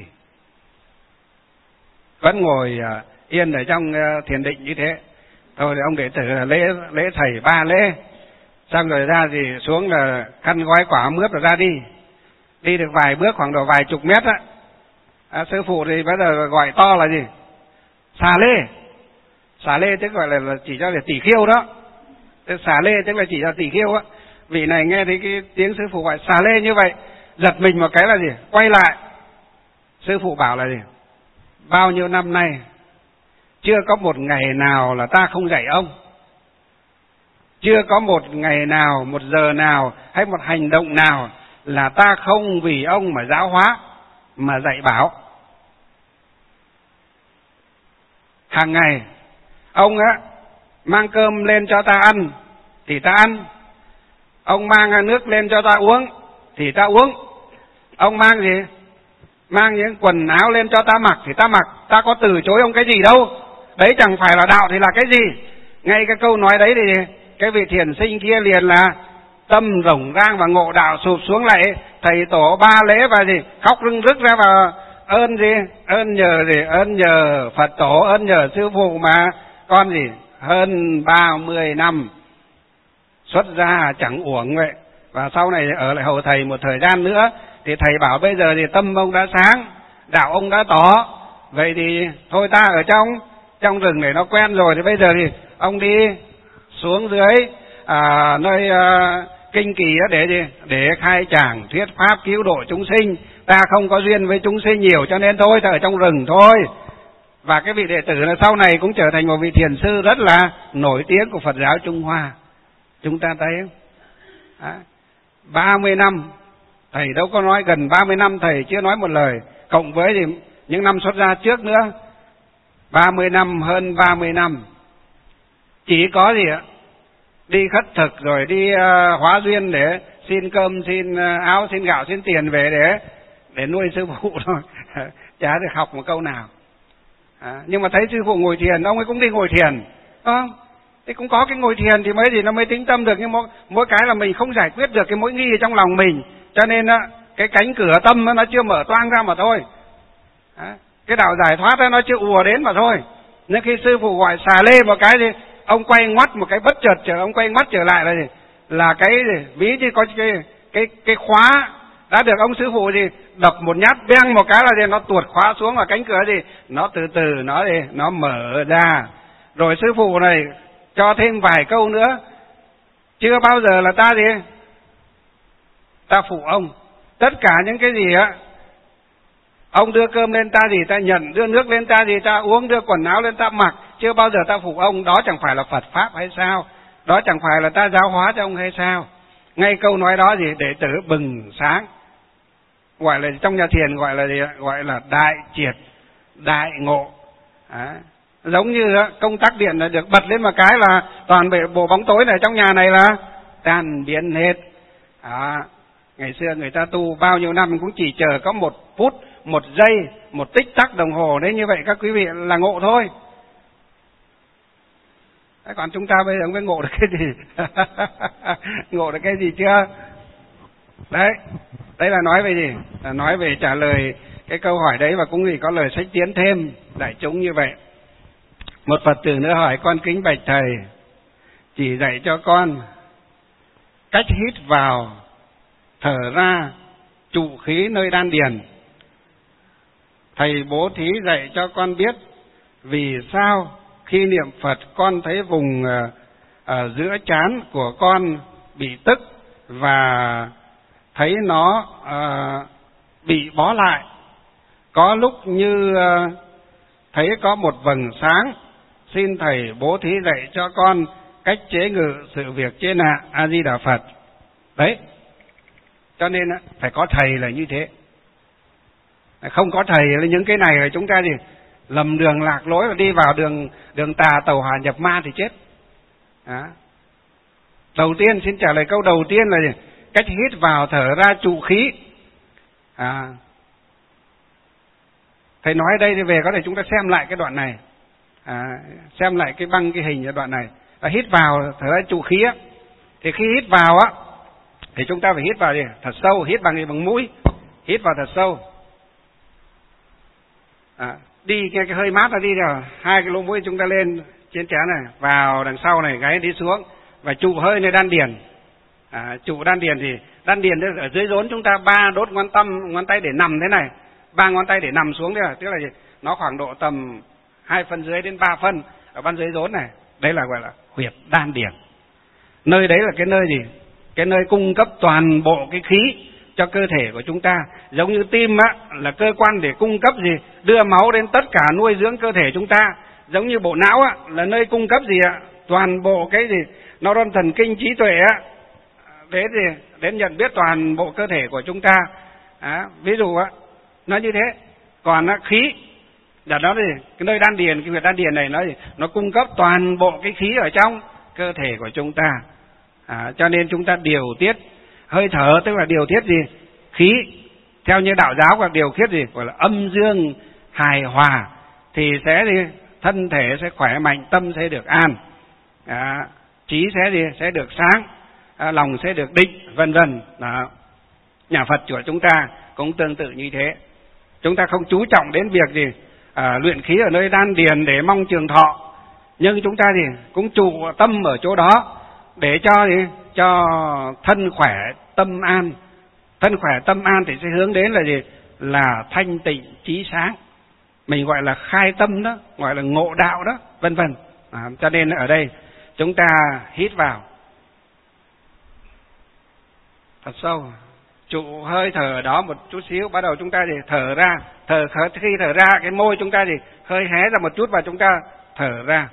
vẫn ngồi yên ở trong thiền định như thế. Thôi thì ông đệ tử lễ thầy 3 lễ, xong rồi ra thì xuống là khăn gói quả mướp rồi ra đi được vài bước, khoảng độ vài chục mét sư phụ thì bây giờ gọi to là gì? Xà lê tức gọi là chỉ cho là tỷ khiêu đó. Xà lê tức là chỉ cho tỷ khiêu á. Vị này nghe thấy cái tiếng sư phụ gọi xà lê như vậy, giật mình một cái là gì? Quay lại. Sư phụ bảo là gì? Bao nhiêu năm nay chưa có một ngày nào là ta không dạy ông. Chưa có một ngày nào, một giờ nào hay một hành động nào là ta không vì ông mà giáo hóa, mà dạy bảo. Hàng ngày ông mang cơm lên cho ta ăn thì ta ăn, ông mang nước lên cho ta uống thì ta uống, ông mang gì? Mang những quần áo lên cho ta mặc thì ta mặc. Ta có từ chối ông cái gì đâu. Đấy chẳng phải là đạo thì là cái gì? Ngay cái câu nói đấy thì cái vị thiền sinh kia liền là tâm rộng rang và ngộ đạo, sụp xuống lại thầy tổ 3 lễ và gì khóc rưng rức ra, và ơn gì? Ơn nhờ Phật tổ, ơn nhờ sư phụ mà con gì hơn 30 năm xuất gia chẳng uổng vậy. và sau này ở lại hầu thầy một thời gian nữa, thì thầy bảo bây giờ thì tâm ông đã sáng, đạo ông đã tỏ, vậy thì thôi ta ở trong rừng để nó quen rồi, thì bây giờ thì ông đi xuống dưới nơi kinh kỳ để khai giảng thuyết pháp cứu độ chúng sinh. Ta không có duyên với chúng sinh nhiều, cho nên thôi ta ở trong rừng thôi. Và cái vị đệ tử này sau này cũng trở thành một vị thiền sư rất là nổi tiếng của Phật giáo Trung Hoa. Chúng ta thấy không? 30 năm thầy đâu có nói, gần 30 năm thầy chưa nói một lời, cộng với thì những năm xuất gia trước nữa, 30 năm, hơn 30 năm chỉ có gì ạ? Đi khất thực rồi đi hóa duyên để xin cơm, xin áo, xin gạo, xin tiền về để nuôi sư phụ thôi. Chả được học một câu nào. Nhưng mà thấy sư phụ ngồi thiền, ông ấy cũng đi ngồi thiền, không? Thì cũng có cái ngồi thiền thì nó mới tĩnh tâm được, nhưng mỗi cái là mình không giải quyết được cái mối nghi ở trong lòng mình, cho nên cái cánh cửa tâm nó chưa mở toang ra mà thôi. Cái đạo giải thoát nó chưa ùa đến mà thôi. Nên khi sư phụ gọi xà lê một cái thì ông quay ngoắt một cái bất chợt, ông quay ngoắt trở lại là cái ví như có cái khóa đã được ông sư phụ gì đập một nhát beng một cái là gì nó tuột khóa xuống, và cánh cửa gì nó từ từ nó mở ra. Rồi sư phụ này cho thêm vài câu nữa, chưa bao giờ là ta phụ ông. Tất cả những cái gì ông đưa cơm lên ta gì ta nhận, đưa nước lên ta gì ta uống, đưa quần áo lên ta mặc, chưa bao giờ ta phụ ông. Đó chẳng phải là Phật Pháp hay sao? Đó chẳng phải là ta giáo hóa cho ông hay sao? Ngay câu nói đó gì đệ tử bừng sáng, gọi là trong nhà thiền gọi là gì? Gọi là đại triệt, đại ngộ. Giống như công tắc điện là được bật lên một cái là toàn bộ bóng tối này trong nhà này là tan biến hết. Ngày xưa người ta tu bao nhiêu năm cũng chỉ chờ có 1 phút, 1 giây, 1 tích tắc đồng hồ đấy, như vậy các quý vị là ngộ thôi. Còn chúng ta bây giờ không biết ngộ được cái gì. Ngộ được cái gì chưa? Đấy là nói về gì? Là nói về trả lời cái câu hỏi đấy, và cũng vì có lời sách tiến thêm đại chúng như vậy. Một Phật tử nữa hỏi: con kính bạch thầy, chỉ dạy cho con cách hít vào, thở ra, trụ khí nơi đan điền. Thầy bố thí dạy cho con biết vì sao khi niệm Phật con thấy vùng ở giữa trán của con bị tức và thấy nó bị bó lại. Có lúc như thấy có một vầng sáng. Xin thầy bố thí dạy cho con cách chế ngự sự việc trên ạ. A Di Đà Phật. Đấy, cho nên phải có thầy là như thế. Không có thầy là những cái này là chúng ta gì lầm đường lạc lối và đi vào đường tà tàu hỏa nhập ma thì chết. Đầu tiên xin trả lời câu đầu tiên là gì? Cách hít vào thở ra trụ khí. Thầy nói đây thì về có thể chúng ta xem lại cái đoạn này, xem lại cái băng cái hình ở đoạn này. Hít vào thở ra trụ khí á, thì khi hít vào á thì chúng ta phải hít vào gì? Thật sâu, hít bằng mũi, hít vào thật sâu. Đi nghe cái hơi mát nó đi rồi, 2 cái lỗ mũi chúng ta lên trên trán này, vào đằng sau này, gáy đi xuống, và trụ hơi nơi đan điền. Trụ đan điền thì đan điền ở dưới rốn chúng ta 3 đốt ngón tay để nằm thế này, 3 ngón tay để nằm xuống đấy, tức là gì? Nó khoảng độ tầm 2 phân dưới đến 3 phân ở ban dưới rốn này. Đấy là gọi là huyệt đan điền. Nơi đấy là cái nơi gì? Cái nơi cung cấp toàn bộ cái khí cho cơ thể của chúng ta. Giống như tim là cơ quan để cung cấp gì? Đưa máu đến tất cả nuôi dưỡng cơ thể chúng ta. Giống như bộ não là nơi cung cấp gì ạ? Toàn bộ cái gì? Neuron thần kinh trí tuệ đến nhận biết toàn bộ cơ thể của chúng ta. Ví dụ nó như thế. Còn khí là nó gì? Cái nơi đan điền, cái huyệt đan điền này nó cung cấp toàn bộ cái khí ở trong cơ thể của chúng ta. Cho nên chúng ta điều tiết hơi thở, tức là điều tiết gì? Khí. Theo như đạo giáo là điều tiết gì? Gọi là âm dương hài hòa, thì sẽ gì? Thân thể sẽ khỏe mạnh, tâm sẽ được an, trí sẽ được sáng, lòng sẽ được định, vân vân. Nhà Phật của chúng ta cũng tương tự như thế. Chúng ta không chú trọng đến việc gì luyện khí ở nơi đan điền để mong trường thọ, nhưng chúng ta thì cũng trụ tâm ở chỗ đó để cho thân khỏe, tâm an. Thân khỏe tâm an thì sẽ hướng đến là gì? Là thanh tịnh trí sáng. Mình gọi là khai tâm đó, gọi là ngộ đạo đó, vân vân. Cho nên ở đây chúng ta hít vào thật sâu, trụ hơi thở đó một chút xíu, bắt đầu chúng ta thì thở ra. Khi thở ra cái môi chúng ta thì hơi hé ra một chút và chúng ta thở ra.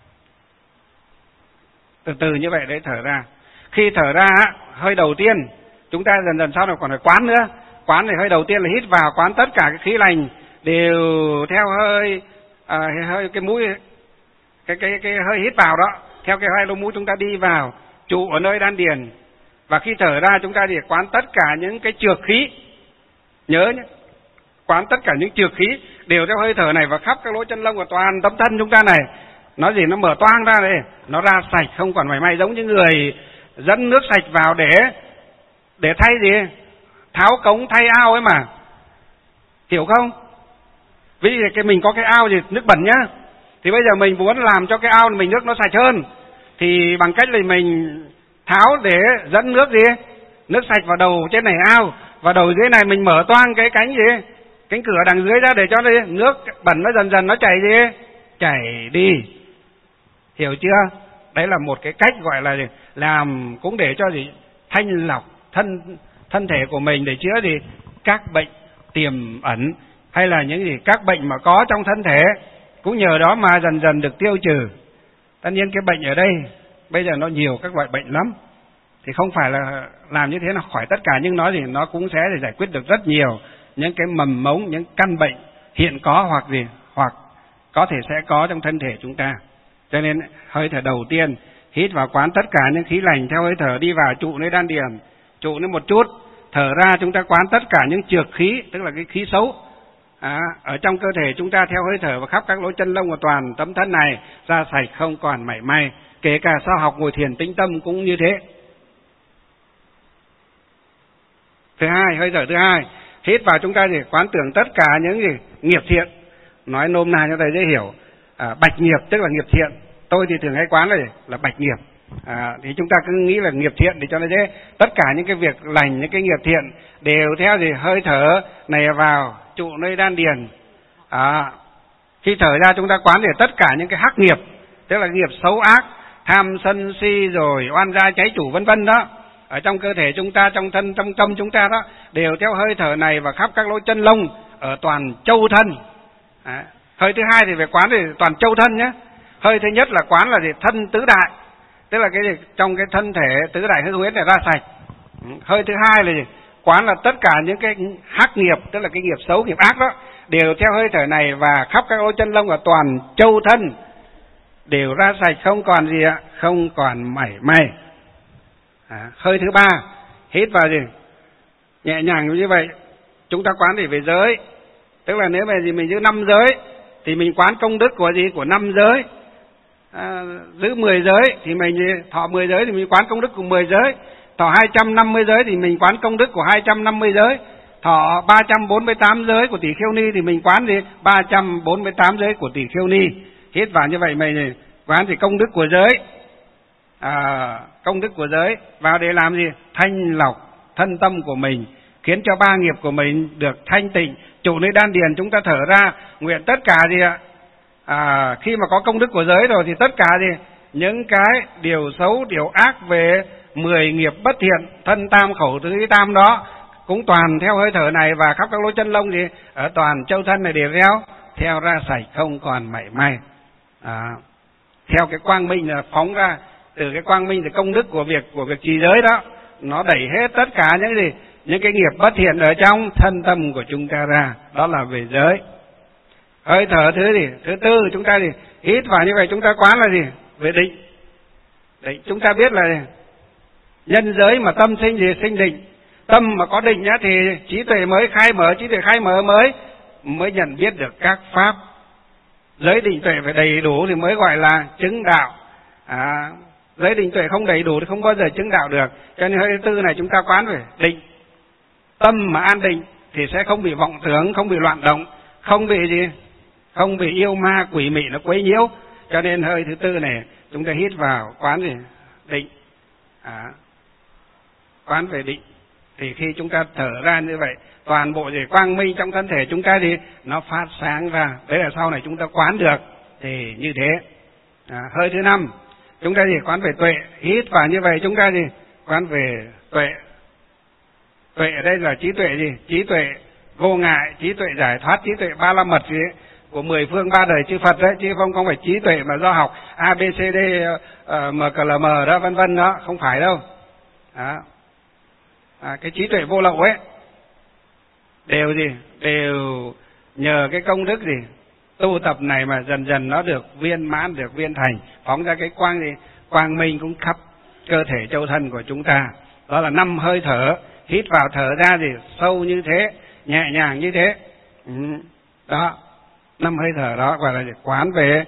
Từ từ như vậy đấy, thở ra. Khi thở ra hơi đầu tiên chúng ta dần dần sau này còn phải quán nữa. Quán thì hơi đầu tiên là hít vào, quán tất cả cái khí lành đều theo hơi hơi cái mũi, cái hơi hít vào đó, theo cái hai lỗ mũi chúng ta đi vào, trụ ở nơi đan điền. Và khi thở ra chúng ta thì quán tất cả những cái trược khí. Nhớ nhé, quán tất cả những trược khí đều theo hơi thở này và khắp các lỗ chân lông của toàn tấm thân chúng ta này. Nó gì? Nó mở toang ra đây, nó ra sạch không còn mảy may, giống như người dẫn nước sạch vào để thay gì? Tháo cống thay ao ấy mà. Hiểu không? Ví dụ cái mình có cái ao gì nước bẩn nhá, thì bây giờ mình muốn làm cho cái ao mình nước nó sạch hơn, thì bằng cách là mình tháo để dẫn nước gì? Nước sạch vào đầu trên này ao, và đầu dưới này mình mở toang cái cánh gì? Cánh cửa đằng dưới ra để cho nước bẩn nó dần dần nó chảy gì? Chảy đi. Hiểu chưa? Đấy là một cái cách gọi là gì? Làm cũng để cho gì? Thanh lọc thân thể của mình để chữa gì? Các bệnh tiềm ẩn hay là những gì? Các bệnh mà có trong thân thể cũng nhờ đó mà dần dần được tiêu trừ. Tất nhiên cái bệnh ở đây bây giờ nó nhiều các loại bệnh lắm, thì không phải là làm như thế là khỏi tất cả, nhưng nó thì nó cũng sẽ giải quyết được rất nhiều những cái mầm mống, những căn bệnh hiện có hoặc có thể sẽ có trong thân thể chúng ta. Cho nên hơi thở đầu tiên hít vào quán tất cả những khí lành theo hơi thở đi vào, trụ nơi đan điền, trụ nơi một chút, thở ra chúng ta quán tất cả những trược khí, tức là cái khí xấu ở trong cơ thể chúng ta theo hơi thở và khắp các lỗ chân lông của toàn tấm thân này ra sạch không còn mảy may. Kể cả sau học ngồi thiền tĩnh tâm cũng như thế. Thứ hai, hơi thở thứ hai, hít vào chúng ta thì quán tưởng tất cả những gì? Nghiệp thiện. Nói nôm na cho thầy dễ hiểu. Bạch nghiệp tức là nghiệp thiện. Tôi thì thường hay quán là bạch nghiệp. Thì chúng ta cứ nghĩ là nghiệp thiện thì cho nó dễ. Tất cả những cái việc lành, những cái nghiệp thiện đều theo gì? Hơi thở này vào, trụ nơi đan điền. Khi thở ra chúng ta quán để tất cả những cái hắc nghiệp, tức là nghiệp xấu ác, tham sân si rồi oan gia cháy chủ vân vân đó, ở trong cơ thể chúng ta, trong thân, trong tâm chúng ta đó, đều theo hơi thở này và khắp các lỗ chân lông ở toàn châu thân. Hơi thứ hai thì về quán thì toàn châu thân nhé. Hơi thứ nhất là quán là gì? Thân tứ đại, tức là cái gì? Trong cái thân thể tứ đại hư huyết này ra sạch. Hơi thứ hai là gì? Quán là tất cả những cái hắc nghiệp, tức là cái nghiệp xấu, nghiệp ác đó, đều theo hơi thở này và khắp các lỗ chân lông ở toàn châu thân đều ra sạch không còn gì ạ? Không còn mảy may. Hơi thứ ba, hít vào gì? Nhẹ nhàng như vậy. Chúng ta quán để về giới, tức là nếu mà gì mình giữ 5 giới thì mình quán công đức của gì? Của 5 giới. Giữ 10 giới thì mình thọ 10 giới thì mình quán công đức của 10 giới. Thọ 250 giới thì mình quán công đức của 250 giới. Thọ 348 giới của tỷ khiêu ni thì mình quán gì? 348 giới của tỷ khiêu ni. Hít vào như vậy mình quán thì công đức của giới. Công đức của giới vào để làm gì? Thanh lọc thân tâm của mình, khiến cho ba nghiệp của mình được thanh tịnh. Trụ nơi đan điền chúng ta thở ra, nguyện tất cả gì ạ? Khi mà có công đức của giới rồi thì tất cả gì? Những cái điều xấu, điều ác về 10 nghiệp bất thiện, thân tam khẩu tứ tam đó cũng toàn theo hơi thở này và khắp các lỗ chân lông gì? Ở toàn châu thân này đều theo ra sạch không còn mảy may. Theo cái quang minh là phóng ra, từ cái quang minh thì công đức của việc trì giới đó, nó đẩy hết tất cả những gì? Những cái nghiệp bất thiện ở trong thân tâm của chúng ta ra, đó là về giới. Hơi thở thứ tư chúng ta thì hít vào như vậy chúng ta quán là gì? Về định. Định chúng ta biết là nhân giới mà tâm sinh gì? Sinh định. Tâm mà có định nhá thì trí tuệ mới khai mở, trí tuệ khai mở mới nhận biết được các pháp. Giới định tuệ phải đầy đủ thì mới gọi là chứng đạo. Giới định tuệ không đầy đủ thì không bao giờ chứng đạo được. Cho nên hơi thứ tư này chúng ta quán về định. Tâm mà an định thì sẽ không bị vọng tưởng, không bị loạn động, không bị gì? Không bị yêu ma quỷ mị nó quấy nhiễu. Cho nên hơi thứ tư này chúng ta hít vào quán gì? Định. Quán về định. Thì khi chúng ta thở ra như vậy, toàn bộ gì quang minh trong thân thể chúng ta thì nó phát sáng ra. Đấy là sau này chúng ta quán được thì như thế. Hơi thứ 5, chúng ta gì quán về tuệ, hít vào như vậy chúng ta gì quán về tuệ. Tuệ ở đây là trí tuệ gì? Trí tuệ vô ngại, trí tuệ giải thoát, trí tuệ ba la mật gì ấy, của 10 phương 3 đời chư Phật đấy, chứ không phải trí tuệ mà do học A B C D MCLM đó vân vân đó, không phải đâu. Đó. Cái trí tuệ vô lậu ấy đều gì? Đều nhờ cái công đức gì? Tu tập này mà dần dần nó được viên mãn, được viên thành, phóng ra cái quang gì? Quang minh cũng khắp cơ thể châu thân của chúng ta. Đó là 5 hơi thở, hít vào thở ra thì sâu như thế, nhẹ nhàng như thế. Đó, 5 hơi thở đó gọi là quán về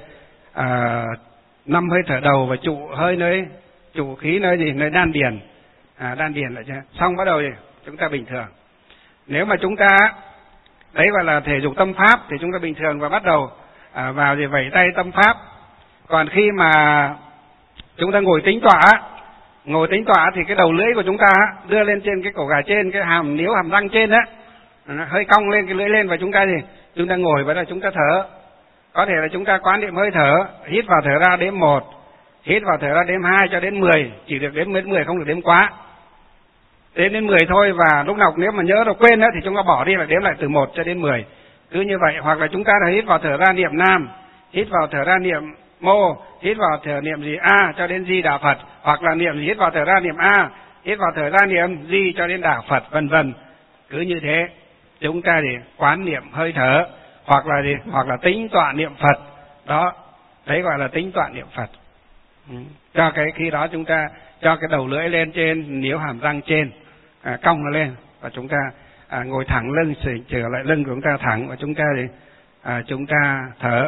5 hơi thở đầu và trụ hơi nơi, trụ khí nơi gì? Nơi đan điền. Đan điền lại chứ. Xong bắt đầu thì chúng ta bình thường. Nếu mà chúng ta đấy gọi là thể dục tâm pháp thì chúng ta bình thường và bắt đầu vào thì vẩy tay tâm pháp. Còn khi mà chúng ta ngồi tĩnh tọa thì cái đầu lưỡi của chúng ta đưa lên trên cái cổ gà trên, cái hàm níu hàm răng trên á, hơi cong lên cái lưỡi lên, và chúng ta gì? Chúng ta ngồi và là chúng ta thở. Có thể là chúng ta quán niệm hơi thở, hít vào thở ra đếm 1, hít vào thở ra đếm 2 cho đến 10, chỉ được đếm đến 10, không được đếm quá. Đến 10 thôi, và lúc nào nếu mà nhớ rồi quên đó thì chúng ta bỏ đi và đếm lại từ 1 cho đến 10. Cứ như vậy, hoặc là chúng ta hít vào thở ra niệm Nam, hít vào thở ra niệm Mô, hít vào thở niệm gì A cho đến Di Đà Phật, hoặc là niệm gì hít vào thở ra niệm A, hít vào thở ra niệm Di cho đến Đà Phật vân vân. Cứ như thế chúng ta thì quán niệm hơi thở, hoặc là gì? Hoặc là tính tọa niệm Phật. Đó, đấy gọi là tính tọa niệm Phật. Cho cái khi đó chúng ta cho cái đầu lưỡi lên trên níu hàm răng trên, cong nó lên, và chúng ta ngồi thẳng lưng, trở lại lưng của chúng ta thẳng, và chúng ta thì chúng ta thở.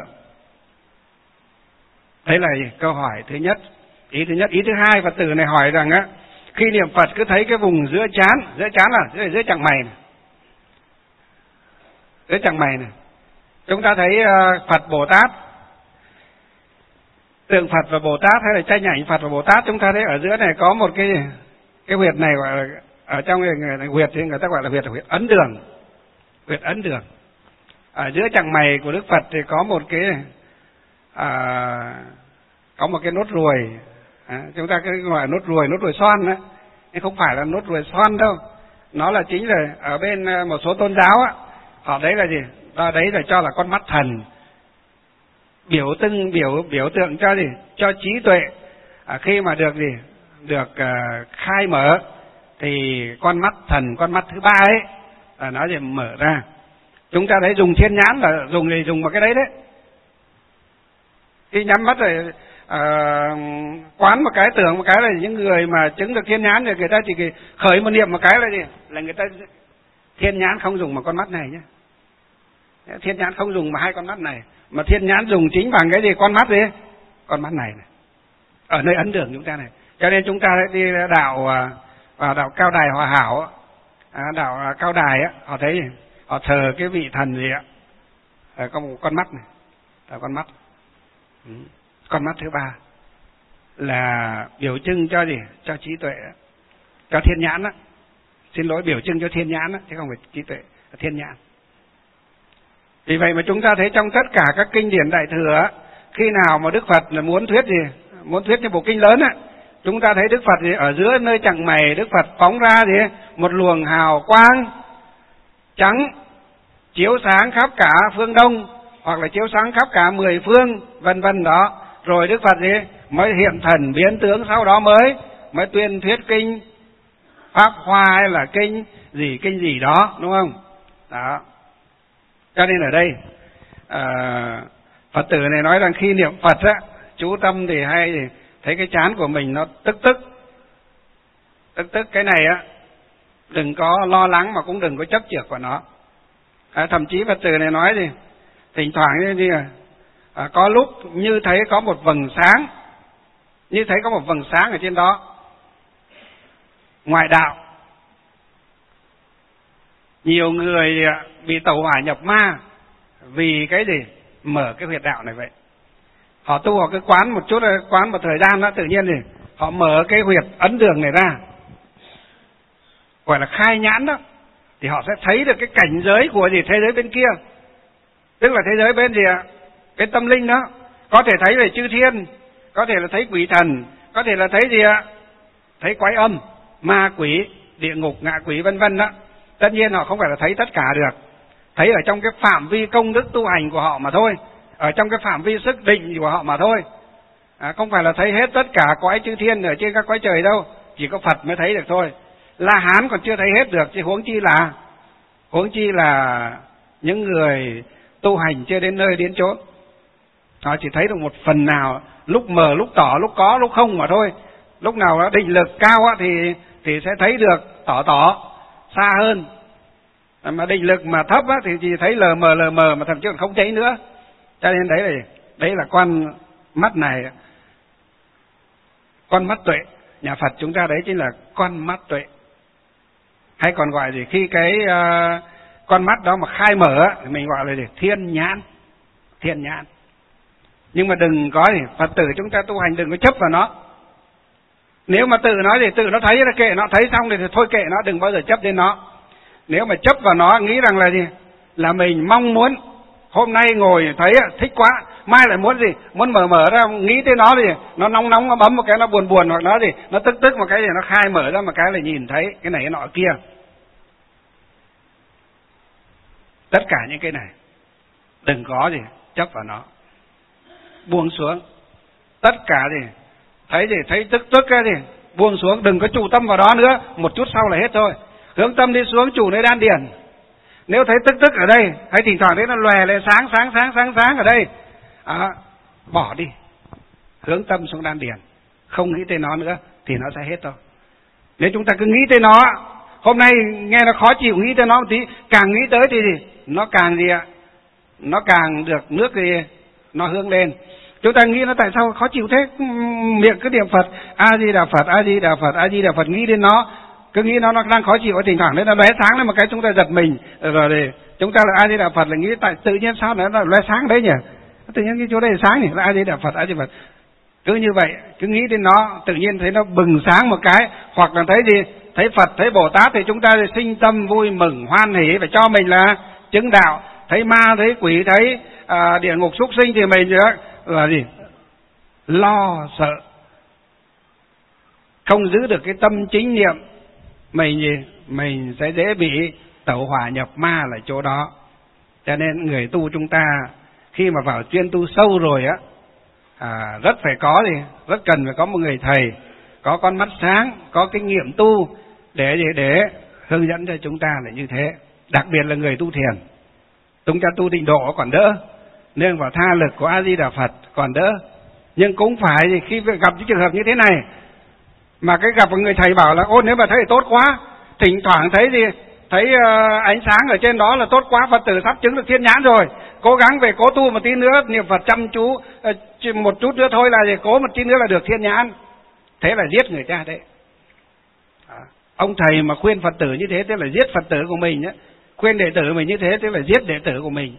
Đấy là câu hỏi thứ nhất. Ý thứ nhất. Ý thứ hai, Phật tử này hỏi rằng á, khi niệm Phật cứ thấy cái vùng giữa trán là giữa chặng mày này. Giữa chặng mày này. Chúng ta thấy Phật Bồ Tát, tượng Phật và Bồ Tát hay là tranh ảnh Phật và Bồ Tát, chúng ta thấy ở giữa này có một cái huyệt này gọi là, ở trong cái huyệt thì người ta gọi là huyệt ấn đường. Huyệt ấn đường. Ở giữa chặng mày của Đức Phật thì có một cái nốt ruồi. Chúng ta cứ gọi là nốt ruồi xoan đấy. Nhưng không phải là nốt ruồi xoan đâu. Nó là chính là ở bên một số tôn giáo á, họ đấy là gì? Đấy là cho là con mắt thần, biểu tượng cho gì? Cho trí tuệ. Khi mà được gì? Được khai mở thì con mắt thần, con mắt thứ 3 ấy là nó sẽ mở ra. Chúng ta thấy dùng thiên nhãn là dùng vào cái đấy đấy. Khi nhắm mắt rồi quán một cái, tưởng một cái là những người mà chứng được thiên nhãn thì người ta chỉ khởi một niệm một cái là gì? Là người ta thiên nhãn không dùng mà con mắt này nhé. Thiên nhãn không dùng mà 2 con mắt này, mà thiên nhãn dùng chính bằng cái gì? Con mắt gì? Con mắt này. Ở nơi ấn đường chúng ta này. Cho nên chúng ta đi vào đạo Cao Đài Hòa Hảo, đạo Cao Đài á, họ thấy họ thờ cái vị thần gì ạ? Có một con mắt này, là con mắt. Con mắt thứ 3 là biểu trưng cho gì? Cho trí tuệ, cho thiên nhãn á. Xin lỗi, biểu trưng cho thiên nhãn á, chứ không phải trí tuệ, là thiên nhãn. Vì vậy mà chúng ta thấy trong tất cả các kinh điển Đại Thừa, khi nào mà Đức Phật là muốn thuyết gì? Muốn thuyết những bộ kinh lớn á, chúng ta thấy Đức Phật thì ở giữa nơi chặng mày, Đức Phật phóng ra gì? Một luồng hào quang trắng chiếu sáng khắp cả phương Đông, hoặc là chiếu sáng khắp cả 10 phương vân vân đó. Rồi Đức Phật gì? Mới hiện thần biến tướng, sau đó mới tuyên thuyết kinh Pháp Hoa hay là kinh gì đó, đúng không? Đó. Cho nên ở đây Phật tử này nói rằng khi niệm Phật á, chú tâm thì hay thì thấy cái trán của mình nó tức cái này á, đừng có lo lắng mà cũng đừng có chấp chược vào nó. Thậm chí Phật tử này nói gì, thỉnh thoảng như có lúc như thấy có một vầng sáng, ở trên đó. Ngoại đạo, nhiều người bị tẩu hỏa nhập ma vì cái gì? Mở cái huyệt đạo này vậy. Họ tu, họ cứ quán một chút, quán một thời gian đó, tự nhiên thì họ mở cái huyệt ấn đường này ra. gọi là khai nhãn đó, thì họ sẽ thấy được cái cảnh giới của thế giới bên kia, tức là thế giới bên gì ạ? Bên tâm linh đó, có thể thấy về chư thiên, có thể là thấy quỷ thần, có thể là thấy gì ạ? Thấy quái âm, ma quỷ, địa ngục, ngạ quỷ vân vân đó. Tất nhiên họ không phải là thấy tất cả được, thấy ở trong cái phạm vi công đức tu hành của họ mà thôi, ở trong cái phạm vi sức định của họ mà thôi. Không phải là thấy hết tất cả cõi chư thiên ở trên các cõi trời đâu, chỉ có Phật mới thấy được thôi. La Hán còn chưa thấy hết được, chứ huống chi là những người tu hành chưa đến nơi đến chốn. Họ chỉ thấy được một phần nào, lúc mờ lúc tỏ, lúc có lúc không mà thôi. Lúc nào đó định lực cao thì sẽ thấy được tỏ xa hơn, mà định lực mà thấp thì chỉ thấy lờ mờ mà thậm chí còn không thấy nữa. Cho nên đấy là con mắt này, con mắt tuệ. Nhà Phật chúng ta đấy chính là con mắt tuệ, hay còn gọi gì khi cái con mắt đó mà khai mở thì mình gọi là gì? Thiên nhãn. Nhưng mà đừng có gì, Phật tử chúng ta tu hành đừng có chấp vào nó. Nếu mà tự nó thì tự nó thấy là kệ nó, thấy xong thì thôi kệ nó, đừng bao giờ chấp đến nó. Nếu mà chấp vào nó, nghĩ rằng là gì? Là mình mong muốn hôm nay ngồi thấy thích quá, mai lại muốn gì? Muốn mở ra, nghĩ tới nó thì nó nóng nó bấm một cái nó buồn hoặc nó gì, nó tức một cái thì nó khai mở ra một cái là nhìn thấy cái này cái nọ kia. Tất cả những cái này đừng có gì chấp vào nó, buông xuống. Tất cả gì thấy tức cái gì buông xuống, đừng có chủ tâm vào đó nữa, một chút sau là hết thôi. Hướng tâm đi xuống, chủ nơi đan điền. Nếu thấy tức ở đây, hay thỉnh thoảng thấy nó lòe lên sáng ở đây, bỏ đi, hướng tâm xuống đan điền, không nghĩ tới nó nữa thì nó sẽ hết thôi. Nếu chúng ta cứ nghĩ tới nó, hôm nay nghe nó khó chịu, nghĩ tới nó một tí, càng nghĩ tới thì gì? Nó càng gì ạ? Nó càng được nước thì nó hướng lên. Chúng ta nghĩ nó tại sao khó chịu thế, miệng cứ niệm Phật, A Di Đà Phật, A Di Đà Phật, A Di Đà Phật, nghĩ đến nó, cứ nghĩ nó đang khó chịu, thỉnh thoảng nó lóe sáng lên một cái chúng ta giật mình, rồi thì chúng ta là A Di Đà Phật, là nghĩ tại tự nhiên sao nó lóe sáng đấy nhỉ? Tự nhiên cái chỗ đây sáng nhỉ, là A Di Đà Phật, A Di Đà Phật. Cứ như vậy, cứ nghĩ đến nó, tự nhiên thấy nó bừng sáng một cái, hoặc là thấy gì? Thấy Phật, thấy Bồ Tát thì chúng ta sinh tâm vui mừng hoan hỷ, phải cho mình là chứng đạo. Thấy ma, thấy quỷ, thấy địa ngục súc sinh thì mình là gì? Lo sợ, không giữ được cái tâm chính niệm, mình sẽ dễ bị tẩu hỏa nhập ma lại chỗ đó. Cho nên người tu chúng ta khi mà vào chuyên tu sâu rồi rất phải có rất cần phải có một người thầy có con mắt sáng, có kinh nghiệm tu để hướng dẫn cho chúng ta là như thế. Đặc biệt là người tu thiền, chúng ta tu tịnh độ còn đỡ, nương vào tha lực của A Di Đà Phật còn đỡ. Nhưng cũng phải khi gặp những trường hợp như thế này mà cái gặp một người thầy bảo là ôi nếu mà thấy thì tốt quá, thỉnh thoảng thấy ánh sáng ở trên đó là tốt quá, Phật tử sắp chứng được thiên nhãn rồi, cố gắng về cố tu một tí nữa, niệm Phật chăm chú một chút nữa thôi là cố một tí nữa là được thiên nhãn. Thế là giết người cha đấy. Ông thầy mà khuyên Phật tử như thế tức là giết Phật tử của mình nhé. Khuyên đệ tử mình như thế tức là giết đệ tử của mình.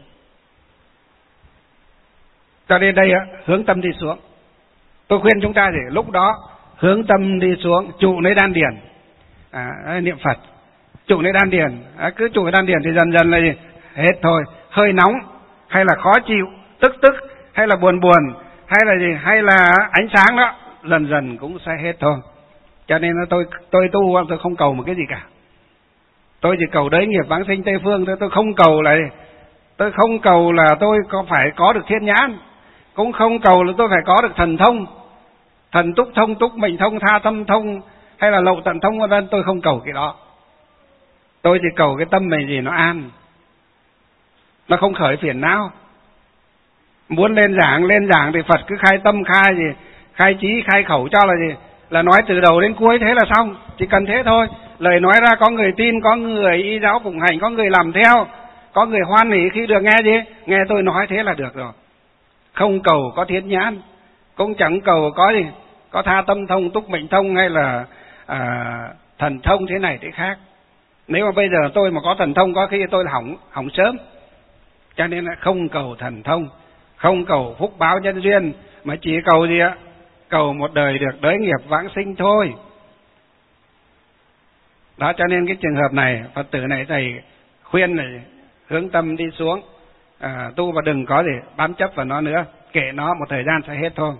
Cho nên đây hướng tâm đi xuống. Tôi khuyên chúng ta thì lúc đó hướng tâm đi xuống, trụ nơi đan điền, niệm Phật, trụ nơi đan điền, cứ trụ nơi đan điền thì dần dần là gì? Hết thôi. Hơi nóng hay là khó chịu, tức hay là buồn hay là gì, hay là ánh sáng đó, dần dần cũng sẽ hết thôi. Cho nên tôi tu tôi không cầu một cái gì cả. Tôi chỉ cầu đới nghiệp vãng sinh Tây Phương thôi. Tôi không cầu là tôi phải có được thiên nhãn, cũng không cầu là tôi phải có được thần thông, thần túc thông, túc mệnh thông, tha tâm thông hay là lậu tận thông, vân. Tôi không cầu cái đó. Tôi chỉ cầu cái tâm mình gì nó an, nó không khởi phiền não. Muốn lên giảng thì Phật cứ khai tâm, khai trí, khai khẩu cho là gì? Là nói từ đầu đến cuối thế là xong, chỉ cần thế thôi. Lời nói ra có người tin, có người y giáo phụng hành, có người làm theo, có người hoan hỷ khi được nghe gì? Nghe tôi nói thế là được rồi. Không cầu có thiên nhãn, cũng chẳng cầu có gì, có tha tâm thông, túc mệnh thông hay là thần thông thế này thế khác. Nếu mà bây giờ tôi mà có thần thông có khi tôi là hỏng sớm. Cho nên là không cầu thần thông, không cầu phúc báo nhân duyên, mà chỉ cầu gì ạ? Cầu một đời được đới nghiệp vãng sinh thôi. Đó, cho nên cái trường hợp này Phật tử này thầy khuyên này hướng tâm đi xuống, tu và đừng có gì bám chấp vào nó nữa, kệ nó một thời gian sẽ hết thôi.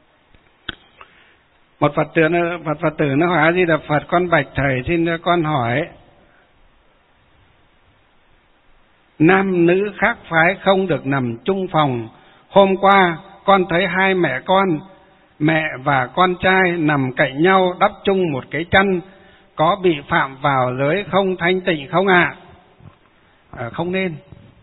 Một Phật tử nó hỏi: A Di Đà Phật, con bạch thầy, xin cho con hỏi, nam nữ khác phái không được nằm chung phòng. Hôm qua con thấy hai mẹ con, mẹ và con trai nằm cạnh nhau đắp chung một cái chăn, có bị phạm vào giới không thanh tịnh không ạ? Không nên.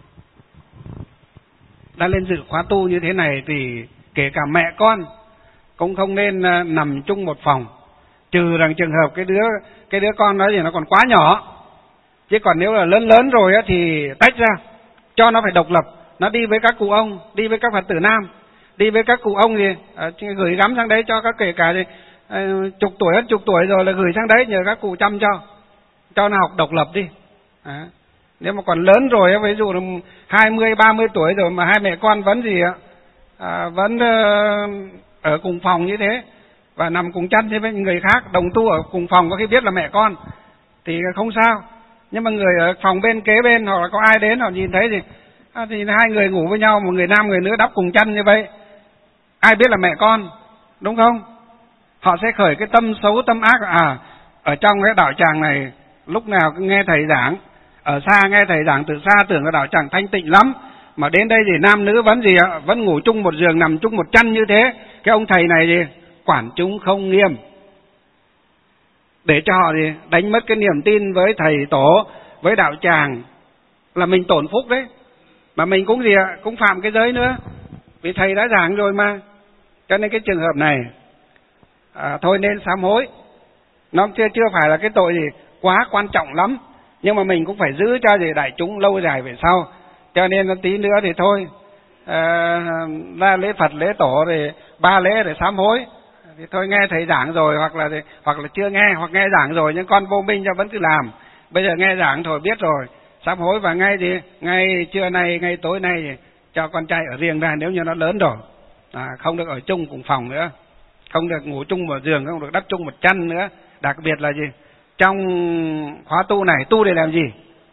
Đã lên dự khóa tu như thế này thì kể cả mẹ con cũng không nên nằm chung một phòng, trừ rằng trường hợp cái đứa con đó thì nó còn quá nhỏ. Chứ còn nếu là lớn rồi á thì tách ra, cho nó phải độc lập. Nó đi với các cụ ông, đi với các Phật tử nam, đi với các cụ ông thì gửi gắm sang đấy cho các, kể cả thì chục tuổi rồi là gửi sang đấy nhờ các cụ chăm cho nó học độc lập đi. Nếu mà còn lớn rồi, ví dụ là 20-30 tuổi rồi mà hai mẹ con vẫn vẫn ở cùng phòng như thế và nằm cùng chăn với người khác, đồng tu ở cùng phòng, có khi biết là mẹ con thì không sao. Nhưng mà người ở phòng bên kế bên hoặc là có ai đến họ nhìn thấy thì hai người ngủ với nhau, một người nam người nữ đắp cùng chăn như vậy, ai biết là mẹ con, đúng không? Họ sẽ khởi cái tâm xấu tâm ác. Ở trong cái đạo tràng này lúc nào cứ nghe thầy giảng, ở xa nghe thầy giảng từ xa tưởng cái đạo tràng thanh tịnh lắm, mà đến đây thì nam nữ vẫn ngủ chung một giường, nằm chung một chăn như thế. Cái ông thầy này quản chúng không nghiêm, để cho họ đánh mất cái niềm tin với thầy tổ, với đạo tràng, là mình tổn phúc đấy. Mà mình cũng cũng phạm cái giới nữa, vì thầy đã giảng rồi mà. Cho nên cái trường hợp này thôi nên sám hối. Nó chưa phải là cái tội gì quá quan trọng lắm, nhưng mà mình cũng phải giữ cho đại chúng lâu dài về sau. Cho nên tí nữa thì thôi, ra lễ Phật lễ tổ thì 3 lễ để sám hối. Thì thôi nghe thầy giảng rồi, hoặc là chưa nghe, hoặc nghe giảng rồi nhưng con vô minh cho vẫn cứ làm. Bây giờ nghe giảng rồi biết rồi, sám hối. Và ngay trưa nay, ngay tối nay thì cho con trai ở riêng ra nếu như nó lớn rồi. Không được ở chung cùng phòng nữa, không được ngủ chung một giường, không được đắp chung một chăn nữa. Đặc biệt là trong khóa tu này, tu để làm gì?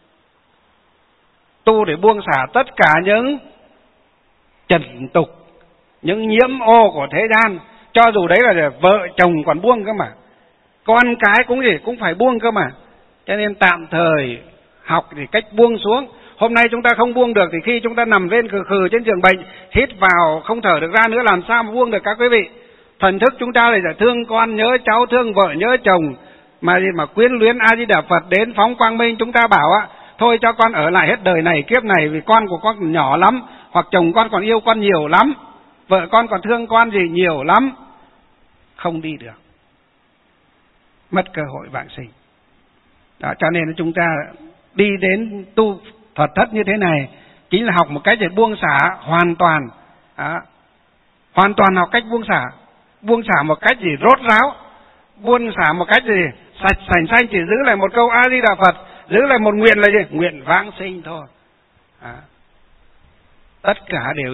Tu để buông xả tất cả những trần tục, những nhiễm ô của thế gian. Cho dù đấy là vợ chồng còn buông cơ mà, con cái cũng phải buông cơ mà. Cho nên tạm thời học thì cách buông xuống. Hôm nay chúng ta không buông được thì khi chúng ta nằm lên khừ trên giường bệnh, hít vào không thở được ra nữa, làm sao mà buông được các quý vị? Thần thức chúng ta là thương con nhớ cháu, thương vợ nhớ chồng, mà quyến luyến A Di Đà Phật đến phóng quang minh. Chúng ta bảo thôi cho con ở lại hết đời này kiếp này, vì con của con nhỏ lắm, hoặc chồng con còn yêu con nhiều lắm, vợ con còn thương con nhiều lắm. Không đi được, mất cơ hội vãng sinh. Đó, cho nên chúng ta đi đến tu Phật thất như thế này chính là học một cách để buông xả hoàn toàn. Hoàn toàn học cách buông xả một cách rốt ráo, buông xả một cách sạch sành xanh, chỉ giữ lại một câu A Di Đà Phật, giữ lại một nguyện là nguyện vãng sinh thôi. Tất cả đều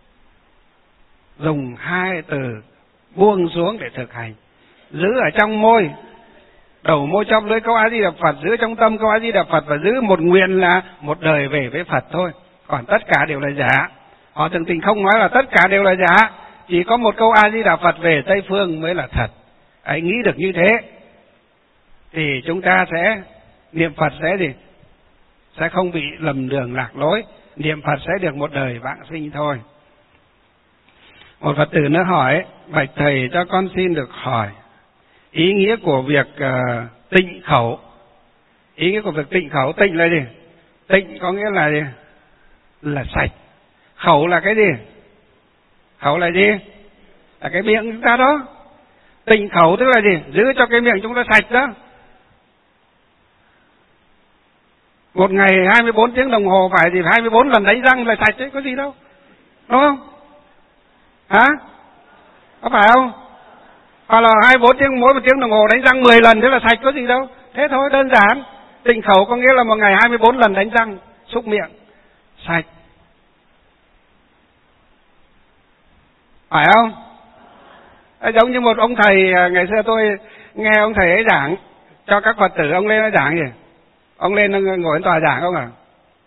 dùng 2 từ buông xuống để thực hành. Giữ ở trong môi, đầu môi trong lưỡi câu A Di Đà Phật, giữ trong tâm câu A Di Đà Phật, và giữ một nguyện là một đời về với Phật thôi. Còn tất cả đều là giả. Họ thường tình không nói là tất cả đều là giả, chỉ có một câu A Di Đà Phật về Tây Phương mới là thật. Hãy nghĩ được như thế thì chúng ta sẽ niệm Phật sẽ không bị lầm đường lạc lối, niệm Phật sẽ được một đời vãng sinh thôi. Một Phật tử nó hỏi: bạch thầy, cho con xin được hỏi ý nghĩa của việc tịnh khẩu. Ý nghĩa của việc tịnh khẩu, tịnh là gì? Tịnh có nghĩa là gì? Là sạch. Khẩu là cái gì? Khẩu là gì? Là cái miệng chúng ta đó. Tịnh khẩu tức là gì? Giữ cho cái miệng chúng ta sạch đó. Một ngày 24 tiếng đồng hồ phải 24 lần đánh răng là sạch đấy, có gì đâu, đúng không? Có phải không? Hoặc là 24 tiếng, mỗi 1 tiếng đồng hồ đánh răng 10 lần, thế là sạch, có gì đâu. Thế thôi, đơn giản. Tịnh khẩu có nghĩa là một ngày 24 lần đánh răng, xúc miệng, sạch. Phải không? Giống như một ông thầy, ngày xưa tôi nghe ông thầy ấy giảng, cho các Phật tử ông lên nói giảng gì? Ông lên ngồi tòa giảng không à?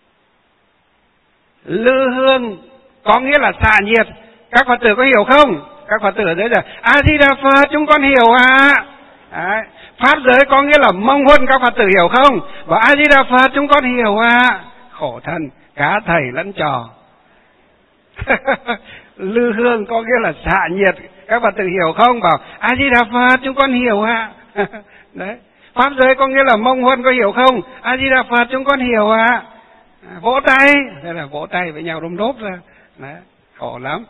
Lư hương có nghĩa là xạ nhiệt. Các Phật tử có hiểu không? Các Phật tử ở dưới là A Di Đà Phật, chúng con hiểu à? Đấy. Pháp giới có nghĩa là mong huân, các Phật tử hiểu không? Và A Di Đà Phật, chúng con hiểu à? Khổ thân, cả thầy lẫn trò. Lư hương có nghĩa là xạ nhiệt, các Phật tử hiểu không? Bảo A Di Đà Phật, chúng con hiểu à? Đấy. Pháp giới có nghĩa là mong huân, có hiểu không? A Di Đà Phật, chúng con hiểu à? Vỗ tay, thế là vỗ tay với nhau đôm đốp ra. Đấy. Khổ lắm.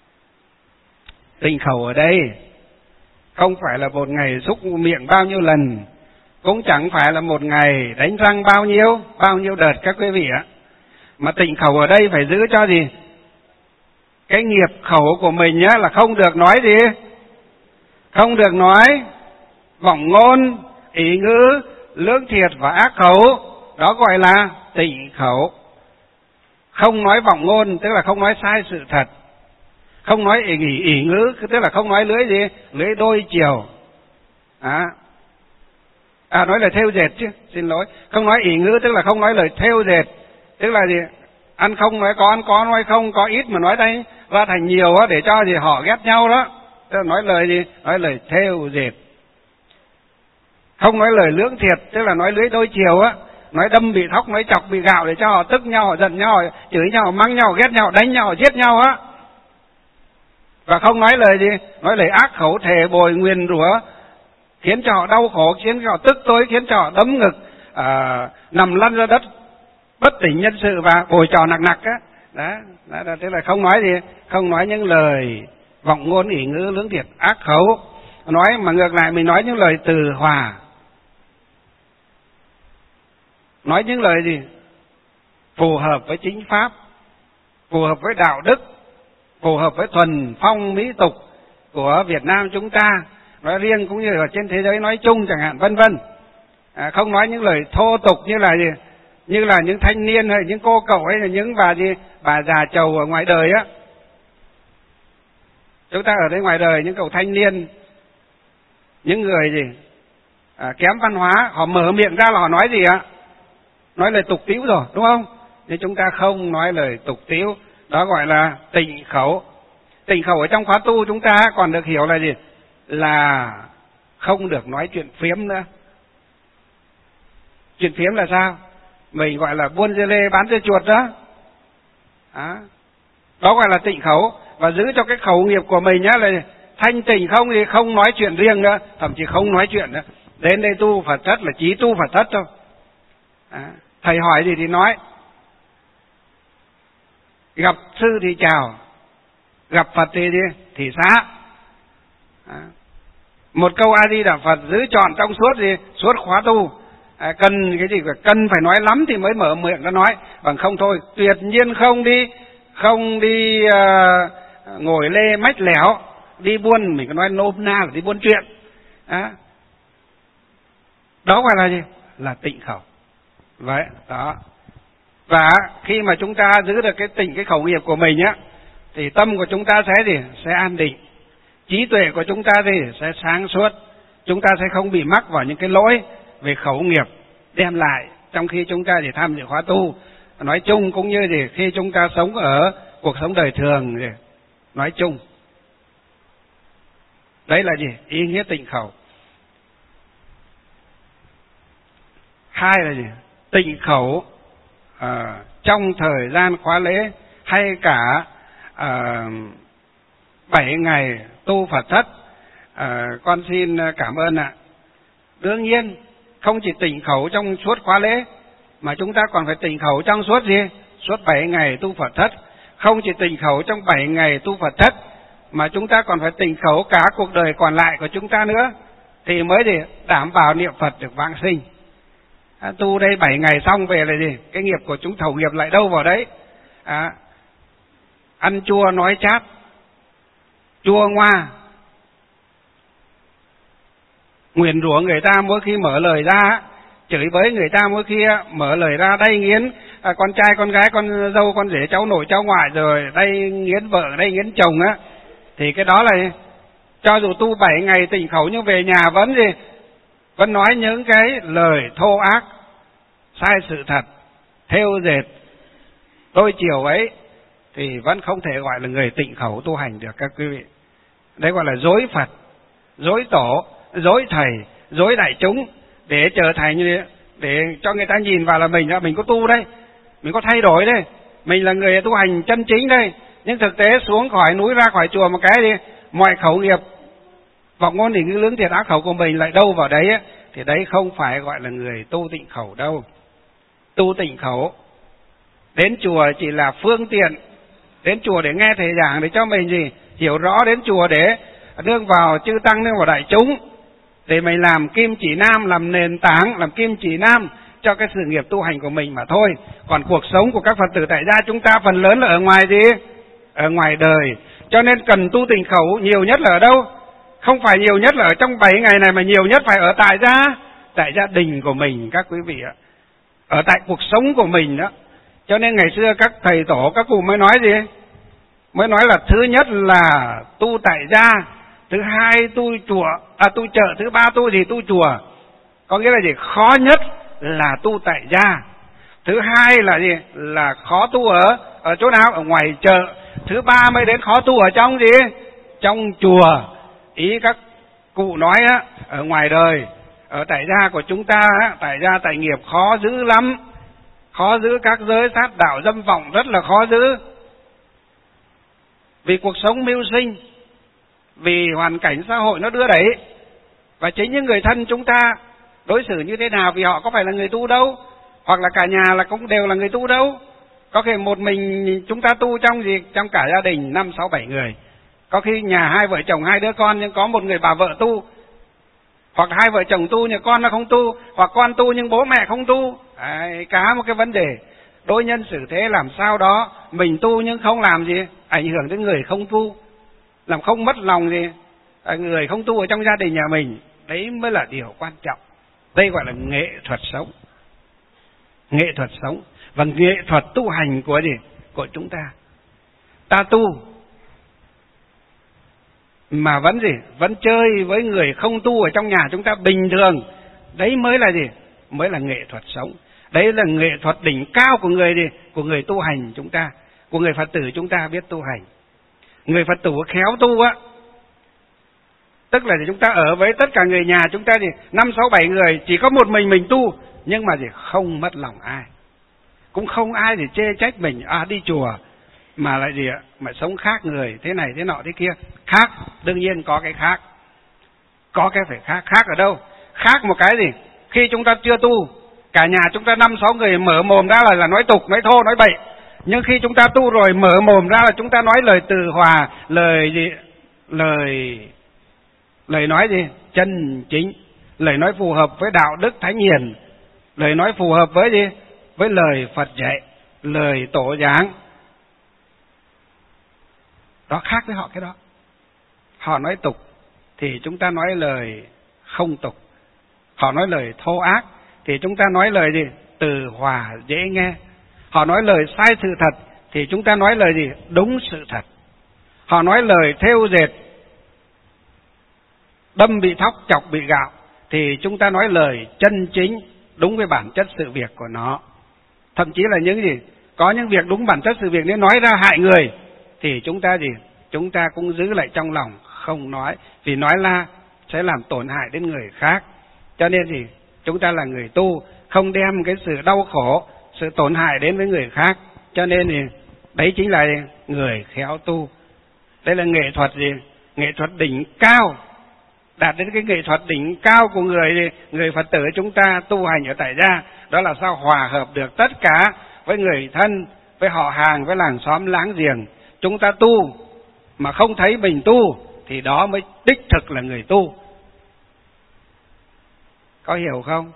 Tịnh khẩu ở đây không phải là một ngày xúc miệng bao nhiêu lần, cũng chẳng phải là một ngày đánh răng bao nhiêu đợt các quý vị ạ. Mà tịnh khẩu ở đây phải giữ cho gì? Cái nghiệp khẩu của mình nhá, là không được nói gì? Không được nói vọng ngôn, ý ngữ, lưỡng thiệt và ác khẩu. Đó gọi là tịnh khẩu. Không nói vọng ngôn, tức là không nói sai sự thật. Không nói ỷ ngữ, tức là không nói lưỡi gì? Lưỡi đôi chiều. Nói lời thêu dệt chứ, xin lỗi. Không nói ỷ ngữ, tức là không nói lời thêu dệt. Tức là gì? Ăn không nói có nói không, có ít mà nói đây ra thành nhiều á, để cho gì họ ghét nhau đó. Tức là nói lời gì? Nói lời thêu dệt. Không nói lời lưỡng thiệt, tức là nói lưỡi đôi chiều á. Nói đâm bị thóc, nói chọc bị gạo để cho họ tức nhau, họ giận nhau, họ chửi nhau, họ mắng nhau, ghét nhau, đánh nhau, họ giết nhau á. Và không nói lời gì? Nói lời ác khẩu, thề bồi, nguyền rủa, khiến cho họ đau khổ, khiến cho họ tức tối, khiến cho họ đấm ngực, nằm lăn ra đất, bất tỉnh nhân sự và bồi trò nặng á. Đó, tức là không nói gì? Không nói những lời vọng ngôn, ỷ ngữ, lưỡng thiệt, ác khẩu. Nói mà ngược lại mình nói những lời từ hòa. Nói những lời gì? Phù hợp với chính pháp, phù hợp với đạo đức, phù hợp với thuần phong mỹ tục của Việt Nam chúng ta, nói riêng cũng như ở trên thế giới nói chung chẳng hạn, vân vân. Không nói những lời thô tục như là gì? Như là những thanh niên hay những cô cậu hay là những bà già chầu ở ngoài đời á. Chúng ta ở đây ngoài đời những cậu thanh niên, những người gì? Kém văn hóa, họ mở miệng ra là họ nói gì ạ? Nói lời tục tĩu rồi, đúng không? Nhưng chúng ta không nói lời tục tĩu, đó gọi là tịnh khẩu. Tịnh khẩu ở trong khóa tu chúng ta còn được hiểu là gì? Là không được nói chuyện phiếm nữa. Chuyện phiếm là sao? Mình gọi là buôn dưa lê bán dưa chuột đó. Đó gọi là tịnh khẩu. Và giữ cho cái khẩu nghiệp của mình nhá là thanh tịnh, không thì không nói chuyện riêng nữa, thậm chí không nói chuyện nữa. Đến đây tu Phật thất là chỉ tu Phật thất thôi. Thầy hỏi gì thì nói. Gặp sư thì chào, gặp Phật thì xá. Một câu A Di Đà Phật giữ trọn trong suốt khóa tu. Cần cái gì cần phải nói lắm thì mới mở miệng ra nói, bằng không thôi tuyệt nhiên không đi ngồi lê mách lẻo, đi buôn, mình có nói nôm na là đi buôn chuyện. Đó gọi là gì? Là tịnh khẩu. Vậy đó. Và khi mà chúng ta giữ được cái khẩu nghiệp của mình á, thì tâm của chúng ta sẽ an định, trí tuệ của chúng ta sẽ sáng suốt, chúng ta sẽ không bị mắc vào những cái lỗi về khẩu nghiệp đem lại trong khi chúng ta thì tham dự khóa tu. Nói chung cũng như thì khi chúng ta sống ở cuộc sống đời thường thì nói chung. Đấy là gì? Ý nghĩa tịnh khẩu. Hai là gì? Tịnh khẩu trong thời gian khóa lễ hay cả 7 ngày tu Phật thất. Con xin cảm ơn ạ. Đương nhiên không chỉ tịnh khẩu trong suốt khóa lễ mà chúng ta còn phải tịnh khẩu trong suốt gì? Suốt 7 ngày tu Phật thất. Không chỉ tịnh khẩu trong 7 ngày tu Phật thất mà chúng ta còn phải tịnh khẩu cả cuộc đời còn lại của chúng ta nữa, thì mới để đảm bảo niệm Phật được vãng sinh. Tu đây 7 ngày xong về là gì? Cái nghiệp của chúng thầu nghiệp lại đâu vào đấy. Ăn chua nói chát, chua ngoa, nguyền rủa người ta mỗi khi mở lời ra, chửi bới người ta mỗi khi mở lời ra, đay nghiến con trai con gái, con dâu con rể, cháu nội cháu ngoại, rồi đay nghiến vợ, đay nghiến chồng á, thì cái đó là cho dù tu 7 ngày tịnh khẩu nhưng về nhà vẫn gì? vẫn nói những cái lời thô ác, sai sự thật, thêu dệt, đôi chiều ấy, thì vẫn không thể gọi là người tịnh khẩu tu hành được các quý vị. Đấy gọi là dối Phật, dối tổ, dối thầy, dối đại chúng, để trở thành như để cho người ta nhìn vào là mình có tu đây, mình có thay đổi đây, mình là người tu hành chân chính đây. Nhưng thực tế xuống khỏi núi ra khỏi chùa một cái đi, mọi khẩu nghiệp vọng ngôn thì ngữ lưỡng thiệt ác khẩu của mình lại đâu vào đấy, thì đấy không phải gọi là người tu tịnh khẩu đâu. Tu tịnh khẩu đến chùa chỉ là phương tiện, đến chùa để nghe thầy giảng để cho mình gì hiểu rõ, đến chùa để nương vào chư tăng, nương vào đại chúng, để mình làm kim chỉ nam, làm nền tảng, làm kim chỉ nam cho cái sự nghiệp tu hành của mình mà thôi. Còn cuộc sống của các Phật tử tại gia chúng ta phần lớn là ở ngoài gì? Ở ngoài đời. Cho nên cần tu tịnh khẩu nhiều nhất là ở đâu? Không phải nhiều nhất là ở trong 7 ngày này, mà nhiều nhất phải ở tại gia đình của mình các quý vị ạ. Ở tại cuộc sống của mình đó. Cho nên ngày xưa các thầy tổ, các cụ mới nói gì? Mới nói là thứ nhất là tu tại gia, thứ hai tu chợ, thứ ba tu chùa. Có nghĩa là gì? Khó nhất là tu tại gia. Thứ hai là gì? Là khó tu ở chỗ nào? Ở ngoài chợ. Thứ ba mới đến khó tu ở trong gì? Trong chùa. Ý các cụ nói á, ở ngoài đời, ở tại gia của chúng ta á, tại gia tại nghiệp khó giữ lắm. Khó giữ các giới sát đạo dâm vọng, rất là khó giữ. Vì cuộc sống mưu sinh, vì hoàn cảnh xã hội nó đưa đẩy. Và chính những người thân chúng ta đối xử như thế nào, vì họ có phải là người tu đâu, hoặc là cả nhà là cũng đều là người tu đâu. Có khi một mình chúng ta tu trong cả gia đình 5, 6, 7 người. Có khi nhà 2 vợ chồng 2 đứa con nhưng có một người bà vợ tu, hoặc 2 vợ chồng tu nhưng con nó không tu, hoặc con tu nhưng bố mẹ không tu. Cả một cái vấn đề. Đối nhân xử thế làm sao đó mình tu nhưng không làm gì ảnh hưởng đến người không tu, làm không mất lòng gì người không tu ở trong gia đình nhà mình. Đấy mới là điều quan trọng. Đây gọi là nghệ thuật sống. Nghệ thuật sống và nghệ thuật tu hành của gì? Của chúng ta. Ta tu mà vẫn gì? Vẫn chơi với người không tu ở trong nhà chúng ta bình thường. Đấy mới là gì? Mới là nghệ thuật sống. Đấy là nghệ thuật đỉnh cao của người gì? Của người tu hành chúng ta, của người Phật tử chúng ta biết tu hành. Người Phật tử khéo tu á, tức là chúng ta ở với tất cả người nhà chúng ta thì 5, 6, 7 người, chỉ có một mình tu, nhưng mà gì không mất lòng ai, cũng không ai để chê trách mình đi chùa mà lại gì ạ, mà sống khác người thế này thế nọ thế kia. Khác, đương nhiên có cái khác, có cái phải khác. Khác ở đâu? Khác một cái gì? Khi chúng ta chưa tu, cả nhà chúng ta 5, 6 người mở mồm ra là nói tục, nói thô, nói bậy. Nhưng khi chúng ta tu rồi, mở mồm ra là chúng ta nói lời từ hòa, lời gì? Lời nói gì? Chân chính, lời nói phù hợp với đạo đức thánh hiền, lời nói phù hợp với gì? Với lời Phật dạy, lời tổ giảng. Đó khác với họ cái đó. Họ nói tục thì chúng ta nói lời không tục. Họ nói lời thô ác thì chúng ta nói lời gì? Từ hòa dễ nghe. Họ nói lời sai sự thật thì chúng ta nói lời gì? Đúng sự thật. Họ nói lời thêu dệt, đâm bị thóc, chọc bị gạo thì chúng ta nói lời chân chính, đúng với bản chất sự việc của nó. Thậm chí là những gì? Có những việc đúng bản chất sự việc nên nói ra hại người thì chúng ta gì? Chúng ta cũng giữ lại trong lòng, không nói, vì nói ra sẽ làm tổn hại đến người khác. Cho nên thì chúng ta là người tu, không đem cái sự đau khổ, sự tổn hại đến với người khác. Cho nên thì đấy chính là người khéo tu. Đây là nghệ thuật gì? Nghệ thuật đỉnh cao. Đạt đến cái nghệ thuật đỉnh cao của người Phật tử chúng ta tu hành ở tại gia. Đó là sao hòa hợp được tất cả với người thân, với họ hàng, với làng xóm láng giềng. Chúng ta tu mà không thấy mình tu thì đó mới đích thực là người tu. Có hiểu không?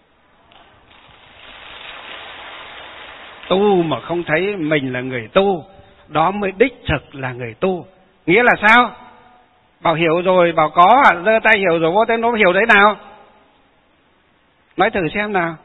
Tu mà không thấy mình là người tu, đó mới đích thực là người tu. Nghĩa là sao? Bảo hiểu rồi, bảo có, giơ tay hiểu rồi, vô tay nó hiểu đấy nào? Nói thử xem nào.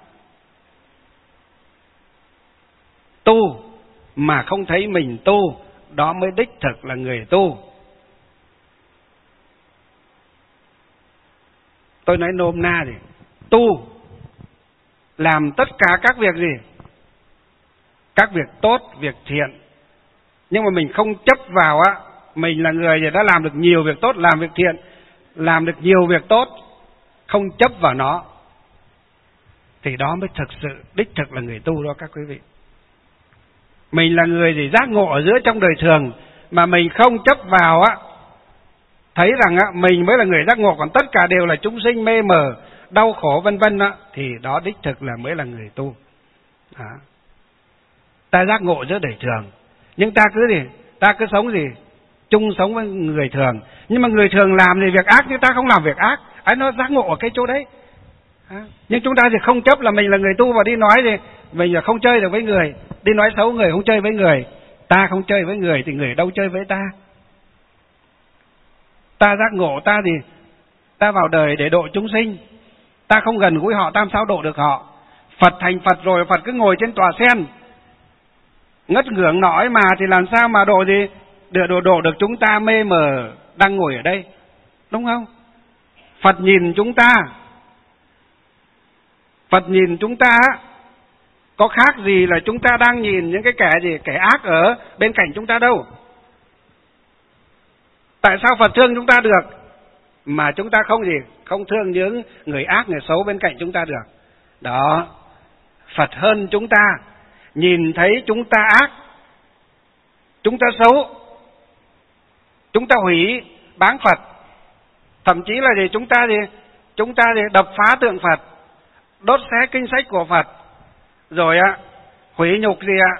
Tu mà không thấy mình tu, đó mới đích thực là người tu. Tôi nói nôm na thì tu, làm tất cả các việc gì? Các việc tốt, việc thiện. Nhưng mà mình không chấp vào á, mình là người đã làm được nhiều việc tốt, làm việc thiện, làm được nhiều việc tốt, không chấp vào nó, thì đó mới thực sự, đích thực là người tu đó các quý vị. Mình là người gì giác ngộ ở giữa trong đời thường, mà mình không chấp vào á, thấy rằng á, mình mới là người giác ngộ, còn tất cả đều là chúng sinh mê mờ, đau khổ vân vân á, thì đó đích thực là mới là người tu. Ta giác ngộ giữa đời thường, nhưng ta cứ sống gì? Chung sống với người thường. Nhưng mà người thường làm thì việc ác, nhưng ta không làm việc ác. Nó giác ngộ ở cái chỗ đấy. Nhưng chúng ta thì không chấp là mình là người tu, và đi nói thì mình là không chơi được với người, đi nói xấu người, không chơi với người. Ta không chơi với người thì người đâu chơi với ta. Ta giác ngộ, ta vào đời để độ chúng sinh, ta không gần gũi họ, ta làm sao độ được họ? Phật thành Phật rồi, Phật cứ ngồi trên tòa sen ngất ngưỡng nói mà, thì làm sao mà độ gì độ được chúng ta mê mờ đang ngồi ở đây, đúng không? Phật nhìn chúng ta có khác gì là chúng ta đang nhìn những cái kẻ ác ở bên cạnh chúng ta đâu. Tại sao Phật thương chúng ta được mà chúng ta không thương những người ác, người xấu bên cạnh chúng ta được? Đó, Phật hơn chúng ta, nhìn thấy chúng ta ác, chúng ta xấu, chúng ta hủy báng Phật, thậm chí là chúng ta đập phá tượng Phật, đốt xé kinh sách của Phật, rồi hủy nhục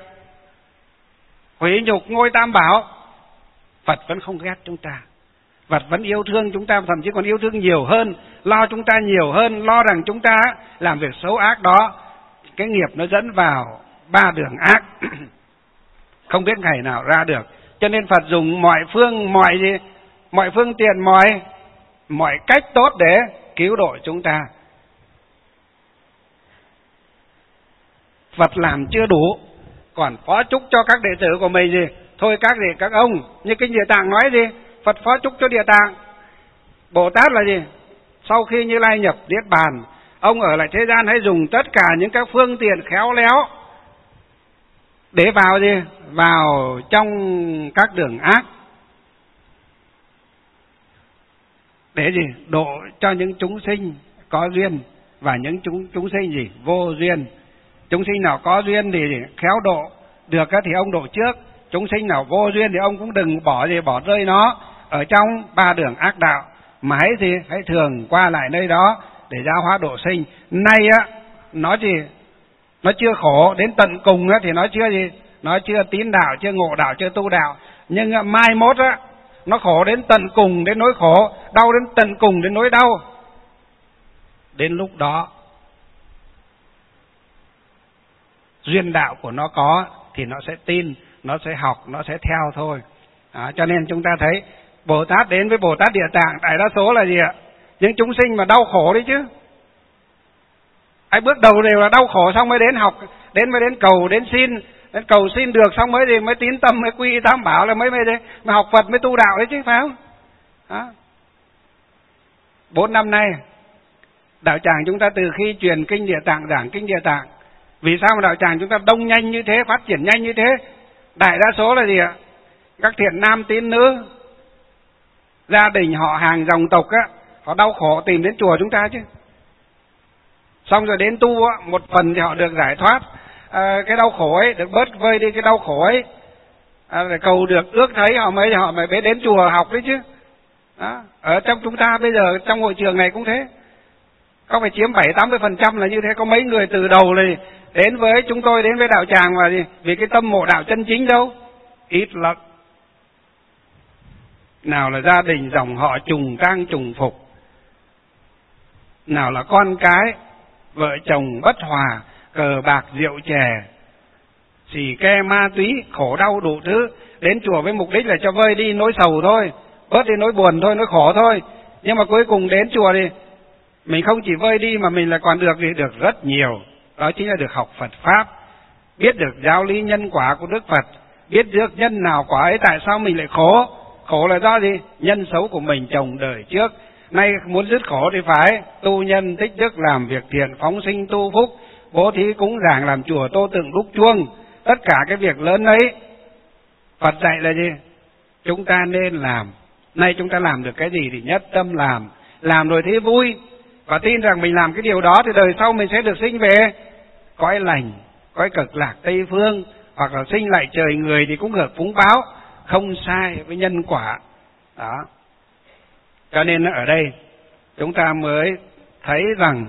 hủy nhục ngôi Tam Bảo. Phật vẫn không ghét chúng ta, Phật vẫn yêu thương chúng ta, thậm chí còn yêu thương nhiều hơn, lo chúng ta nhiều hơn, lo rằng chúng ta làm việc xấu ác đó, cái nghiệp nó dẫn vào 3 đường ác không biết ngày nào ra được. Cho nên Phật dùng mọi phương tiện, mọi cách tốt để cứu độ chúng ta. Phật làm chưa đủ, còn phó chúc cho các đệ tử của mình gì? Thôi các ông, như Kinh Địa Tạng nói gì? Phật phó chúc cho Địa Tạng. Bồ Tát là gì? Sau khi Như Lai nhập Niết Bàn, ông ở lại thế gian hãy dùng tất cả những các phương tiện khéo léo để vào trong các đường ác, để độ cho những chúng sinh có duyên và những chúng sinh vô duyên. Chúng sinh nào có duyên thì khéo độ được thì ông độ trước, chúng sinh nào vô duyên thì ông cũng đừng bỏ rơi nó ở trong 3 đường ác đạo, mà hãy thường qua lại nơi đó để giáo hóa độ sinh. Nay nó chưa khổ đến tận cùng thì nó chưa tín đạo, chưa ngộ đạo, chưa tu đạo. Nhưng mai mốt nó khổ đến tận cùng đến nỗi khổ, đau đến tận cùng đến nỗi đau. Đến lúc đó duyên đạo của nó có thì nó sẽ tin, nó sẽ học, nó sẽ theo thôi. Cho nên chúng ta thấy Bồ Tát đến với Bồ Tát Địa Tạng, đại đa số là gì ạ? Những chúng sinh mà đau khổ đấy chứ. Ai bước đầu đều là đau khổ, xong mới đến học, mới đến cầu, đến cầu xin được, xong mới tín tâm, mới quy Tam Bảo, là mới học Phật, mới tu đạo đấy chứ, phải không? 4 năm nay đạo tràng chúng ta từ khi truyền Kinh Địa Tạng, giảng Kinh Địa Tạng, vì sao mà đạo tràng chúng ta đông nhanh như thế, phát triển nhanh như thế? Đại đa số là gì ạ? Các thiện nam tín nữ, gia đình họ hàng dòng tộc họ đau khổ tìm đến chùa chúng ta chứ. Xong rồi đến tu một phần thì họ được giải thoát cái đau khổ ấy, được bớt vơi đi cái đau khổ ấy, để cầu được ước thấy họ mới đến chùa học đấy chứ. Ở trong chúng ta bây giờ trong hội trường này cũng thế, có phải chiếm 70-80% là như thế. Có mấy người từ đầu này đến với chúng tôi, đến với đạo tràng và vì cái tâm mộ đạo chân chính đâu, ít lắm. Nào là gia đình dòng họ trùng tang trùng phục, nào là con cái vợ chồng bất hòa, cờ bạc rượu chè, xì ke ma túy, khổ đau đủ thứ. Đến chùa với mục đích là cho vơi đi nỗi sầu thôi, bớt đi nỗi buồn thôi, nỗi khổ thôi. Nhưng mà cuối cùng đến chùa thì mình không chỉ vơi đi mà mình lại còn được rất nhiều. Đó chính là được học Phật Pháp, biết được giáo lý nhân quả của Đức Phật, biết được nhân nào quả ấy tại sao mình lại khổ. Khổ là do gì? Nhân xấu của mình trồng đời trước. Nay muốn dứt khổ thì phải tu nhân tích đức, làm việc thiện, phóng sinh tu phúc, bố thí cúng dường, làm chùa tô tượng đúc chuông. Tất cả cái việc lớn ấy Phật dạy là gì? Chúng ta nên làm. Nay chúng ta làm được cái gì thì nhất tâm làm rồi thấy vui, và tin rằng mình làm cái điều đó thì đời sau mình sẽ được sinh về cõi lành, cõi cực lạc Tây Phương, hoặc là sinh lại trời người thì cũng được phúng báo, không sai với nhân quả. Đó. Cho nên ở đây chúng ta mới thấy rằng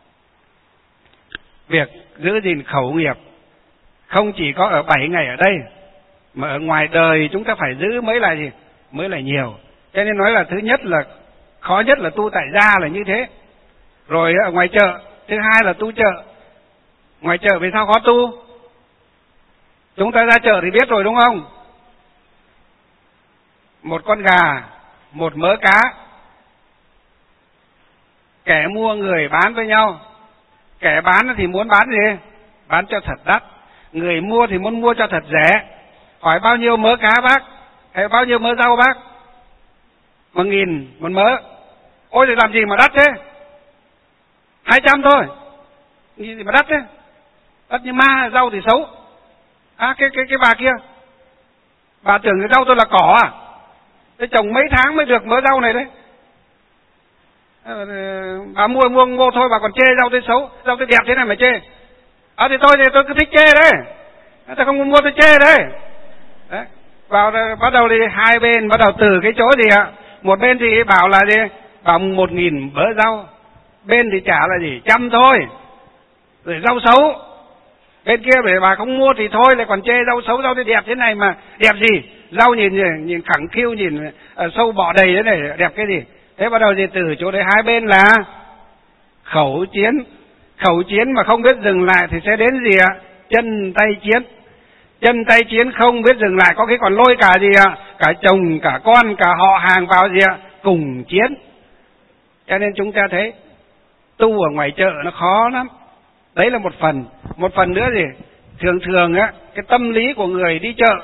việc giữ gìn khẩu nghiệp không chỉ có ở 7 ngày ở đây, mà ở ngoài đời chúng ta phải giữ mới là gì? Mới là nhiều. Cho nên nói là thứ nhất là khó nhất là tu tại gia là như thế. Rồi ở ngoài chợ, thứ hai là tu chợ. Ngoài chợ vì sao khó tu? Chúng ta ra chợ thì biết rồi đúng không? Một con gà, một mớ cá, kẻ mua người bán với nhau. Kẻ bán thì muốn bán gì? Bán cho thật đắt. Người mua thì muốn mua cho thật rẻ. Hỏi bao nhiêu mớ cá bác? Hay bao nhiêu mớ rau bác? 1.000 một mớ. Ôi thì làm gì mà đắt thế? 200 thôi. Gì mà đắt thế? Đắt như ma, rau thì xấu. Cái bà kia, bà tưởng cái rau tôi là cỏ à? Thế trồng mấy tháng mới được mớ rau này đấy. Bà mua thôi, bà còn chê rau tôi xấu, rau tôi đẹp thế này mà chê. Thì tôi cứ thích chê đấy. Tôi không mua tôi chê đấy. Đấy. Bắt đầu thì hai bên bắt đầu từ cái chỗ gì ạ? Một bên thì bảo là gì? Bảo 1.000 bớ rau. Bên thì trả là gì? 100 thôi. Rồi rau xấu. Bên kia để bà không mua thì thôi, lại còn chê rau xấu, rau thì đẹp thế này mà. Đẹp gì? Rau nhìn khẳng khiu, nhìn sâu bọ đầy thế này, đẹp cái gì? Thế bắt đầu thì từ chỗ đấy hai bên là khẩu chiến. Khẩu chiến mà không biết dừng lại thì sẽ đến gì ạ? Chân tay chiến. Chân tay chiến không biết dừng lại, có khi còn lôi cả gì ạ? Cả chồng, cả con, cả họ hàng vào gì ạ? Cùng chiến. Cho nên chúng ta thấy tu ở ngoài chợ nó khó lắm. Đấy là một phần. Một phần nữa gì? Thường á, cái tâm lý của người đi chợ,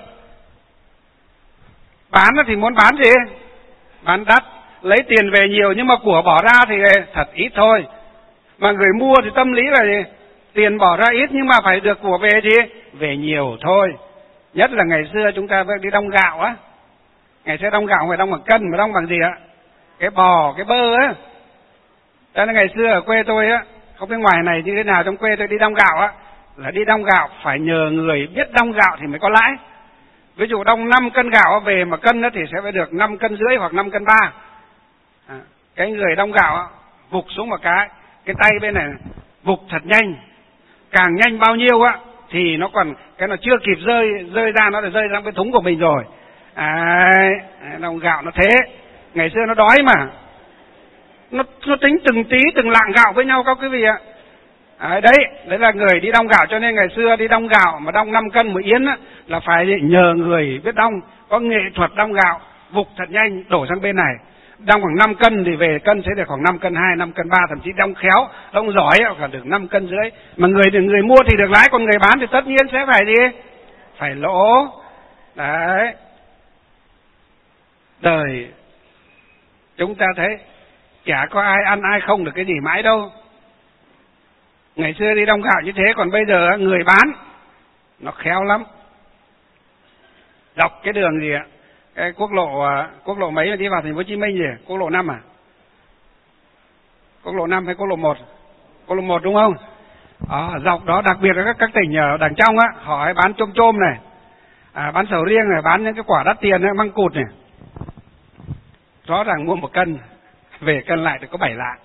bán thì muốn bán gì? Bán đắt, lấy tiền về nhiều nhưng mà của bỏ ra thì thật ít thôi. Mà người mua thì tâm lý là gì? Tiền bỏ ra ít nhưng mà phải được của về gì? Về nhiều thôi. Nhất là ngày xưa chúng ta đi đong gạo á. Ngày xưa đong gạo không phải đong bằng cân mà đong bằng gì ạ? Cái bò, cái bơ á. Cho nên ngày xưa ở quê tôi á, không biết ngoài này như thế nào, trong quê tôi đi đong gạo á, là đi đong gạo phải nhờ người biết đong gạo thì mới có lãi. Ví dụ đong 5 cân gạo về mà cân thì sẽ phải được 5,5 cân hoặc 5,3 cân. Cái người đong gạo á, vục xuống một cái tay bên này vục thật nhanh. Càng nhanh bao nhiêu á thì nó còn cái nó chưa kịp rơi ra, nó đã rơi ra cái thúng của mình rồi. Đong gạo nó thế. Ngày xưa nó đói mà. Nó tính từng tí từng lạng gạo với nhau các quý vị ạ. Đấy là người đi đong gạo. Cho nên ngày xưa đi đong gạo mà đong 5 cân một yến á, là phải nhờ người biết đong, có nghệ thuật đong gạo, vục thật nhanh đổ sang bên này. Đong khoảng 5 cân thì về cân sẽ được khoảng 5,2 cân, 5,3 cân, thậm chí đong khéo, đong giỏi cả được 5,5 cân. Mà người mua thì được lãi, còn người bán thì tất nhiên sẽ phải gì? Phải lỗ. Đấy. Đời chúng ta thấy chả có ai ăn ai không được cái gì mãi đâu. Ngày xưa đi đong gạo như thế, còn bây giờ người bán nó khéo lắm. Dọc cái đường gì ạ? Cái quốc lộ mấy mà đi vào thành phố Hồ Chí Minh gì? Quốc lộ 5 à? Quốc lộ 5 hay quốc lộ 1? Quốc lộ 1 đúng không? Dọc đó đặc biệt là các tỉnh ở đằng trong á, họ hay bán chôm này, bán sầu riêng này, bán những cái quả đắt tiền ấy, măng cụt này. Rõ ràng mua 1 cân, về cân lại được có 7 lạng.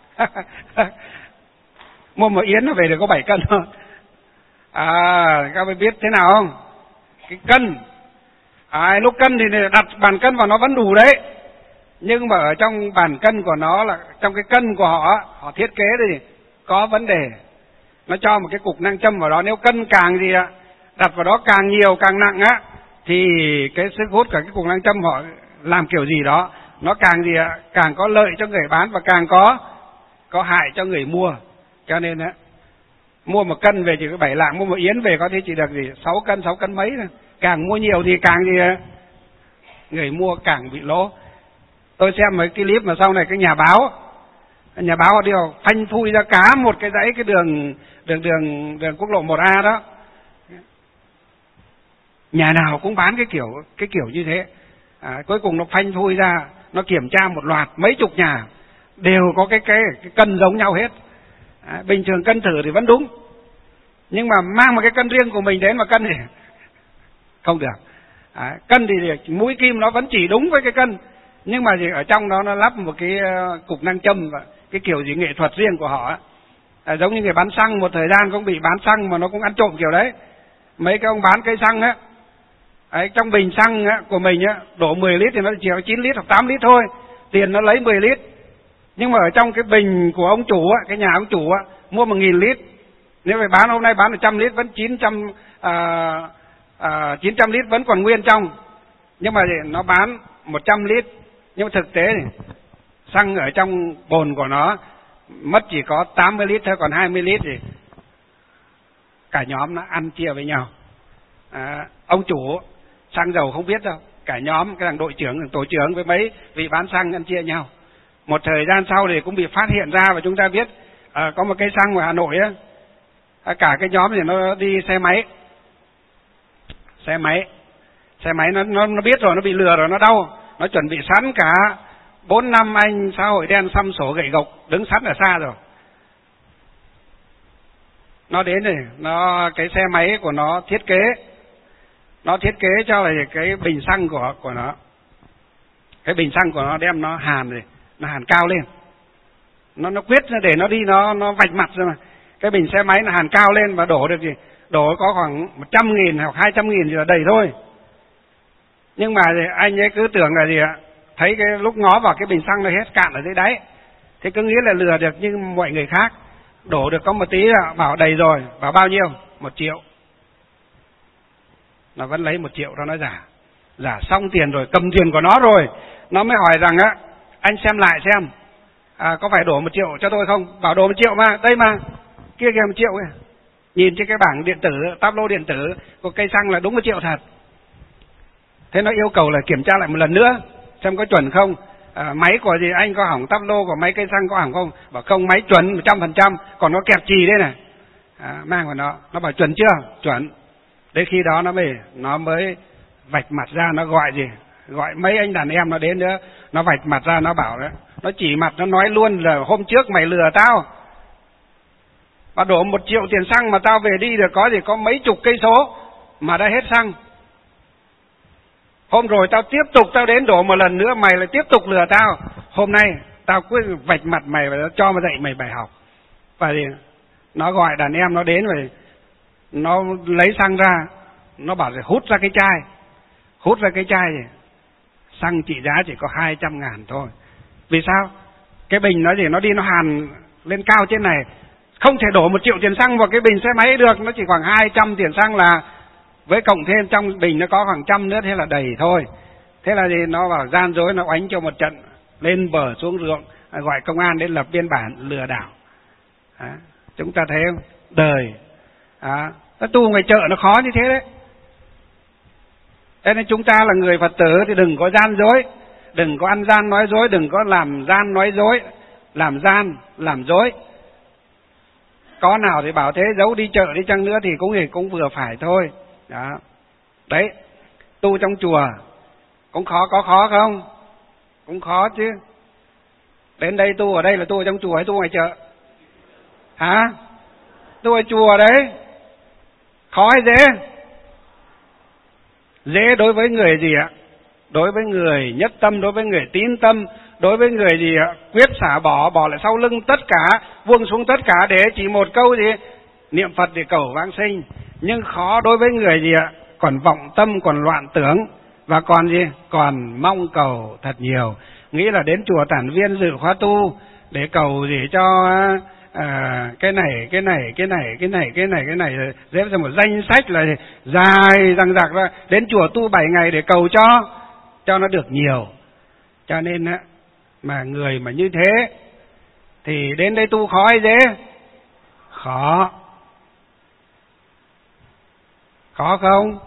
Mua 1 yến nó về được có 7 cân thôi. Các bạn biết thế nào không? Cái cân. Lúc cân thì đặt bàn cân vào nó vẫn đủ đấy. Nhưng mà ở trong bàn cân của nó là trong cái cân của họ thiết kế thì có vấn đề. Nó cho một cái cục nam châm vào đó, nếu cân càng gì ạ, đặt vào đó càng nhiều càng nặng á, thì cái sức hút cả cái cục nam châm họ làm kiểu gì đó, nó càng gì ạ, càng có lợi cho người bán và càng có hại cho người mua. Cho nên á, mua 1 cân về chỉ có 7 lạng, mua 1 yến về có thể chỉ được gì 6 cân mấy thôi. Càng mua nhiều thì càng gì ạ, người mua càng bị lỗ. Tôi xem mấy cái clip mà sau này cái nhà báo Nhà báo họ điều phanh phui ra cả một cái dãy cái đường quốc lộ 1A đó. Nhà nào cũng bán cái kiểu như thế. Cuối cùng nó phanh phui ra, nó kiểm tra một loạt mấy chục nhà đều có cái cân giống nhau hết. Bình thường cân thử thì vẫn đúng, nhưng mà mang một cái cân riêng của mình đến mà cân thì không được. Cân thì mũi kim nó vẫn chỉ đúng với cái cân, nhưng mà ở trong đó nó lắp một cái cục nam châm và cái kiểu gì nghệ thuật riêng của họ. Giống như người bán xăng một thời gian cũng bị bán xăng mà nó cũng ăn trộm kiểu đấy. Mấy cái ông bán cây xăng á, trong bình xăng của mình đổ 10 lít thì nó chỉ có 9 lít hoặc 8 lít thôi, tiền nó lấy 10 lít. Nhưng mà ở trong cái bình của ông chủ cái nhà ông chủ mua 1.000 lít, nếu phải bán hôm nay bán 100 lít vẫn 900 lít vẫn còn nguyên trong. Nhưng mà nó bán 100 lít, nhưng mà thực tế thì xăng ở trong bồn của nó mất chỉ có 80 lít thôi, còn 20 lít thì cả nhóm nó ăn chia với nhau. Ông chủ xăng dầu không biết đâu, cả nhóm cái thằng đội trưởng, thằng tổ trưởng với mấy vị bán xăng ăn chia nhau. Một thời gian sau thì cũng bị phát hiện ra, và chúng ta biết có một cây xăng ở Hà Nội cả cái nhóm thì nó đi xe máy nó biết rồi, nó bị lừa rồi, nó đau, nó chuẩn bị sẵn cả 4-5 anh xã hội đen xăm sổ gậy gộc đứng sẵn ở xa rồi. Nó đến này, cái xe máy của nó thiết kế cho là cái bình xăng của nó, cái bình xăng của nó đem nó hàn cao lên, nó quyết để nó đi nó vạch mặt rồi mà. Cái bình xe máy nó hàn cao lên và đổ được gì, đổ có khoảng 100.000 hoặc 200.000 gì là đầy thôi. Nhưng mà anh ấy cứ tưởng là gì ạ, thấy cái lúc ngó vào cái bình xăng nó hết cạn ở dưới đáy, thế cứ nghĩ là lừa được. Nhưng mọi người khác đổ được có một tí là bảo đầy rồi, bảo bao nhiêu, 1 triệu, nó vẫn lấy 1 triệu đó, nó giả xong tiền rồi, cầm tiền của nó rồi, nó mới hỏi rằng anh xem lại xem có phải đổ 1 triệu cho tôi không? Bảo đổ 1 triệu mà, đây mà, kia kìa 1 triệu kìa. Nhìn trên cái bảng điện tử, tablo điện tử của cây xăng là đúng 1 triệu thật. Thế nó yêu cầu là kiểm tra lại một lần nữa xem có chuẩn không. Máy của gì anh có hỏng, tablo của máy cây xăng có hỏng không? Bảo không, máy chuẩn 100%, còn nó kẹp chì đây này. Mang vào nó bảo chuẩn chưa? Chuẩn. Đến khi đó nó mới vạch mặt ra, nó gọi mấy anh đàn em nó đến nữa, nó vạch mặt ra, nó bảo đó, nó chỉ mặt, nó nói luôn là hôm trước mày lừa tao, và đổ 1 triệu tiền xăng mà tao về đi được có mấy chục cây số mà đã hết xăng. Hôm rồi tao tiếp tục tao đến đổ một lần nữa, mày lại tiếp tục lừa tao. Hôm nay tao quyết vạch mặt mày và cho mày dạy mày bài học. Và thì nó gọi đàn em nó đến rồi, nó lấy xăng ra, nó bảo là hút ra cái chai thì xăng trị giá chỉ có 200.000 thôi. Vì sao? Cái bình nó đi nó hàn lên cao trên này, không thể đổ 1 triệu tiền xăng vào cái bình xe máy được, nó chỉ khoảng 200 tiền xăng là với cộng thêm trong bình nó có khoảng 100 nữa, thế là đầy thôi. Thế là gì, nó bảo gian dối, nó oánh cho một trận, lên bờ xuống ruộng, gọi công an đến lập biên bản lừa đảo. Chúng ta thấy không? Đời nó tu ngoài chợ nó khó như thế đấy. Thế nên chúng ta là người Phật tử thì đừng có gian dối, đừng có ăn gian nói dối, đừng có làm gian nói dối, làm gian làm dối. Có nào thì bảo thế, giấu đi chợ đi chăng nữa thì cũng vừa phải thôi. Đó. Đấy, tu trong chùa cũng khó, có khó không? Cũng khó chứ. Đến đây tu ở đây là tu ở trong chùa hay tu ngoài chợ? Hả? Tu ở chùa đấy. Khó hay dễ? Dễ đối với người gì ạ? Đối với người nhất tâm, đối với người tín tâm, đối với người gì ạ? Quyết xả bỏ lại sau lưng tất cả, buông xuống tất cả để chỉ một câu gì? Niệm Phật để cầu vãng sinh. Nhưng khó đối với người gì ạ? Còn vọng tâm, còn loạn tưởng, và còn gì? Còn mong cầu thật nhiều. Nghĩ là đến chùa Tản Viên dự khóa tu để cầu gì cho cái này xếp ra một danh sách là dài dằng dặc ra, đến chùa tu 7 ngày để cầu cho nó được nhiều. Cho nên mà người mà như thế thì đến đây tu khó hay dễ? Khó. Khó không?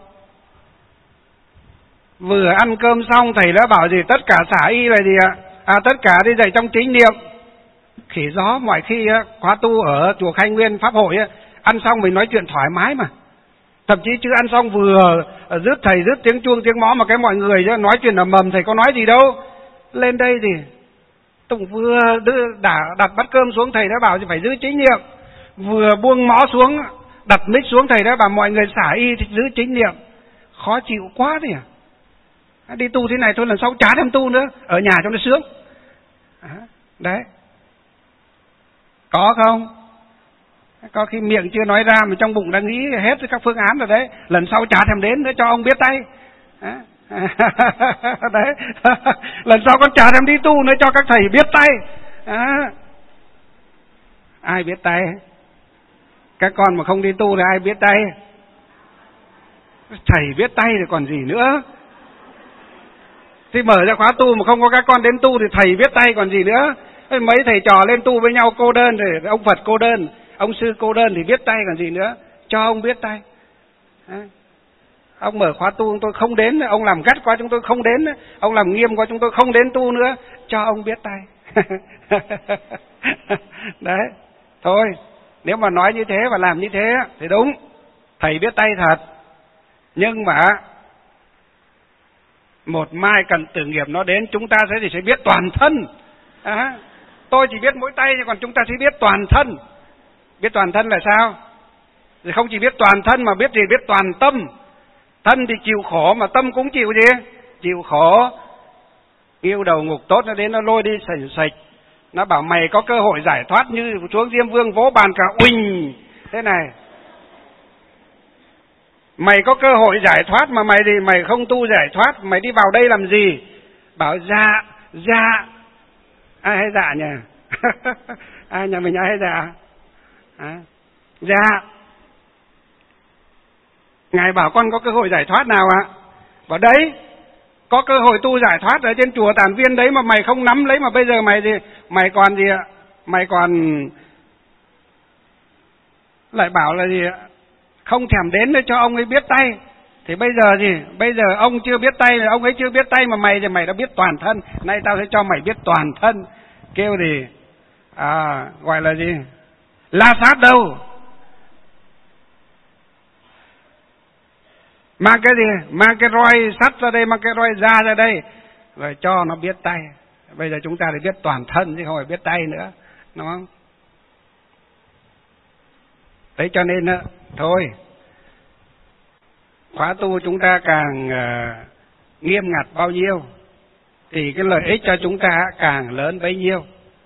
Vừa ăn cơm xong thầy đã bảo gì tất cả xả y là gì ạ? Tất cả đi dạy trong chánh niệm. khỉ gió. Mọi khi khóa tu ở chùa Khai Nguyên Pháp hội ăn xong mình nói chuyện thoải mái mà. Thậm chí chưa ăn xong vừa thầy rước tiếng chuông tiếng mõ mà cái mọi người nói chuyện ầm ầm, thầy có nói gì đâu. Lên đây thì Tùng vừa đặt bát cơm xuống, thầy đã bảo thì phải giữ chánh niệm. Vừa buông mõ xuống, đặt mic xuống, thầy đã bảo mọi người xả y thì giữ chánh niệm. Khó chịu quá đi à. Đi tu thế này thôi, lần sau chả thèm tu nữa, ở nhà cho nó sướng. Đấy. Có không? Có khi miệng chưa nói ra mà trong bụng đang nghĩ hết các phương án rồi đấy. Lần sau chả thèm đến nữa, cho ông biết tay. Đấy. Lần sau con chả thèm đi tu nữa, cho các thầy biết tay. Ai biết tay? Các con mà không đi tu thì ai biết tay? Thầy biết tay thì còn gì nữa. Thì mở ra khóa tu mà không có các con đến tu thì thầy biết tay còn gì nữa. Mấy thầy trò lên tu với nhau cô đơn thì ông Phật cô đơn, ông sư cô đơn thì biết tay còn gì nữa. Cho ông biết tay. Ông mở khóa tu chúng tôi không đến, ông làm gắt quá chúng tôi không đến, ông làm nghiêm quá chúng tôi không đến tu nữa. Cho ông biết tay. Đấy. Thôi, nếu mà nói như thế và làm như thế thì đúng. Thầy biết tay thật. Nhưng mà một mai cần tử nghiệp nó đến, chúng ta sẽ biết toàn thân. Tôi chỉ biết mỗi tay, còn chúng ta sẽ biết toàn thân. Biết toàn thân là sao? Thì không chỉ biết toàn thân mà biết gì? Biết toàn tâm. Thân thì chịu khổ mà tâm cũng chịu gì? Chịu khổ. Yêu đầu ngục tốt nó đến nó lôi đi sành sạch. Nó bảo mày có cơ hội giải thoát như xuống Diêm Vương vỗ bàn cả uỳnh thế này. Mày có cơ hội giải thoát mà mày không tu giải thoát, mày đi vào đây làm gì? Bảo dạ. Ai hay dạ nhỉ? Ai nhà mình ai hay dạ? Dạ. Ngài bảo con có cơ hội giải thoát nào ạ? Bảo đấy, có cơ hội tu giải thoát ở trên chùa Tản Viên đấy mà mày không nắm lấy, mà bây giờ mày còn gì ạ? Mày còn lại bảo là gì ạ? Không thèm đến để cho ông ấy biết tay. Thì bây giờ gì? Bây giờ ông chưa biết tay, ông ấy chưa biết tay mà mày thì mày đã biết toàn thân. Nay tao sẽ cho mày biết toàn thân. Kêu gì? Gọi là gì? La sát đâu? Mang cái gì? Mang cái roi sắt ra đây, mang cái roi da ra đây, rồi cho nó biết tay. Bây giờ chúng ta phải biết toàn thân chứ không phải biết tay nữa, đúng không? Đấy cho nên thôi, khóa tu chúng ta càng nghiêm ngặt bao nhiêu thì cái lợi ích cho chúng ta càng lớn bấy nhiêu.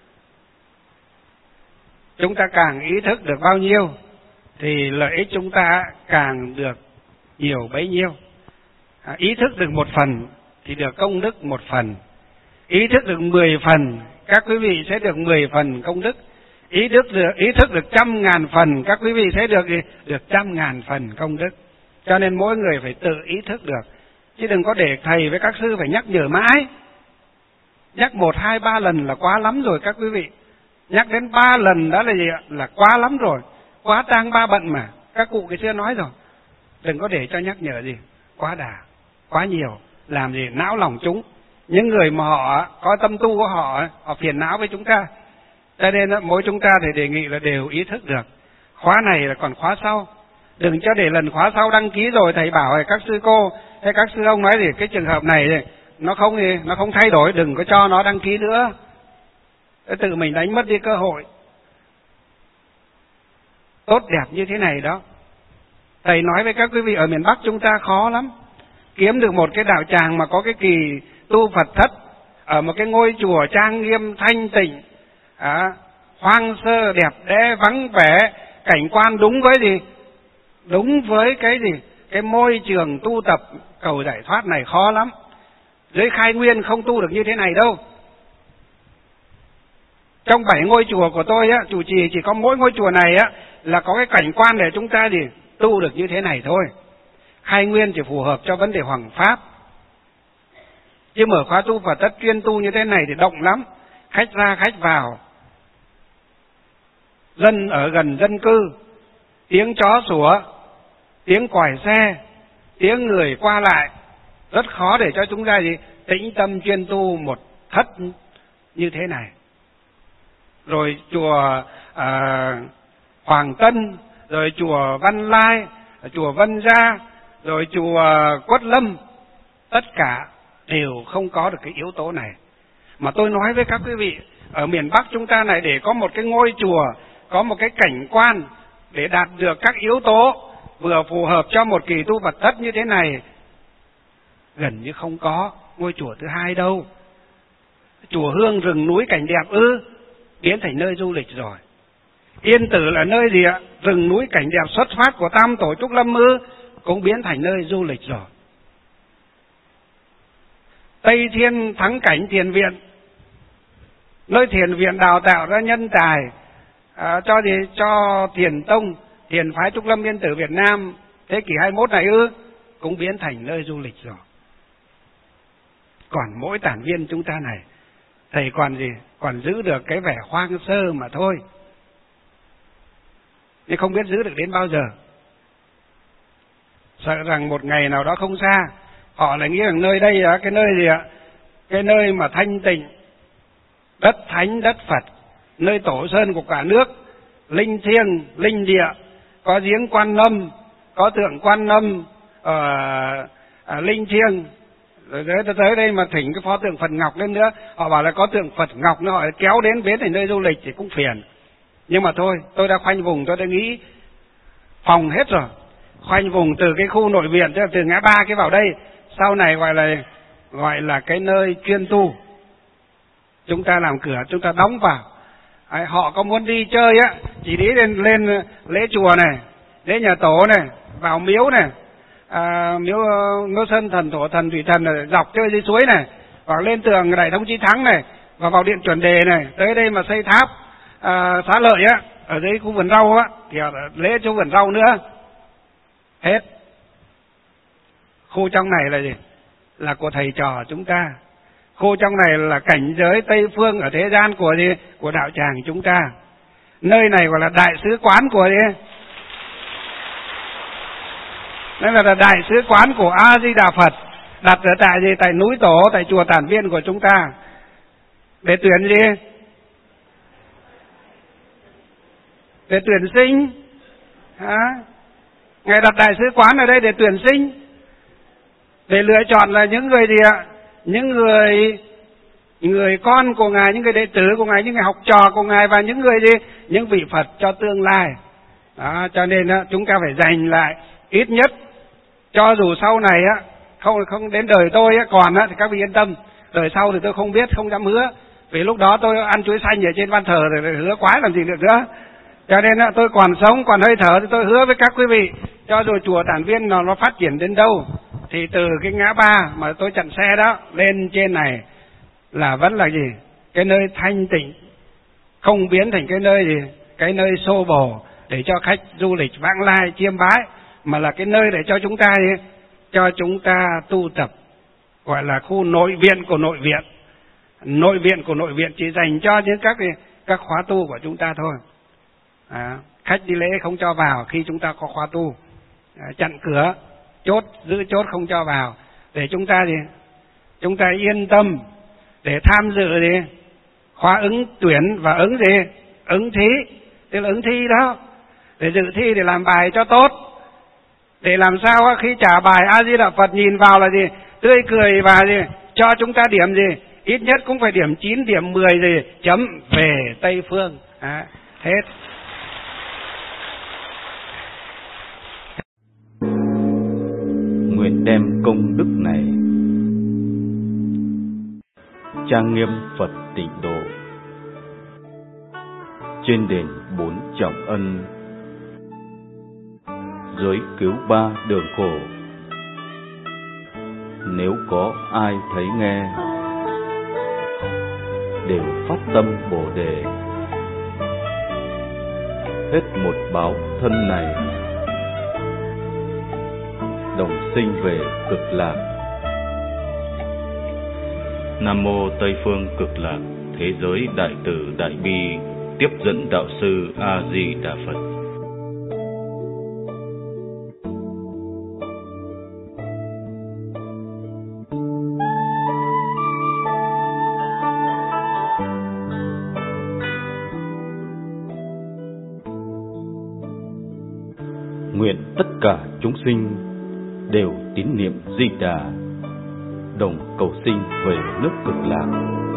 Chúng ta càng ý thức được bao nhiêu thì lợi ích chúng ta càng được nhiều bấy nhiêu. Ý thức được 1 phần thì được công đức 1 phần. Ý thức được 10 phần, các quý vị sẽ được 10 phần công đức. Ý thức được 100.000 phần, các quý vị sẽ được 100.000 phần công đức. Cho nên mỗi người phải tự ý thức được, chứ đừng có để thầy với các sư phải nhắc nhở mãi. Nhắc 1, 2, 3 lần là quá lắm rồi các quý vị. Nhắc đến 3 lần đã là gì ạ? Là quá lắm rồi. Quá tang 3 bận mà. Các cụ cái xưa nói rồi. Đừng có để cho nhắc nhở gì quá đà, quá nhiều, làm gì não lòng chúng. Những người mà họ có tâm tu của họ phiền não với chúng ta. Cho nên mỗi chúng ta thì đề nghị là đều ý thức được. Khóa này là còn khóa sau. Đừng cho để lần khóa sau đăng ký rồi thầy bảo các sư cô hay các sư ông nói thì cái trường hợp này nó không thay đổi, đừng có cho nó đăng ký nữa. Tự mình đánh mất đi cơ hội tốt đẹp như thế này đó. Thầy nói với các quý vị ở miền Bắc chúng ta khó lắm. Kiếm được một cái đạo tràng mà có cái kỳ tu Phật thất ở một cái ngôi chùa trang nghiêm thanh tịnh, hoang sơ đẹp đẽ vắng vẻ, cảnh quan đúng với gì? Đúng với cái gì? Cái môi trường tu tập cầu giải thoát này khó lắm. Dưới Khai Nguyên không tu được như thế này đâu. Trong 7 ngôi chùa của tôi chủ trì chỉ có mỗi ngôi chùa này là có cái cảnh quan để chúng ta tu được như thế này thôi. Khai Nguyên chỉ phù hợp cho vấn đề hoằng pháp. Chứ mở khóa tu Phật thất chuyên tu như thế này thì động lắm. Khách ra khách vào. Dân ở gần dân cư. Tiếng chó sủa, tiếng còi xe, tiếng người qua lại. Rất khó để cho chúng ta tĩnh tâm chuyên tu một thất như thế này. rồi chùa Hoàng Tân, rồi chùa Văn Lai, chùa Vân Gia, rồi chùa Quất Lâm, tất cả đều không có được cái yếu tố này. Mà tôi nói với các quý vị, ở miền Bắc chúng ta này, để có một cái ngôi chùa, có một cái cảnh quan để đạt được các yếu tố vừa phù hợp cho một kỳ tu Phật thất như thế này, gần như không có ngôi chùa thứ hai đâu. Chùa Hương rừng núi cảnh đẹp biến thành nơi du lịch rồi. Yên Tử là nơi gì ạ? Rừng núi cảnh đẹp xuất phát của Tam Tổ Trúc Lâm cũng biến thành nơi du lịch rồi. Tây Thiên Thắng Cảnh Thiền Viện, nơi thiền viện đào tạo ra nhân tài cho thiền tông, thiền phái Trúc Lâm Yên Tử Việt Nam thế kỷ 21 này cũng biến thành nơi du lịch rồi. Còn mỗi tản viên chúng ta này, thầy còn gì? Còn giữ được cái vẻ hoang sơ mà thôi, nhưng không biết giữ được đến bao giờ. Sợ rằng một ngày nào đó không xa, họ lại nghĩ rằng nơi đây là cái nơi gì ạ? Cái nơi mà thanh tịnh, đất thánh, đất Phật, nơi tổ sơn của cả nước, linh thiêng, linh địa, có giếng Quan Âm, có tượng Quan Âm linh thiêng. Rồi tới đây mà thỉnh cái pho tượng Phật Ngọc lên nữa, họ bảo là có tượng Phật Ngọc nữa, họ kéo đến biến thành nơi du lịch thì cũng phiền. Nhưng mà thôi, tôi đã khoanh vùng, tôi đã nghĩ phòng hết rồi. Khoanh vùng từ cái khu nội viện, tức là từ ngã ba cái vào đây, sau này gọi là cái nơi chuyên tu. Chúng ta làm cửa, chúng ta đóng vào. Họ có muốn đi chơi á, chỉ đi lên lễ chùa này, lễ nhà tổ này, vào miếu này, miếu Sơn Thần, Thổ Thần, Thủy Thần này, dọc chơi dưới suối này, hoặc lên tường Đại Thống Chí Thắng này, và vào điện Chuẩn Đề này, tới đây mà xây tháp Xá Lợi á, ở dưới khu vườn rau á, thì lễ chỗ vườn rau nữa. Hết. Khu trong này là gì? Là của thầy trò chúng ta. Khu trong này là cảnh giới Tây Phương ở thế gian của gì? Của đạo tràng chúng ta. Nơi này gọi là đại sứ quán của gì? Đây là đại sứ quán của A Di Đà Phật, đặt ở tại gì? Tại núi Tổ, tại chùa Tản Viên của chúng ta. Để tuyển gì? Để tuyển sinh. Ngài đặt đại sứ quán ở đây để tuyển sinh, để lựa chọn là những người gì ạ? Những người con của Ngài, những người đệ tử của Ngài, những người học trò của Ngài, và những người gì? Những vị Phật cho tương lai. Đó, cho nên chúng ta phải dành lại ít nhất, cho dù sau này không đến đời tôi còn thì các vị yên tâm, đời sau thì tôi không biết, không dám hứa, vì lúc đó tôi ăn chuối xanh ở trên ban thờ rồi hứa quái làm gì được nữa. Cho nên tôi còn sống, còn hơi thở thì tôi hứa với các quý vị, cho dù chùa Tản Viên nó phát triển đến đâu, thì từ cái ngã ba mà tôi chặn xe đó lên trên này là vẫn là gì? Cái nơi thanh tịnh, không biến thành cái nơi gì? Cái nơi xô bồ để cho khách du lịch vãng lai chiêm bái, mà là cái nơi để cho chúng ta gì? Cho chúng ta tu tập, gọi là khu nội viện của nội viện. Nội viện của nội viện chỉ dành cho những các khóa tu của chúng ta thôi. Khách đi lễ không cho vào khi chúng ta có khóa tu, chặn cửa, chốt, giữ chốt không cho vào, để chúng ta gì? Chúng ta yên tâm để tham dự gì? Khóa ứng tuyển và ứng gì? Ứng thí, tức là ứng thi đó, để dự thi, để làm bài cho tốt, để làm sao khi trả bài A Di Đà Phật nhìn vào là gì? Tươi cười và gì? Cho chúng ta điểm gì? Ít nhất cũng phải điểm 9, điểm 10 gì? Chấm về Tây Phương. Hết. Nguyện đem công đức này trang nghiêm Phật Tịnh Độ, trên đền 4 trọng ân, dưới cứu 3 đường khổ. Nếu có ai thấy nghe, đều phát tâm Bồ Đề, hết một báo thân này, đồng sinh về Cực Lạc. Nam mô Tây Phương Cực Lạc Thế Giới Đại Từ Đại Bi Tiếp Dẫn Đạo Sư A Di Đà Phật. Nguyện tất cả chúng sinh đều tín niệm Di Đà, đồng cầu sinh về nước Cực Lạc.